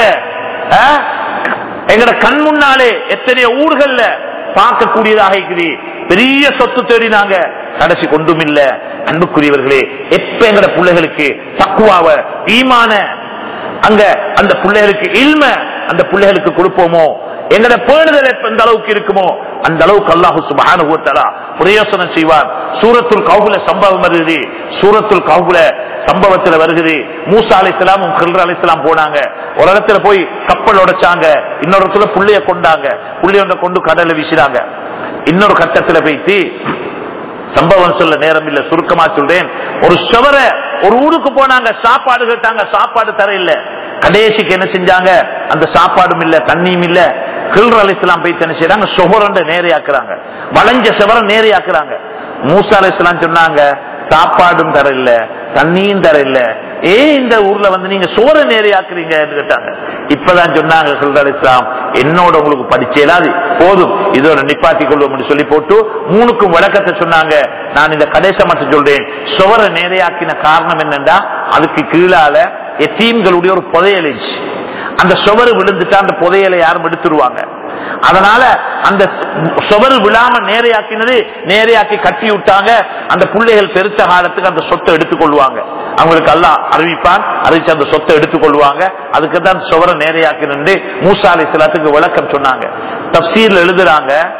எங்கட கண் முன்னாலே எத்தனையோ ஊர்கள்ல பார்க்கக்கூடியதாக இருக்குது. பெரிய சொத்து தேடினாங்க, கடைசி கொண்டும் இல்ல. அன்புக்குரியவர்களே, எப்ப எங்கட பிள்ளைகளுக்கு தக்குவாவ ஈமான அங்க அந்த பிள்ளைகளுக்கு இல்ம அந்த பிள்ளைகளுக்கு கொடுப்போமோ, எங்கட பேணுதல் எந்த அளவுக்கு இருக்குமோ அந்த அளவுக்கு அல்லாஹ் சுப்ஹானஹு வ தஆலா பிரயோசனம் செய்வார். சூரத்துல் கஹ்ஃப்ல சம்பவம் வருது, சூரத்துல் கஹ்ஃப்ல சம்பவத்தில் வருகிறது. மூசா அலைஹிஸ்ஸலாமும் ஹில்ர் அலைஹிஸ்ஸலாம் போனாங்க, ஒரு இடத்துல போய் கப்பல் உடைச்சாங்க, இன்னொரு இடத்துல புள்ளைய கொண்டாங்க, புள்ளைய கொண்டு கடல்ல வீசினாங்க. இன்னொரு கட்டத்துல போயிட்டு சம்பவம் சொல்ல நேரம் இல்ல, சுருக்கமா சொல்றேன். ஒரு சுவர ஒரு ஊருக்கு போனாங்க, சாப்பாடு கேட்டாங்க, சாப்பாடு தர இல்ல. கடைசிக்கு என்ன செஞ்சாங்க, அந்த சாப்பாடும் இல்ல, தண்ணியும் இல்ல. ஹில்ர் அலைஹிஸ்ஸலாம் போய் என்ன செய்யறாங்க, சுவரண்ட நேரையாக்குறாங்க, வளைஞ்ச சுவர நேரையாக்குறாங்க. மூசா அலைஹிஸ்ஸலாம் சொன்னாங்க, சாப்பாடும் தர இல்ல, தண்ணியும் தர இல்ல, ஏ இந்த ஊர்ல வந்து நீங்க சோற நேரையாக்குறீங்க கேட்டாங்க. இப்பதான் சொன்னாங்க ஹில்ர் அலைஹிஸ்ஸலாம், என்னோட உங்களுக்கு படிச்சேலாது போதும், இதோட நிப்பாட்டி கொள்வோம் சொல்லி போட்டு மூணுக்கும் விளக்கத்தை சொன்னாங்க. நான் இந்த கடைசி மட்டும் சொல்றேன். சுவர நேரையாக்கின காரணம் என்னன்னா, அதுக்கு கீழால எத்தீம்களுடைய ஒரு புதையல், அந்த சுவரு விழுந்துட்டா அந்த புதையலை யாரும் எடுத்துருவாங்க. அதனால அந்த சுவரு விழாம நேரையாக்கினது, நேரையாக்கி கட்டி விட்டாங்க. அந்த பிள்ளைகள் பெருத்த காலத்துக்கு அந்த சொத்தை எடுத்துக்கொள்வாங்க, அவங்களுக்கு அல்லாஹ் அறிவிப்பான், அறிவிச்சு அந்த சொத்தை எடுத்துக்கொள்வாங்க. அதுக்கு தான் சுவரை நேரையாக்கினு மூசா அலைஹிஸ்ஸலாத்துக்கு விளக்கம் சொன்னாங்க. தஃசீர்ல எழுதுறாங்க,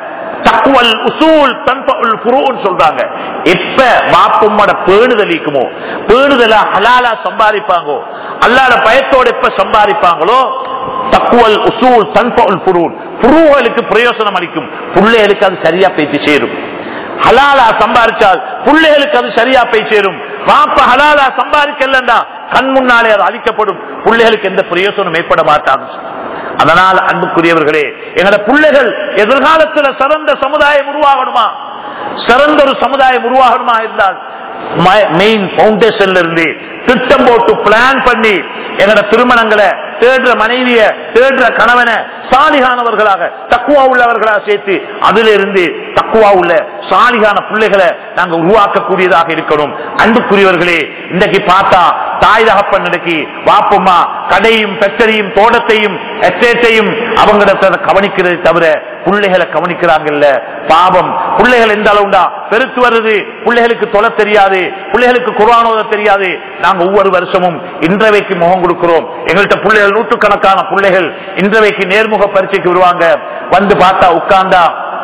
தக்வல் உசூல் தன்ஃபஉல் ஃபுரூன் சொல்றாங்க. எப்ப வாப்பம்மோட பேணுதல் இருக்குமோ, பேணுதலா ஹலாலா சம்பாதிப்பாங்கோ, அல்லாஹ்வுடைய பயத்தோட எப்ப சம்பாதிப்பாங்களோ, தக்வல் உசூல் தன்ஃபஉல் ஃபுரூன், ஃபுரூகளுக்கு பிரயோஜனம் அளிக்கும், பிள்ளைகளுக்கு அது சரியா பேசி சேரும். ஹலாலா சம்பாதிச்சால் பிள்ளைகளுக்கு அது சரியா போய் சேரும். வாப்ப ஹலாலா சம்பாதிக்கலண்டா கண் முன்னாலே அது அழிக்கப்படும், பிள்ளைகளுக்கு எந்த பிரயோஜனம் ஏற்பட மாட்டாங்க. அதனால் அன்புக்குரியவர்களே, எங்களோட பிள்ளைகள் எதிர்காலத்தில் சிறந்த சமுதாயம் உருவாகணுமா, சிறந்த ஒரு சமுதாயம் உருவாகணுமா இருந்தால் மெயின் பவுண்டேஷன்ல இருந்து திட்டம் போட்டு பிளான் பண்ணி எங்களோட திருமணங்களை தேடுற மனைவிய தேடுற கணவனை சாலிகானவர்களாக தக்குவா உள்ளவர்களாக சேர்த்து அதில இருந்து தக்குவா உள்ள சாலிகான பிள்ளைகளை நாங்கள் உருவாக்கக்கூடியதாக இருக்கணும். அன்புக்குரியவர்களே, இன்றைக்கு பார்த்தா தாய் தகப்பன் இன்னைக்கு வாப்பம்மா கடையும் ஃபேக்டரியும் தோட்டத்தையும் எஸ்டேட்டையும் அவங்களிடத்தை கவனிக்கிறதை தவிர பிள்ளைகளை கவனிக்கிறாங்கல்ல. பாவம், பிள்ளைகள் எந்த அளவுண்டா பெருத்து வருது, பிள்ளைகளுக்கு தொலை தெரியாது, பிள்ளைகளுக்கு குர்ஆன் ஓத தெரியாது. நாங்க ஒவ்வொரு வருஷமும் இன்றவைக்கு முகம் கொடுக்கிறோம். எங்கள்கிட்ட பிள்ளைகள் நூற்றுக்கணக்கான பிள்ளைகள் இன்றவைக்கு நேர்முக பரீட்சைக்கு வருவாங்க. வந்து பார்த்தா உட்கார்ந்தா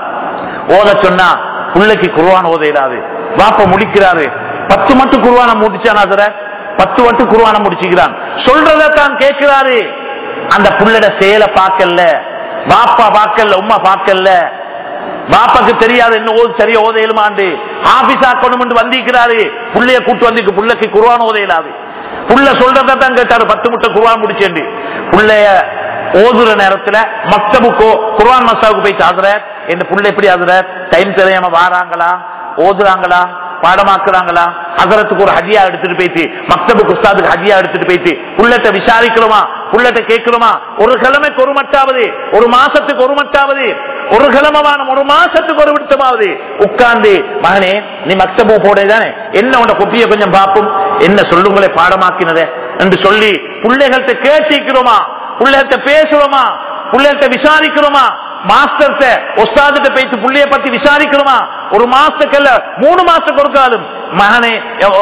ஓத சொன்னா பிள்ளைக்கு குர்ஆன் ஓத இயலாது. வாப்ப முடிக்கிறாரு, பத்து மட்டும் குர்ஆனை முடிச்சானா சார், பத்து மட்டும் குர்ஆனை முடிச்சுக்கிறான், சொல்றத தான் கேட்கிறாரு. அந்த புள்ளட செயலை பார்க்கல, பாப்பா பார்க்கல, உமா பார்க்கல. பாப்பாக்கு தெரியாது என்ன ஓது சரியா ஓத இயலுமாண்டு ஆபீஸ் ஆக்கணும் வந்திருக்கிறாரு. புள்ளைய கூட்டு வந்து புள்ளைக்கு குர்ஆன் ஓத இயலாது. புள்ள சொல்றத தான் கேட்டாரு, பத்து முட்டை குர்ஆன் முடிச்சேன். புள்ளைய ஓதுற நேரத்துல மக்தபுக்கோ குர்ஆன் மசாவுக்கு போய் ஆகுற இந்த புள்ள எப்படி ஆகுற, டைம் தெரியாம வாராங்களா, ஓதுறாங்களா, பாடமாக்குறாங்களா, அகரத்துக்கு ஒரு ஹதியா எடுத்துட்டு போயிட்டு மக்தபுக்கு உஸ்தாதுக்கு ஹதியா எடுத்துட்டு போயிட்டு புள்ளட்ட விசாரிக்கிறோமா, புள்ளட்ட கேட்கிறோமா, ஒரு கிழமைக்கு ஒரு மட்டாவது, ஒரு மாசத்துக்கு ஒரு மட்டாவது, ஒரு கிழமைவான ஒரு மாசத்துக்கு ஒரு விட்டமாவது உட்கார்ந்து மகனே நீ மக்தபு போடதானே, என்ன உன்ன கொப்பிய கொஞ்சம் பார்ப்போம், என்ன சொல்லுங்களே பாடமாக்கினதே என்று சொல்லி பிள்ளைகள்கிட்ட கேட்டிக்கிறோமா, பிள்ளைகிட்ட பேசுறோமா, பிள்ளைகிட்ட விசாரிக்கிறோமா, மாஸ்டர்ட்ட உஸ்தாதிட்ட பேசி புள்ளைய பத்தி விசாரிக்கிறோமா. ஒரு மாசத்துக்கு இல்ல மூணு மாசத்துக்கு ஒரு காலம் மகனே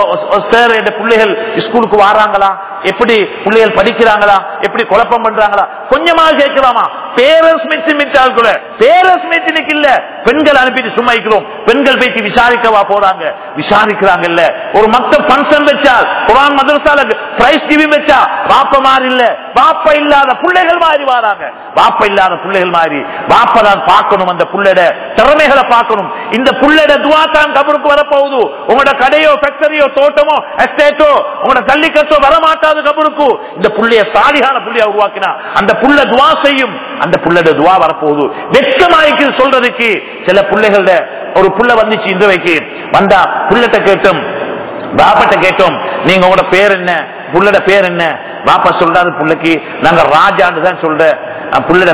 சார் என் பிள்ளைகள் ஸ்கூலுக்கு வராங்களா, எப்படி பிள்ளைகள் படிக்கிறாங்களா, எப்படி குழப்பம் பண்றாங்களா, கொஞ்சமா கேட்கலாமா. பேரண்ட்ஸ் மீட்டிங் கூட பேரண்ட்ஸ் மீட்டிங் இல்ல, பெண்கள் அனுப்பிட்டு சும்மா இருக்கிறோம், பெண்கள் பேசி விசாரிக்கவா போறாங்க, விசாரிக்கிறாங்கல்ல. ஒரு மத்த பங்கன் வச்சால் குர்ஆன் மதரசால பிரைஸ் கிவிங் வச்சா பாப்ப மாதிரி இல்ல, பாப்ப இல்லாத பிள்ளைகள் மாதிரி வராங்க, பாப்ப இல்லாத பிள்ளைகள் மாதிரி. பாப்ப தான் பார்க்கணும், அந்த புள்ளட திறமைகளை பார்க்கணும். இந்த புள்ளட துஆ தான் கபருக்கு வரப்போகுது. உங்களோட கடையோ ஃபேக்டரியோ தோட்டமோ எஸ்டேட்டோ உங்களோட தள்ளிக்கட்டோ வரமாட்டாது கபருக்கு. இந்த புள்ளைய சாலிகான புள்ளைய உருவாக்கினா அந்த புள்ள துஆ செய்யும், அந்த புள்ளட துஆ வரப்போகுது. வெட்கமாய்க்கு சொல்றதுக்கு சில பிள்ளைகள ஒரு புள்ள வந்துச்சு இந்த வைக்கு வந்தா புள்ளட்ட கேட்டோம், பாப்பட்ட கேட்டோம், நீங்க உங்களோட பேர் என்ன, புள்ளட பேர் என்ன, பாப்பா சொல்றாரு புள்ளைக்கு நாங்க ராஜான்னு தான் சொல்ற. புள்ளட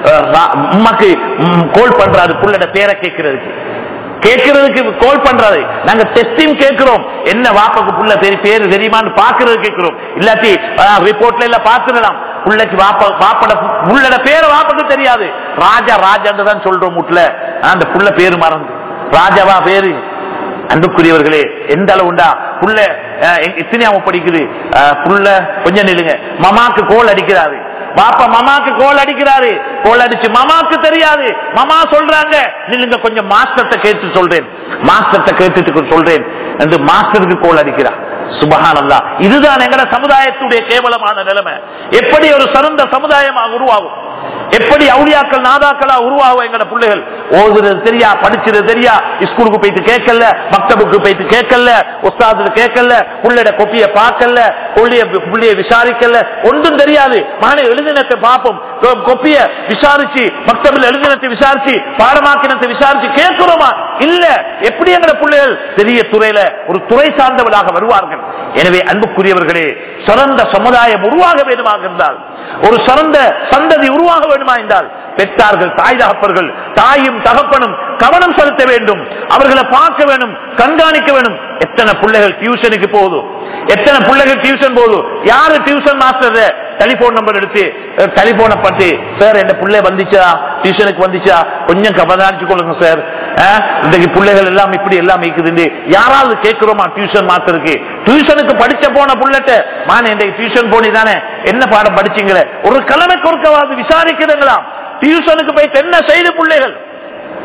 உமாக்கு கோல் பண்றாரு, புள்ளட பேரை கேட்கறதுக்கு கேட்கறதுக்கு கோல் பண்றாரு. நாங்க டெஸ்டிங் கேட்கிறோம், என்ன வாப்பாக்கு புள்ள பேரு பேரு தெரியுமான்னு பாக்குறது கேட்கிறோம். இல்லாட்டி ரிப்போர்ட்ல எல்லாம் பாத்துடலாம், புள்ளைக்கு வாப்பா வாப்பட புள்ளட பேரை வாப்பாக்கு தெரியாது, ராஜா ராஜான்னு தான் சொல்றோம். வீட்டுல அந்த புள்ள பேரு மறந்து ராஜாவா பேரு. அன்புக்குரியவர்களே, எந்த அளவு உண்டா புள்ள எத்தனையாம படிக்குது புள்ள கொஞ்சம் நில்லுங்க, மமாக்கு கோல் அடிக்கிறாரு, பாப்பா மமாக்கு கோல் அடிக்கிறாரு, கோல் அடிச்சு மமாக்கு தெரியாது, மமா சொல்றாங்க நில்லுங்க கொஞ்சம் மாஸ்டர்ட்ட கேட்டு சொல்றேன், மாஸ்டர்ட்ட கேட்டுட்டு சொல்றேன் என்று மாஸ்டருக்கு கோல் அடிக்கிறார். சுபஹானல்லாஹ், இதுதான் எங்கட சமுதாயத்துடைய கேவலமான நிலைமை. எப்படி ஒரு சிறந்த சமுதாயமாக உருவாகும், எப்படி அவுலியாக்கள் நாதாக்களா உருவாகும் எங்கட பிள்ளைகள். ஓதுறது தெரியா, படிச்சது தெரியா, ஸ்கூலுக்கு போயிட்டு கேட்கல, மக்தபுக்கு போயிட்டு கேட்கல, உஸ்தாது கேட்கல, புள்ளைய கொப்பிய பார்க்கல, புள்ளைய விசாரிக்கல, ஒன்றும் தெரியாது. மகனை எழுதினத்தை பார்ப்போம், கொப்பிய விசாரிச்சு மக்தபில் எழுதினத்தை விசாரிச்சு பாடமாக்கினத்தை விசாரிச்சு கேட்கிறோமா இல்ல. எப்படி எங்கட பிள்ளைகள் பெரிய துறையில ஒரு துறை சார்ந்தவர்களாக வருவார்கள். எனவே அன்புக்குரியவர்களே, சிறந்த சமுதாயம் உருவாக வேண்டுமாக இருந்தால், ஒரு சிறந்த சந்ததி உருவாக வேண்டுமா என்றால் பெற்றார்கள், தாய் தகப்பர்கள், தாயும் தகப்பனும் கவனம் செலுத்த வேண்டும், அவர்களை பார்க்க வேண்டும், கண்காணிக்க வேண்டும். எத்தனை பிள்ளைகள் டியூஷனுக்கு போகுது, எத்தனை பிள்ளைகள் டியூஷன் போகுது, யாரு டியூஷன் மாஸ்டர் டெலிபோன் நம்பர் எடுத்து டெலிபோனை பற்றி சார் என் பிள்ளை வந்துச்சா, டியூஷனுக்கு வந்துச்சா, கொஞ்சம் கவனிச்சு கொள்ளுங்க சார், இன்றைக்கு பிள்ளைகள் எல்லாம் இப்படி எல்லாம் இருக்குது யாராவது கேட்கிறோமா டியூஷன் மாஸ்டருக்கு. டியூஷனுக்கு படிச்ச போன புள்ளட்ட மான இன்றைக்கு டியூஷன் போனி தானே, என்ன பாடம் படிச்சீங்களே, ஒரு கிழமை கொடுக்கவாது விசாரிக்கிறீங்களா, டியூஷனுக்கு போய் என்ன செய்து பிள்ளைகள்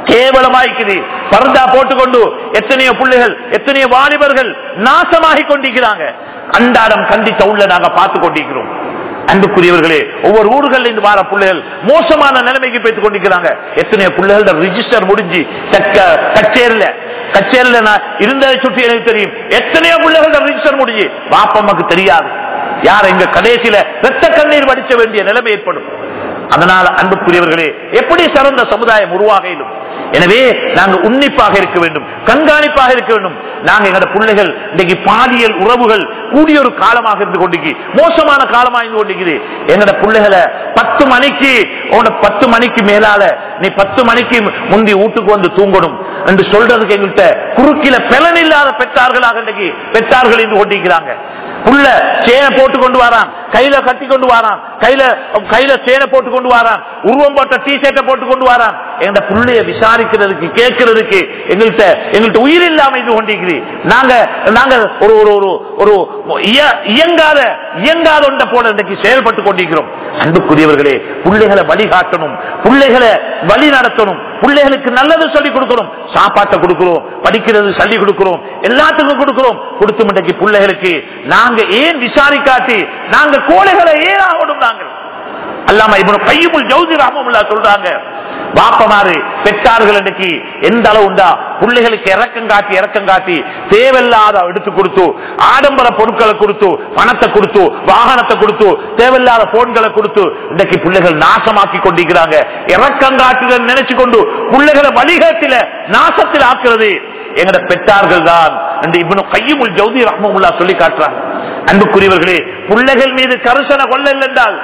கேவலமாய்க்குது. பர்தா போட்டுக்கொண்டு எத்தனையோ பிள்ளைகள் எத்தனையோ வாலிபர்கள் நாசமாகி கொண்டிருக்கிறாங்க. அன்றாடம் கண்டித்த உள்ள நாங்க பார்த்து கொண்டிருக்கிறோம். அன்புக்குரியவர்களே, ஒவ்வொரு ஊர்களில் இருந்து வார பிள்ளைகள் மோசமான நிலைமைக்கு போய்த்து கொண்டிருக்கிறாங்க. எத்தனையோ பிள்ளைகள் ரிஜிஸ்டர் முடிஞ்சு கச்சேரில கச்சேரில இருந்ததை சுற்றி எனக்கு தெரியும். எத்தனையோ பிள்ளைகள் ரிஜிஸ்டர் முடிஞ்சு பாப்பம்மாக்கு தெரியாது. யார் எங்க கடைசியில ரத்த கண்ணீர் வடிச்ச வேண்டிய நிலைமை ஏற்படும். அதனால் அன்புக்குரியவர்களே, எப்படி சிறந்த சமுதாயம் உருவாக இயலும்? எனவே நாங்க உன்னிப்பாக இருக்க வேண்டும், கண்காணிப்பாக இருக்க வேண்டும். நாங்க எங்களோட பிள்ளைகள் இன்னைக்கு பாலியல் உறவுகள் கூடிய ஒரு காலமாக இருந்து கொண்டிருக்கு, மோசமான காலமாக இருந்து கொண்டிருக்குது. எங்களோட பிள்ளைகளை பத்து மணிக்கு பத்து மணிக்கு மேலால நீ பத்து மணிக்கு முந்தி வீட்டுக்கு வந்து தூங்கணும் என்று சொல்றதுக்கு எங்கள்கிட்ட குறுக்கில பலன் இல்லாத பெற்றார்களாக இன்னைக்கு பெற்றார்கள் இருந்து கொண்டிருக்கிறாங்க. புள்ள சேனை போட்டு கொண்டு வரான், கையில கட்டி கொண்டு வரான், கையில கையில சேனை போட்டு கொண்டு வரான், உருவம் போட்ட டி ஷர்ட்டை போட்டு கொண்டு வரான். எங்க பிள்ளைய விசாரிக்கிறதுக்கு கேட்கறதுக்கு எங்கள்கிட்ட எங்கள்கிட்ட உயிர் இல்லாம இது கொண்டிருக்குது. நாங்க நாங்க ஒரு ஒரு ஒரு இயங்காத இயங்காத ஒன்றை போல இன்றைக்கு செயல்பட்டு கொண்டிருக்கிறோம். அன்புக்குரியவர்களே, பிள்ளைகளை வழிகாட்டணும், பிள்ளைகளை வழி நடத்தணும், பிள்ளைகளுக்கு நல்லது சொல்லிக் கொடுக்கணும். சாப்பாட்டை கொடுக்கிறோம், படிக்கிறது சொல்லி கொடுக்கிறோம், எல்லாத்துக்கும் கொடுக்கிறோம். கொடுத்து இன்றைக்கு பிள்ளைகளுக்கு நாங்க ஏன் விசாரிக்காட்டி நாங்க கோழைகளை ஏன் ஆகணும்? நாங்கள் அல்லாம இப்னு கையிமுல் ஜௌசி ரஹ்மத்துல்லாஹி சொல்றாங்க, பாப்பமாறு பெற்றார்கள் இன்னைக்கு எந்த அளவு உண்டா பிள்ளைகளுக்கு இறக்கம் காட்டி இறக்கம் காட்டி தேவையில்லாத எடுத்து கொடுத்து, ஆடம்பர பொருட்களை கொடுத்து, பணத்தை கொடுத்து, வாகனத்தை கொடுத்து, தேவையில்லாத போன்களை கொடுத்து இன்னைக்கு பிள்ளைகள் நாசமாக்கி கொண்டிருக்கிறாங்க. இறக்கம் காட்டுதல் நினைச்சு கொண்டு பிள்ளைகளை வழிகாட்டில நாசத்தில் ஆக்குறது எங்கட பெற்றார்கள் தான் என்று இப்னு கையிமுல் ஜௌசி ரஹ்மத்துல்லாஹி சொல்லி காட்டுறாங்க. அன்புக்குரியவர்களே, பிள்ளைகள் மீது கருசனை கொள்ள என்றால்,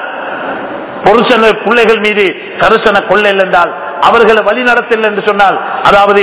புருஷன பிள்ளைகள் மீது கருசனை கொள்ள என்றால், அவர்களை வழி நடத்தல் என்று சொன்னால், அதாவது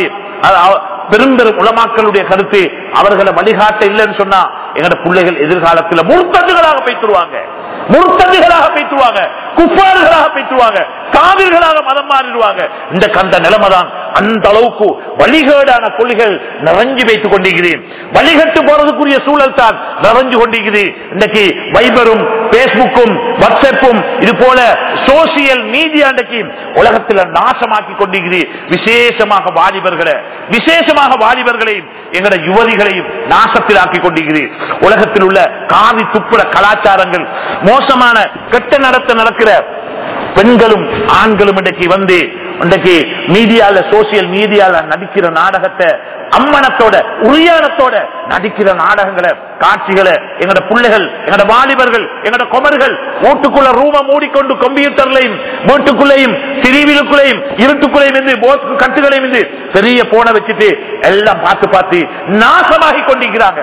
பெரும் பெரும் உலமாக்களுடைய கருத்து அவர்களை வழிகாட்ட இல்லைன்னு சொன்னா எங்கட பிள்ளைகள் எதிர்காலத்தில் முர்த்ததுகளாக பேசுவாங்க, முர்த்ததுகளாக பேசுவாங்க, குஃபார்களாக பேசுவாங்க, காவிர்களாக மதம் மாறிடுவாங்க. இந்த கந்த நிலைமைதான். அந்த அளவுக்கு வழிகேடான கொள்கைகள் நிறைஞ்சு வைத்துக் கொண்டிருக்கிறேன். வழிகட்டு போறதுக்குரிய சூழல் தான் நிறைஞ்சு கொண்டிருக்கிறது. இன்றைக்கு வைபரும் பேஸ்புக்கும் வாட்ஸ்அப்பும் இது போல சோசியல் மீடியா இன்றைக்கு உலகத்தில் நாசமாக்கி கொண்டிருக்கிறது. விசேஷமாக வாலிபர்களை விசேஷமாக வாலிபர்களையும் எங்களோட யுவதிகளையும் நாசத்தில் ஆக்கி கொண்டிருக்கிறது. உலகத்தில் உள்ள காவி துப்புர கலாச்சாரங்கள், மோசமான கெட்ட நடத்த நடக்கிற பெண்களும் ஆண்களும் இன்றைக்கு வந்து இன்றைக்கு மீடியால சோசியல் மீடியால நடிக்கிற நாடகத்தை அம்மனத்தோட உரியானத்தோட நடிக்கிற நாடகங்களை காட்சிகளை எங்கட பிள்ளைகள் எங்கட வாலிபர்கள் எங்கட குமர்கள் வீட்டுக்குள்ள ரூம மூடிக்கொண்டு கம்ப்யூட்டர்லையும் வீட்டுக்குள்ளையும் திரிவிலுக்குள்ளையும் இருட்டுக்குள்ளையும் இருந்து கட்டுகளையும் இருந்து பெரிய போனை வச்சுட்டு எல்லாம் பார்த்து பார்த்து நாசமாகி கொண்டிருக்கிறாங்க.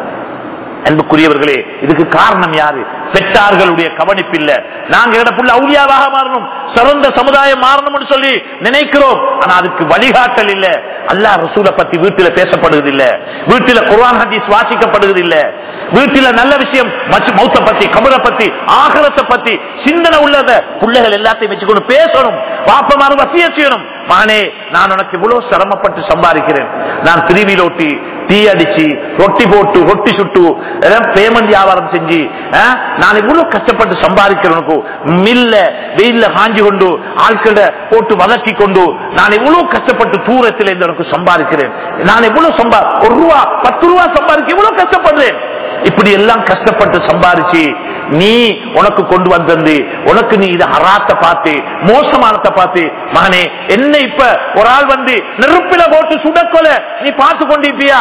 அன்புக்குரியவர்களே, இதுக்கு காரணம் யாரு? பெற்றார்களுடைய கவனிப்பு இல்ல. நாங்க எங்கட புள்ள அவுலியாவாக மாறணும், சிறந்த சமுதாயம் மாறணும்னு சொல்லி நினைக்கிறோம். ஆனா அதுக்கு வழிகாட்டல் இல்ல. அல்லாஹ் ரசூலை பத்தி வீட்டில பேசப்படுவது இல்ல, வீட்டில குர்ஆன் ஹதீஸ் வாசிக்கப்படுவது இல்ல, வீட்டில நல்ல விஷயம் மௌத்த பத்தி, கபரை பத்தி, ஆகிரத்தை பத்தி சிந்தனை உள்ளத பிள்ளைகள் எல்லாத்தையும் வச்சுக்கொண்டு பேசணும். பாப்பமாறு வசிய செய்யணும். மானே, நான் உனக்கு இவ்வளவு சிரமப்பட்டு சம்பாதிக்கிறேன், நான் திருவியில் ஓட்டி டீ அடிச்சு ரொட்டி போட்டு ரொட்டி சுட்டு பேமெண்ட் வியாபாரம் செஞ்சு நான் இவ்வளவு கஷ்டப்பட்டு சம்பாதிக்கிறவனுக்கு மில்ல வெயில்ல காஞ்சி கொண்டு ஆட்களை போட்டு வளர்ச்சி கொண்டு நான் இவ்வளவு கஷ்டப்பட்டு தூரத்தில் இருந்து எனக்கு சம்பாதிக்கிறேன். நான் எவ்வளவு சம்பா ஒரு ரூபா பத்து ரூபா சம்பாதிக்க இவ்வளவு கஷ்டப்படுறேன். இப்படி எல்லாம் கஷ்டப்பட்டு சம்பாதிச்சு நீ உனக்கு கொண்டு வந்தது உனக்கு நீ இதை ஹராத்தை பார்த்து மோசமானத்தை பார்த்து, மகனே என்ன இப்ப ஒரு ஆள் வந்து நெருப்பில போட்டு சுடக்கொல நீ பார்த்து கொண்டிருப்பியா?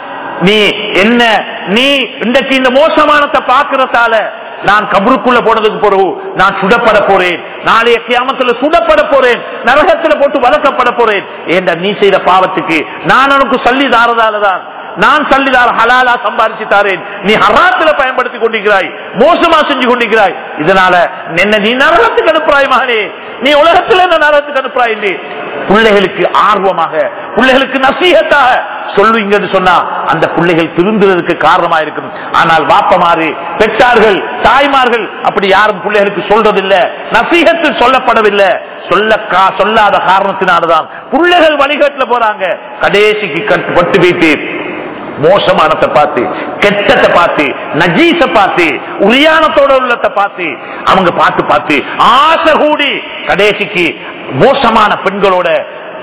நீ என்ன நீ இன்றைக்கு இந்த மோசமானத்தை பார்க்கிறதால நான் கபருக்குள்ள போனதுக்கு பிறகு நான் சுடப்பட போறேன், நாளைய கியாமத்துல சுடப்பட போறேன், நரகத்துல போட்டு வளர்க்கப்பட போறேன். ஏண்டா நீ செய்த பாவத்துக்கு நான் உனக்கு சொல்லி தாரதாலதான், நான் சல்லிதார் ஹலாலா சம்பாதிச்சு தாரேன், நீ ஹராத்துல பயன்படுத்தி கொண்டிருக்கிறாய், மோசமா செஞ்சு கொண்டிருக்கிறாய். இதனால என்ன நீ நரகத்துக்கு அனுப்புறாய் மகனே, நீ உலகத்துல என்ன நரகத்துக்கு அனுப்புறாய் என்று பிள்ளைகளுக்கு ஆர்வமாக பிள்ளைகளுக்கு நசீகத்தாக சொல்லுவீங்கன்னு சொன்னா அந்த பிள்ளைகள் திருந்துறதுக்கு காரணமா இருக்கும். ஆனால் வாப்பமாறு பெற்றார்கள் தாய்மார்கள் அப்படி யாரும் பிள்ளைகளுக்கு சொல்றதில்லை, நசீகத்து சொல்லப்படவில்லை. சொல்ல சொல்லாத காரணத்தினால்தான் பிள்ளைகள் வழிகாட்டுல போறாங்க. கடைசிக்கு பட்டு வைத்து மோசமானத்தை பார்த்து, கெட்டத்தை பார்த்து, நஜீச பார்த்து, உரியானத்தோட உள்ளத்தை பார்த்து அவங்க பார்த்து பார்த்து ஆசை கூடி கடைசிக்கு மோசமான பெண்களோட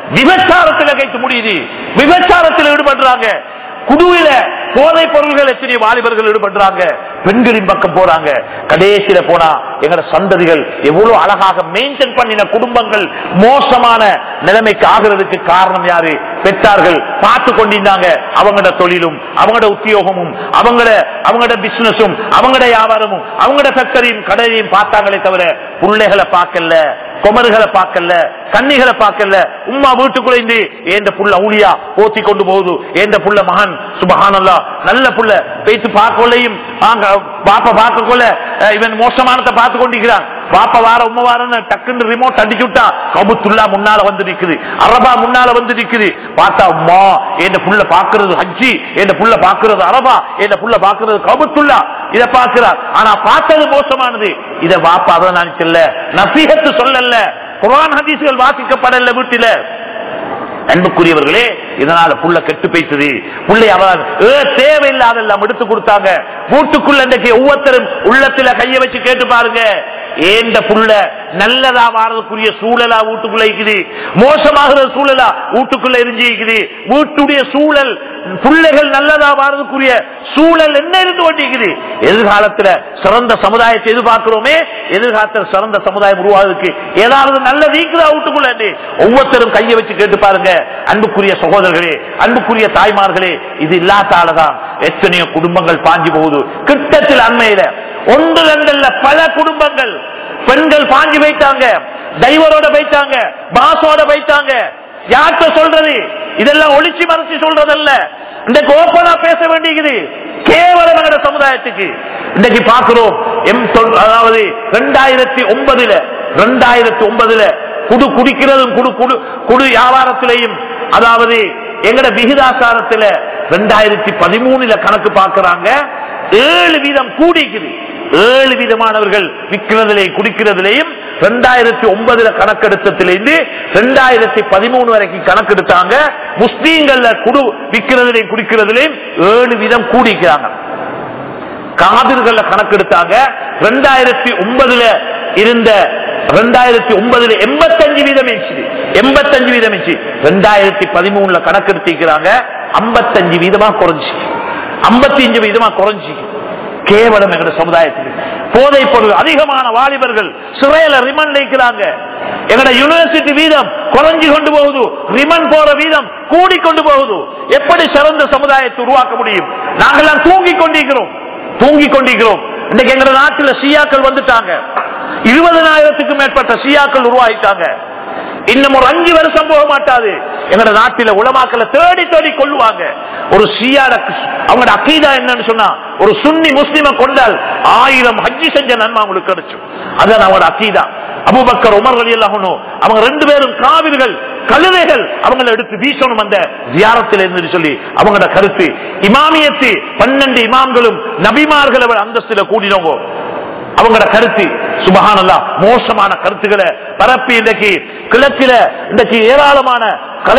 விபச்சாரத்தில் கைத்து முடியுது, விபச்சாரத்தில் ஈடுபடுறாங்க, குடுவில போதை பொருள்கள் எத்தனை வாலிபர்கள் ஈடுபடுறாங்க, பெண்களின் பக்கம் போறாங்க. கடைசியில போனா எங்கட சந்ததிகள் எவ்வளவு அழகாக மெயின்டைன் பண்ணின குடும்பங்கள் மோசமான நிலைமைக்கு ஆகிறதுக்கு காரணம் யாரு? பெற்றார்கள். பார்த்து கொண்டிருந்தாங்க அவங்களோட தொழிலும் அவங்களோட உத்தியோகமும் அவங்களோட அவங்களோட பிசினஸும் அவங்களோட வியாபாரமும் அவங்களோட ஃபேக்டரியும் கடையையும் பார்த்தாங்களே தவிர பிள்ளைகளை பார்க்கல, குமர்களை பார்க்கல, கன்னிகளை பார்க்கல. உம்மா வீட்டுக்குள்ள இருந்து ஏந்த புள்ள ஊழியா போத்தி கொண்டு போகுது, ஏந்த புள்ள மகன் சுபஹானல்லாஹ் நல்ல புள்ள பேச்சு பார்க்கலையும் பாப்பா பார்க்க கொள்ள இவன் மோசமானதை பார்த்து கொண்டிருக்கிறான். பாப்பா வார உம்மா வாரன்னு டக்குன்னு ரிமோட் அடிச்சு விட்டா கபுத்துல்லா முன்னால வந்து நிக்குது, அரபா முன்னால வந்து நிக்குது. பார்த்தா உம்மா ஏந்த புள்ள பாக்குறது ஹஜ்ஜி, ஏந்த புள்ள பாக்குறது அரபா, ஏந்த புள்ள பாக்குறது கபுத்துல்லா. இதை பார்க்கிறார். ஆனா பார்த்தது மோசமானது. இதை பாப்பா அதை நான் சொல்ல நசீஹத்து சொல்லல, குர்ஆன் ஹதீஸ்கள் வாசிக்கப்படல வீட்டில. அன்புக்குரியவர்களே, இதனால புள்ள கெட்டு பேசுது. புள்ளை அவர் தேவையில்லாதெல்லாம் எடுத்து கொடுத்தாங்க. வீட்டுக்குள்ள இன்றைக்கு ஒவ்வொருத்தரும் உள்ளத்துல கைய வச்சு கேட்டு பாருங்க, ஏண்ட புள்ள நல்லதா வாரதுக்குரிய சூழலா வீட்டுக்குள்ள இருக்குது, மோசமாகிற சூழலா வீட்டுக்குள்ள எரிஞ்சிருக்குது. வீட்டுடைய சூழல் பிள்ளைகள் நல்லதா வாரதுக்குரிய சூழல் என்ன இருந்து கொண்டிருக்குது. எதிர்காலத்துல சிறந்த சமுதாயத்தை எதிர்பார்க்கிறோமே, எதிர்காலத்தில் சிறந்த சமுதாயம் உருவாவதற்கு ஏதாவது நல்லது இருக்குதா வீட்டுக்குள்ள? ஒவ்வொருத்தரும் கையை வச்சு கேட்டு பாருங்க. அன்புக்குரிய சகோதரர்களே, அன்புக்குரிய தாய்மார்களே, இது இல்லாதாலதான் எத்தனையோ குடும்பங்கள் பாஞ்சி போகுது. கிட்டத்தில் அண்மையில ஒன்று ரெண்டல்ல பல குடும்பங்கள் பெண்கள் பாஞ்சி வைத்தாங்க, டைவரோட வைத்தாங்க, பாசோட வைத்தாங்க. யார்கிட்ட சொல்றது? இதெல்லாம் ஒளிச்சு மறைச்சு சொல்றதல்ல, இன்றைக்கு ஓப்பனா பேச வேண்டியது. கேவலம் என்ற சமுதாயத்துக்கு இன்றைக்கு பார்க்கிறோம். அதாவது ரெண்டாயிரத்தி ஒன்பதுல ரெண்டாயிரத்தி ஒன்பதுல குடு குடிக்கிறதும் குடு குடு குடு வியாபாரத்திலையும், அதாவது எங்கட விகிதாசாரத்துல ரெண்டாயிரத்தி பதிமூணுல கணக்கு பார்க்கிறாங்க, ஏழு வீதம் கூடிக்குது. ஏழு விதமானவர்கள் விற்கிறதிலையும் குடிக்கிறதிலையும் ரெண்டாயிரத்தி ஒன்பதுல கணக்கெடுத்ததிலிருந்து ரெண்டாயிரத்தி பதிமூணு வரைக்கும் கணக்கெடுத்தாங்க. முஸ்லீம்கள்ல குடு விற்கிறதிலையும் குடிக்கிறதிலையும் ஏழு வீதம் கூடிக்கிறாங்க. காபிர்கள்ல கணக்கெடுத்தாங்க. ரெண்டாயிரத்தி ஒன்பதுல இருந்த ரெண்டாயிரத்தி ஒன்பதுல எண்பத்தஞ்சு வீதம் எண்பத்தஞ்சு வீதம் ரெண்டாயிரத்தி பதிமூணுல கணக்கெடுத்திருக்கிறாங்க. ஐம்பத்தஞ்சு வீதமா குறைஞ்சி ஐம்பத்தி அஞ்சு வீதமா குறைஞ்சி. கேவலம் எங்க சமுதாயத்துக்கு போதை பொருள் அதிகமான வாலிபர்கள் சிறையில ரிமண்ட் வைக்கிறாங்க. எங்கட யூனிவர்சிட்டி வீதம் குறைஞ்சு கொண்டு போகுது, ரிமண்ட் போற வீதம் கூடிக்கொண்டு போகுது. எப்படி சிறந்த சமுதாயத்தை உருவாக்க முடியும்? நாங்கெல்லாம் தூங்கி கொண்டிருக்கிறோம் தூங்கி கொண்டிருக்கிறோம் இன்னைக்கு எங்க நாட்டில் ஷியாக்கள் வந்துட்டாங்க. இருபதனாயிரத்துக்கும் மேற்பட்ட ஷியாக்கள் உருவாகிட்டாங்க. இன்னும் ஒரு அஞ்சு வருஷம் போக மாட்டாது எங்க நாட்டில உலமாக்களை தேடி தேடி கொள்ளுவாங்க. ஒரு ஷியாட அவங்களோட அக்கீதா என்னன்னு சொன்னா, ஒரு சுன்னி முஸ்லிம கொண்டால் ஆயிரம் ஹஜ்ஜி செஞ்ச நன்மை அவங்களுக்கு கிடைச்சும். அதான் அவங்களோட அக்கீதா. அபூபக்கர் உமர் ரலியல்லாஹு அன்ஹு அவங்க ரெண்டு பேரும் காவிர்கள், கழுதைகள், அவங்களை எடுத்து வீசணும் அந்த ஜியாரத்தில் இருந்து சொல்லி அவங்களோட கருத்து. இமாமியத்து பன்னெண்டு இமாம்களும் நபிமார்களை அந்தஸ்துல கூடினவங்க அவங்களோட கருத்து. சுபஹானல்லாஹ், மோசமான கருத்துக்களை பரப்பி இன்றைக்கு கிழக்கில இன்றைக்கு ஏராளமான கலை,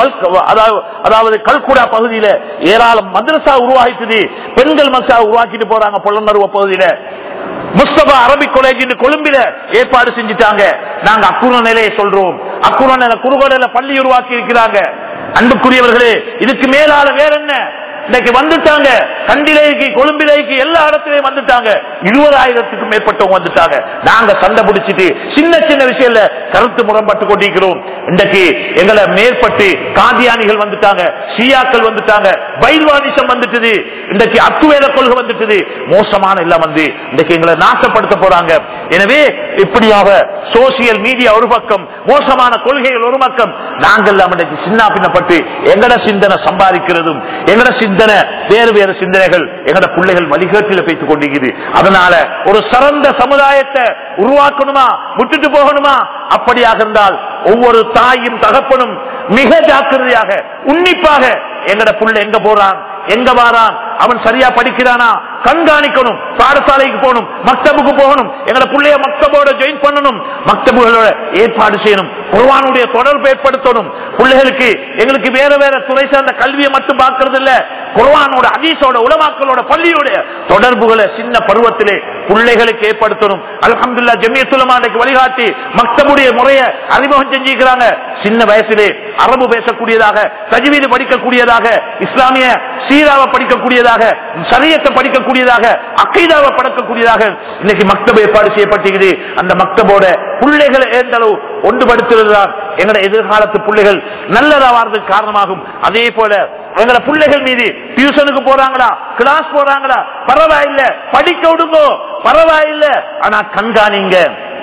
அதாவது கல்குடா பகுதியில ஏராளம் மதரசா உருவாகிட்டு பெண்கள் மதரசா உருவாக்கிட்டு போறாங்க. பொலனறுவ பகுதியில முஸ்தபா அரபிக் காலேஜ் கொழும்பில ஏற்பாடு செஞ்சுட்டாங்க. நாங்க அக்குற நிலையை சொல்றோம். அக்குற நிலை குறுகோடையில பள்ளி உருவாக்கி இருக்கிறாங்க. அன்புக்குரியவர்களே, இதுக்கு மேலால வேற என்ன? இன்னைக்கு வந்துட்டாங்க, கண்டிலேக்கு கொழும்பிலேக்கு எல்லா இடத்திலையும் வந்துட்டாங்க. இருபதாயிரத்துக்கும் மேற்பட்டவங்க வந்துட்டாங்க. நாங்க சண்டை பிடிச்சிட்டு சின்ன சின்ன விஷயத்துல கருத்து முரண்பட்டு கொண்டிருக்கிறோம். இன்றைக்கு எங்களை மேற்பட்டு காதியானிகள் வந்துட்டாங்க, ஷியாக்கள் வந்துட்டாங்க, பைல்வானிசம் வந்துட்டது, இன்றைக்கு அத்துவேத கொள்கை வந்துட்டது. மோசமான எல்லாம் வந்து இன்றைக்கு எங்களை நாசப்படுத்த போறாங்க. எனவே இப்படியாக சோசியல் மீடியா ஒரு பக்கம், மோசமான கொள்கைகள் ஒரு பக்கம், நாங்கள் இன்றைக்கு சின்ன பின்னப்பட்டு எங்கட சிந்தனை சம்பாதிக்கிறதும் எங்கட சிந்தனை வேறு வேறு சிந்தனைகள் எங்கட பிள்ளைகள் வழிகேட்டில் பேசிக் கொண்டிருக்கிறது. அதனால ஒரு சிறந்த சமுதாயத்தை உருவாக்கணுமா, விட்டுட்டு போகணுமா? அப்படியாக இருந்தால் ஒவ்வொரு தாயும் தகப்பனும் மிக ஜாக்கிரதையாக உன்னிப்பாக எங்கட புள்ள எங்க போறான், எங்க வாரான், அவன் சரியா படிக்கிறானா கண்காணிக்கணும். பாடசாலைக்கு போகணும், மக்தபுக்கு போகணும், எங்களை பிள்ளைய மக்தபோட ஜாயின் பண்ணணும், மக்தபுகளோட ஏற்பாடு செய்யணும், குர்ஆனுடைய தொடர்பு ஏற்படுத்தணும். பிள்ளைகளுக்கு எங்களுக்கு வேற வேற துறை சார்ந்த கல்வியை மட்டும் பார்க்கறது இல்ல, குர்ஆனோட ஹதீஸோட உலமாக்களோட பள்ளியோட தொடர்புகளை சின்ன பருவத்திலே பிள்ளைகளுக்கு ஏற்படுத்தணும். அல்ஹம்துலில்லாஹ் ஜமியத்துல் உலமா வழிகாட்டி மக்தபுடைய முறையை அறிமுகம் செஞ்சிருக்கிறாங்க. சின்ன வயசிலே அரபு பேசக்கூடியதாக, தஜ்வீது படிக்கக்கூடியதாக, இஸ்லாமிய சீராவை படிக்கக்கூடியதாக, ஷரியத்தை படிக்கக்கூடியதாக, அக்கீதாவை படிக்கக்கூடியதாக இன்னைக்கு மக்தப ஏற்பாடு செய்யப்பட்டிருக்கிறது. அந்த மக்தபோட பிள்ளைகளை எந்த அளவு ஒன்றுபடுத்துவதுதான் எங்களை எதிர்காலத்து பிள்ளைகள் நல்லதா வாழ்றதுக்கு காரணமாகும். அதே போல எங்களை பிள்ளைகள் மீது டியூஷனுக்கு போறாங்களா, கிளாஸ் போறாங்களா, பரவாயில்ல, படிக்க விடுங்கோ, பரவாயில்ல, ஆனா கண்காணிங்க,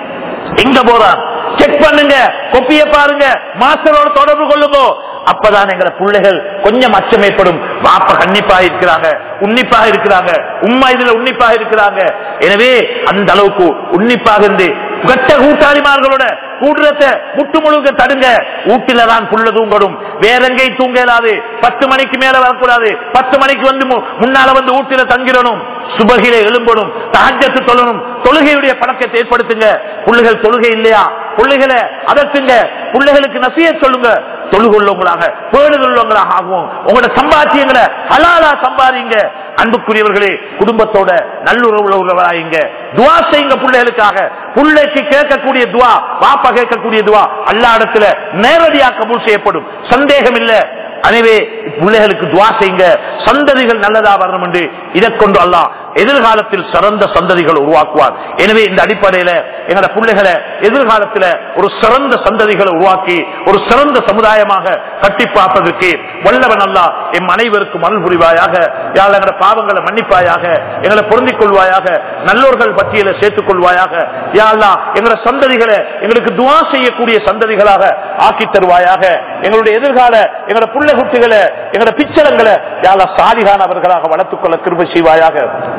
எங்க போறான் செக் பண்ணுங்க, கொப்பிய பாருங்க, மாஸ்டரோட தொடர்பு கொள்ளுங்க. அப்பதான் எங்களை பிள்ளைகள் கொஞ்சம் அச்சம் ஏற்படும். வாப்ப கண்ணிப்பாக இருக்கிறாங்க, உன்னிப்பாக இருக்கிறாங்க, உம்மா இதுல உன்னிப்பாக இருக்கிறாங்க. எனவே அந்த அளவுக்கு உன்னிப்பாக இருந்து கட்ட கூட்டாளிமார்களோட கூடுறத முட்டு முழுக்க தடுங்க. வீட்டில தான் புள்ள தூங்கணும், வேற எங்கேயும் தூங்க இயலாது. பத்து மணிக்கு மேல வரக்கூடாது, பத்து மணிக்கு வந்து முன்னால வந்து வீட்டில தங்கிடணும், சுபகில எழும்பணும், தஹஜ்ஜத் தொழணும், தொழுகையுடைய பழக்கத்தை ஏற்படுத்துங்க. பிள்ளைகள் தொழுகை இல்லையா, பிள்ளைகளை அதட்டுங்க, பிள்ளைகளுக்கு நசியத் சொல்லுங்க, தொழுகொள்ளவங்களாக பேணுகொள்ளவங்களாக ஆகும். உங்களோட சம்பாத்தியங்களை ஹலாலா சம்பாதிங்க. அன்புக்குரியவர்களே, குடும்பத்தோட நல்லுறவுல உள்ளவராயுங்க, துவா செய்யுங்க பிள்ளைகளுக்காக. பிள்ளைக்கு கேட்கக்கூடிய துவா, பாப்பா கேட்கக்கூடிய துவா அல்லாஹ் இடத்துல நேரடியாக கபூல் செய்யப்படும், சந்தேகம் இல்லை. எனவே பிள்ளைகளுக்கு துவா செய்யுங்க, சந்ததிகள் நல்லதா வரணும் என்று இதை கொண்டு அல்லாஹ் எதிர்காலத்தில் சிறந்த சந்ததிகள் உருவாக்குவார். எனவே இந்த அடிப்படையில எங்களோட பிள்ளைகளை எதிர்காலத்தில் ஒரு சிறந்த சந்ததிகளை உருவாக்கி ஒரு சிறந்த சமுதாயமாக கட்டி பார்ப்பதற்கு வல்லவன் அல்லாஹ் எம் அனைவருக்கும் அருள் புரிவாயாக. யாழ் எங்களோட பாவங்களை மன்னிப்பாயாக, எங்களை பொருந்திக் கொள்வாயாக, நல்லோர்கள் பட்டியலை சேர்த்துக் கொள்வாயாக. யா அல்லாஹ் எங்களோட சந்ததிகளை எங்களுக்கு துவா செய்யக்கூடிய சந்ததிகளாக ஆக்கி தருவாயாக. எங்களுடைய எதிர்கால எங்களோட பிள்ளை குட்டிகளை எங்களோட பிச்சளங்களை யா அல்லாஹ் சாலிகானவர்களாக வளர்த்துக் கொள்ள கிருபை செய்வாயாக.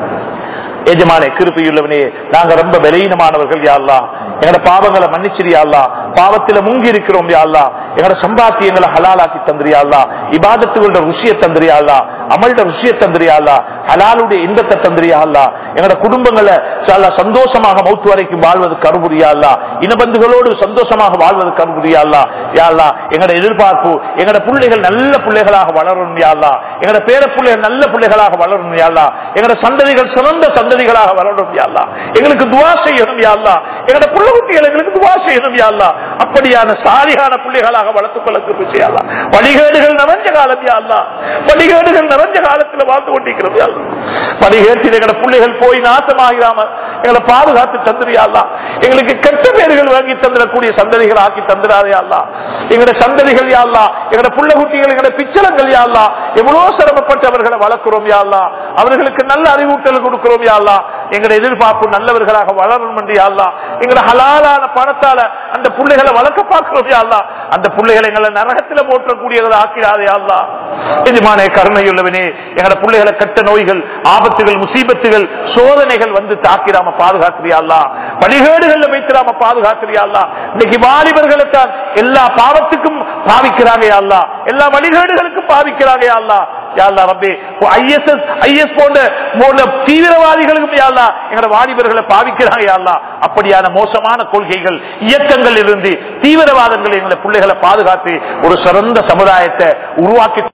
எஜமானே கிருபையுள்ளவனே, நாங்க ரொம்ப பலவீனமானவர்கள் யா அல்லாஹ், எங்களோட பாவங்களை மன்னிச்சிரியா அல்லாஹ், பாவத்தில முங்கி இருக்கிறோம் யா அல்லாஹ், எங்களோட சம்பாத்தியங்களை ஹலாலாக்கி தந்திரியா அல்லாஹ், இபாதத்துகளோட ருசிய தந்திரியா அல்லாஹ், அமல்ட ருசிய தந்திரியா அல்லாஹ், ஹலாலுடைய இன்பத்தை தந்திரியா அல்லாஹ், எங்களோட குடும்பங்களை சந்தோஷமாக மௌத்து வரைக்கும் வாழ்வதற்கு அனுபவியா அல்லாஹ், இனபந்துகளோடு சந்தோஷமாக வாழ்வதற்கு அனுபவியா அல்லாஹ். யா அல்லாஹ் எங்களோட எதிர்பார்ப்பு எங்களோட பிள்ளைகள் நல்ல பிள்ளைகளாக வளரணும் யா அல்லாஹ், எங்களோட பேர பிள்ளைகள் நல்ல பிள்ளைகளாக வளரணும் யா அல்லாஹ், எங்களோட சந்ததிகள் சிறந்த சந்ததிகளாக வளரணும் யா அல்லாஹ். எங்களுக்கு துவா செய்யணும் யா அல்லாஹ், எங்களோட பிள்ளை குட்டிகள் எங்களுக்கு துவா செய்யணும் யா அல்லாஹ். அப்படியான சாலிகான பிள்ளைகளாக வளர்த்துக் கொள்ள கிருபை செய்ய அல்லாஹ். வழிகேடுகள் நிறைஞ்ச காலம் யா அல்லாஹ், வழிகேடுகள் நிறைஞ்ச காலத்தில் வாழ்ந்து கொண்டிருக்கிறது யா அல்லாஹ். வழிகேட்டில் எங்களோட பிள்ளைகள் போய் நாசமாகிறாம எங்களை பாதுகாத்து தந்துரியா அல்லாஹ். எங்களுக்கு கெட்ட பேர்கள் வாங்கி தந்திரக்கூடிய சந்ததிகள் ஆக்கி தந்துடாதே அல்லாஹ். எங்களோட சந்ததிகள் யா அல்லாஹ், எங்களோட பிள்ளை குட்டிகள், எங்களோட பிச்சளங்கள் யா அல்லாஹ், எவ்வளவு சிரமப்பட்டவர்களை வளர்க்கிறோம் யா அல்லாஹ், அவர்களுக்கு நல்ல அறிவூட்டல் கொடுக்கிறோம் யா அல்லாஹ். எங்களோட எதிர்பார்ப்பு நல்லவர்களாக வளரணும் என்று யா அல்லாஹ், எங்களோட ஹலாலான பணத்தால அந்த பிள்ளைகளை வளர்க்க பார்க்கிறோம் யா அல்லாஹ். அந்த பிள்ளைகளை எங்களை நரகத்தில் போற்றக்கூடியதை ஆக்கிறாதே யா அல்லாஹ். எஜமானே கருணையுள்ளவனே, எங்களோட பிள்ளைகளை கெட்ட நோய்கள், ஆபத்துகள், முசீபத்துகள், சோதனைகள் வந்து தாக்கிராம பாதுகாக்கிறியா அல்லாஹ், வழிகேடுகள்ல வைத்திராம பாதுகாக்கிறியா அல்லாஹ். இன்னைக்கு வாலிபர்களை தான் எல்லா பாவத்துக்கும் பாவிக்கிறாங்க யா அல்லாஹ், எல்லா வழிகேடுகளுக்கும் பாவிக்கிறாங்க யா அல்லாஹ். யா அல்லாஹ் ரப்பே, ஐஎஸ்எஸ் ஐஎஸ் போன்ற தீவிரவாதிகளுக்கும் யா அல்லாஹ் எங்களோட வாலிபர்களை பாவிக்கிறாங்க யா அல்லாஹ். அப்படியான மோசமான கொள்கைகள், இயக்கங்கள் இருந்து தீவிரவாதங்கள் எங்களை பிள்ளைகளை பாதுகாத்து ஒரு சிறந்த சமுதாயத்தை உருவாக்கி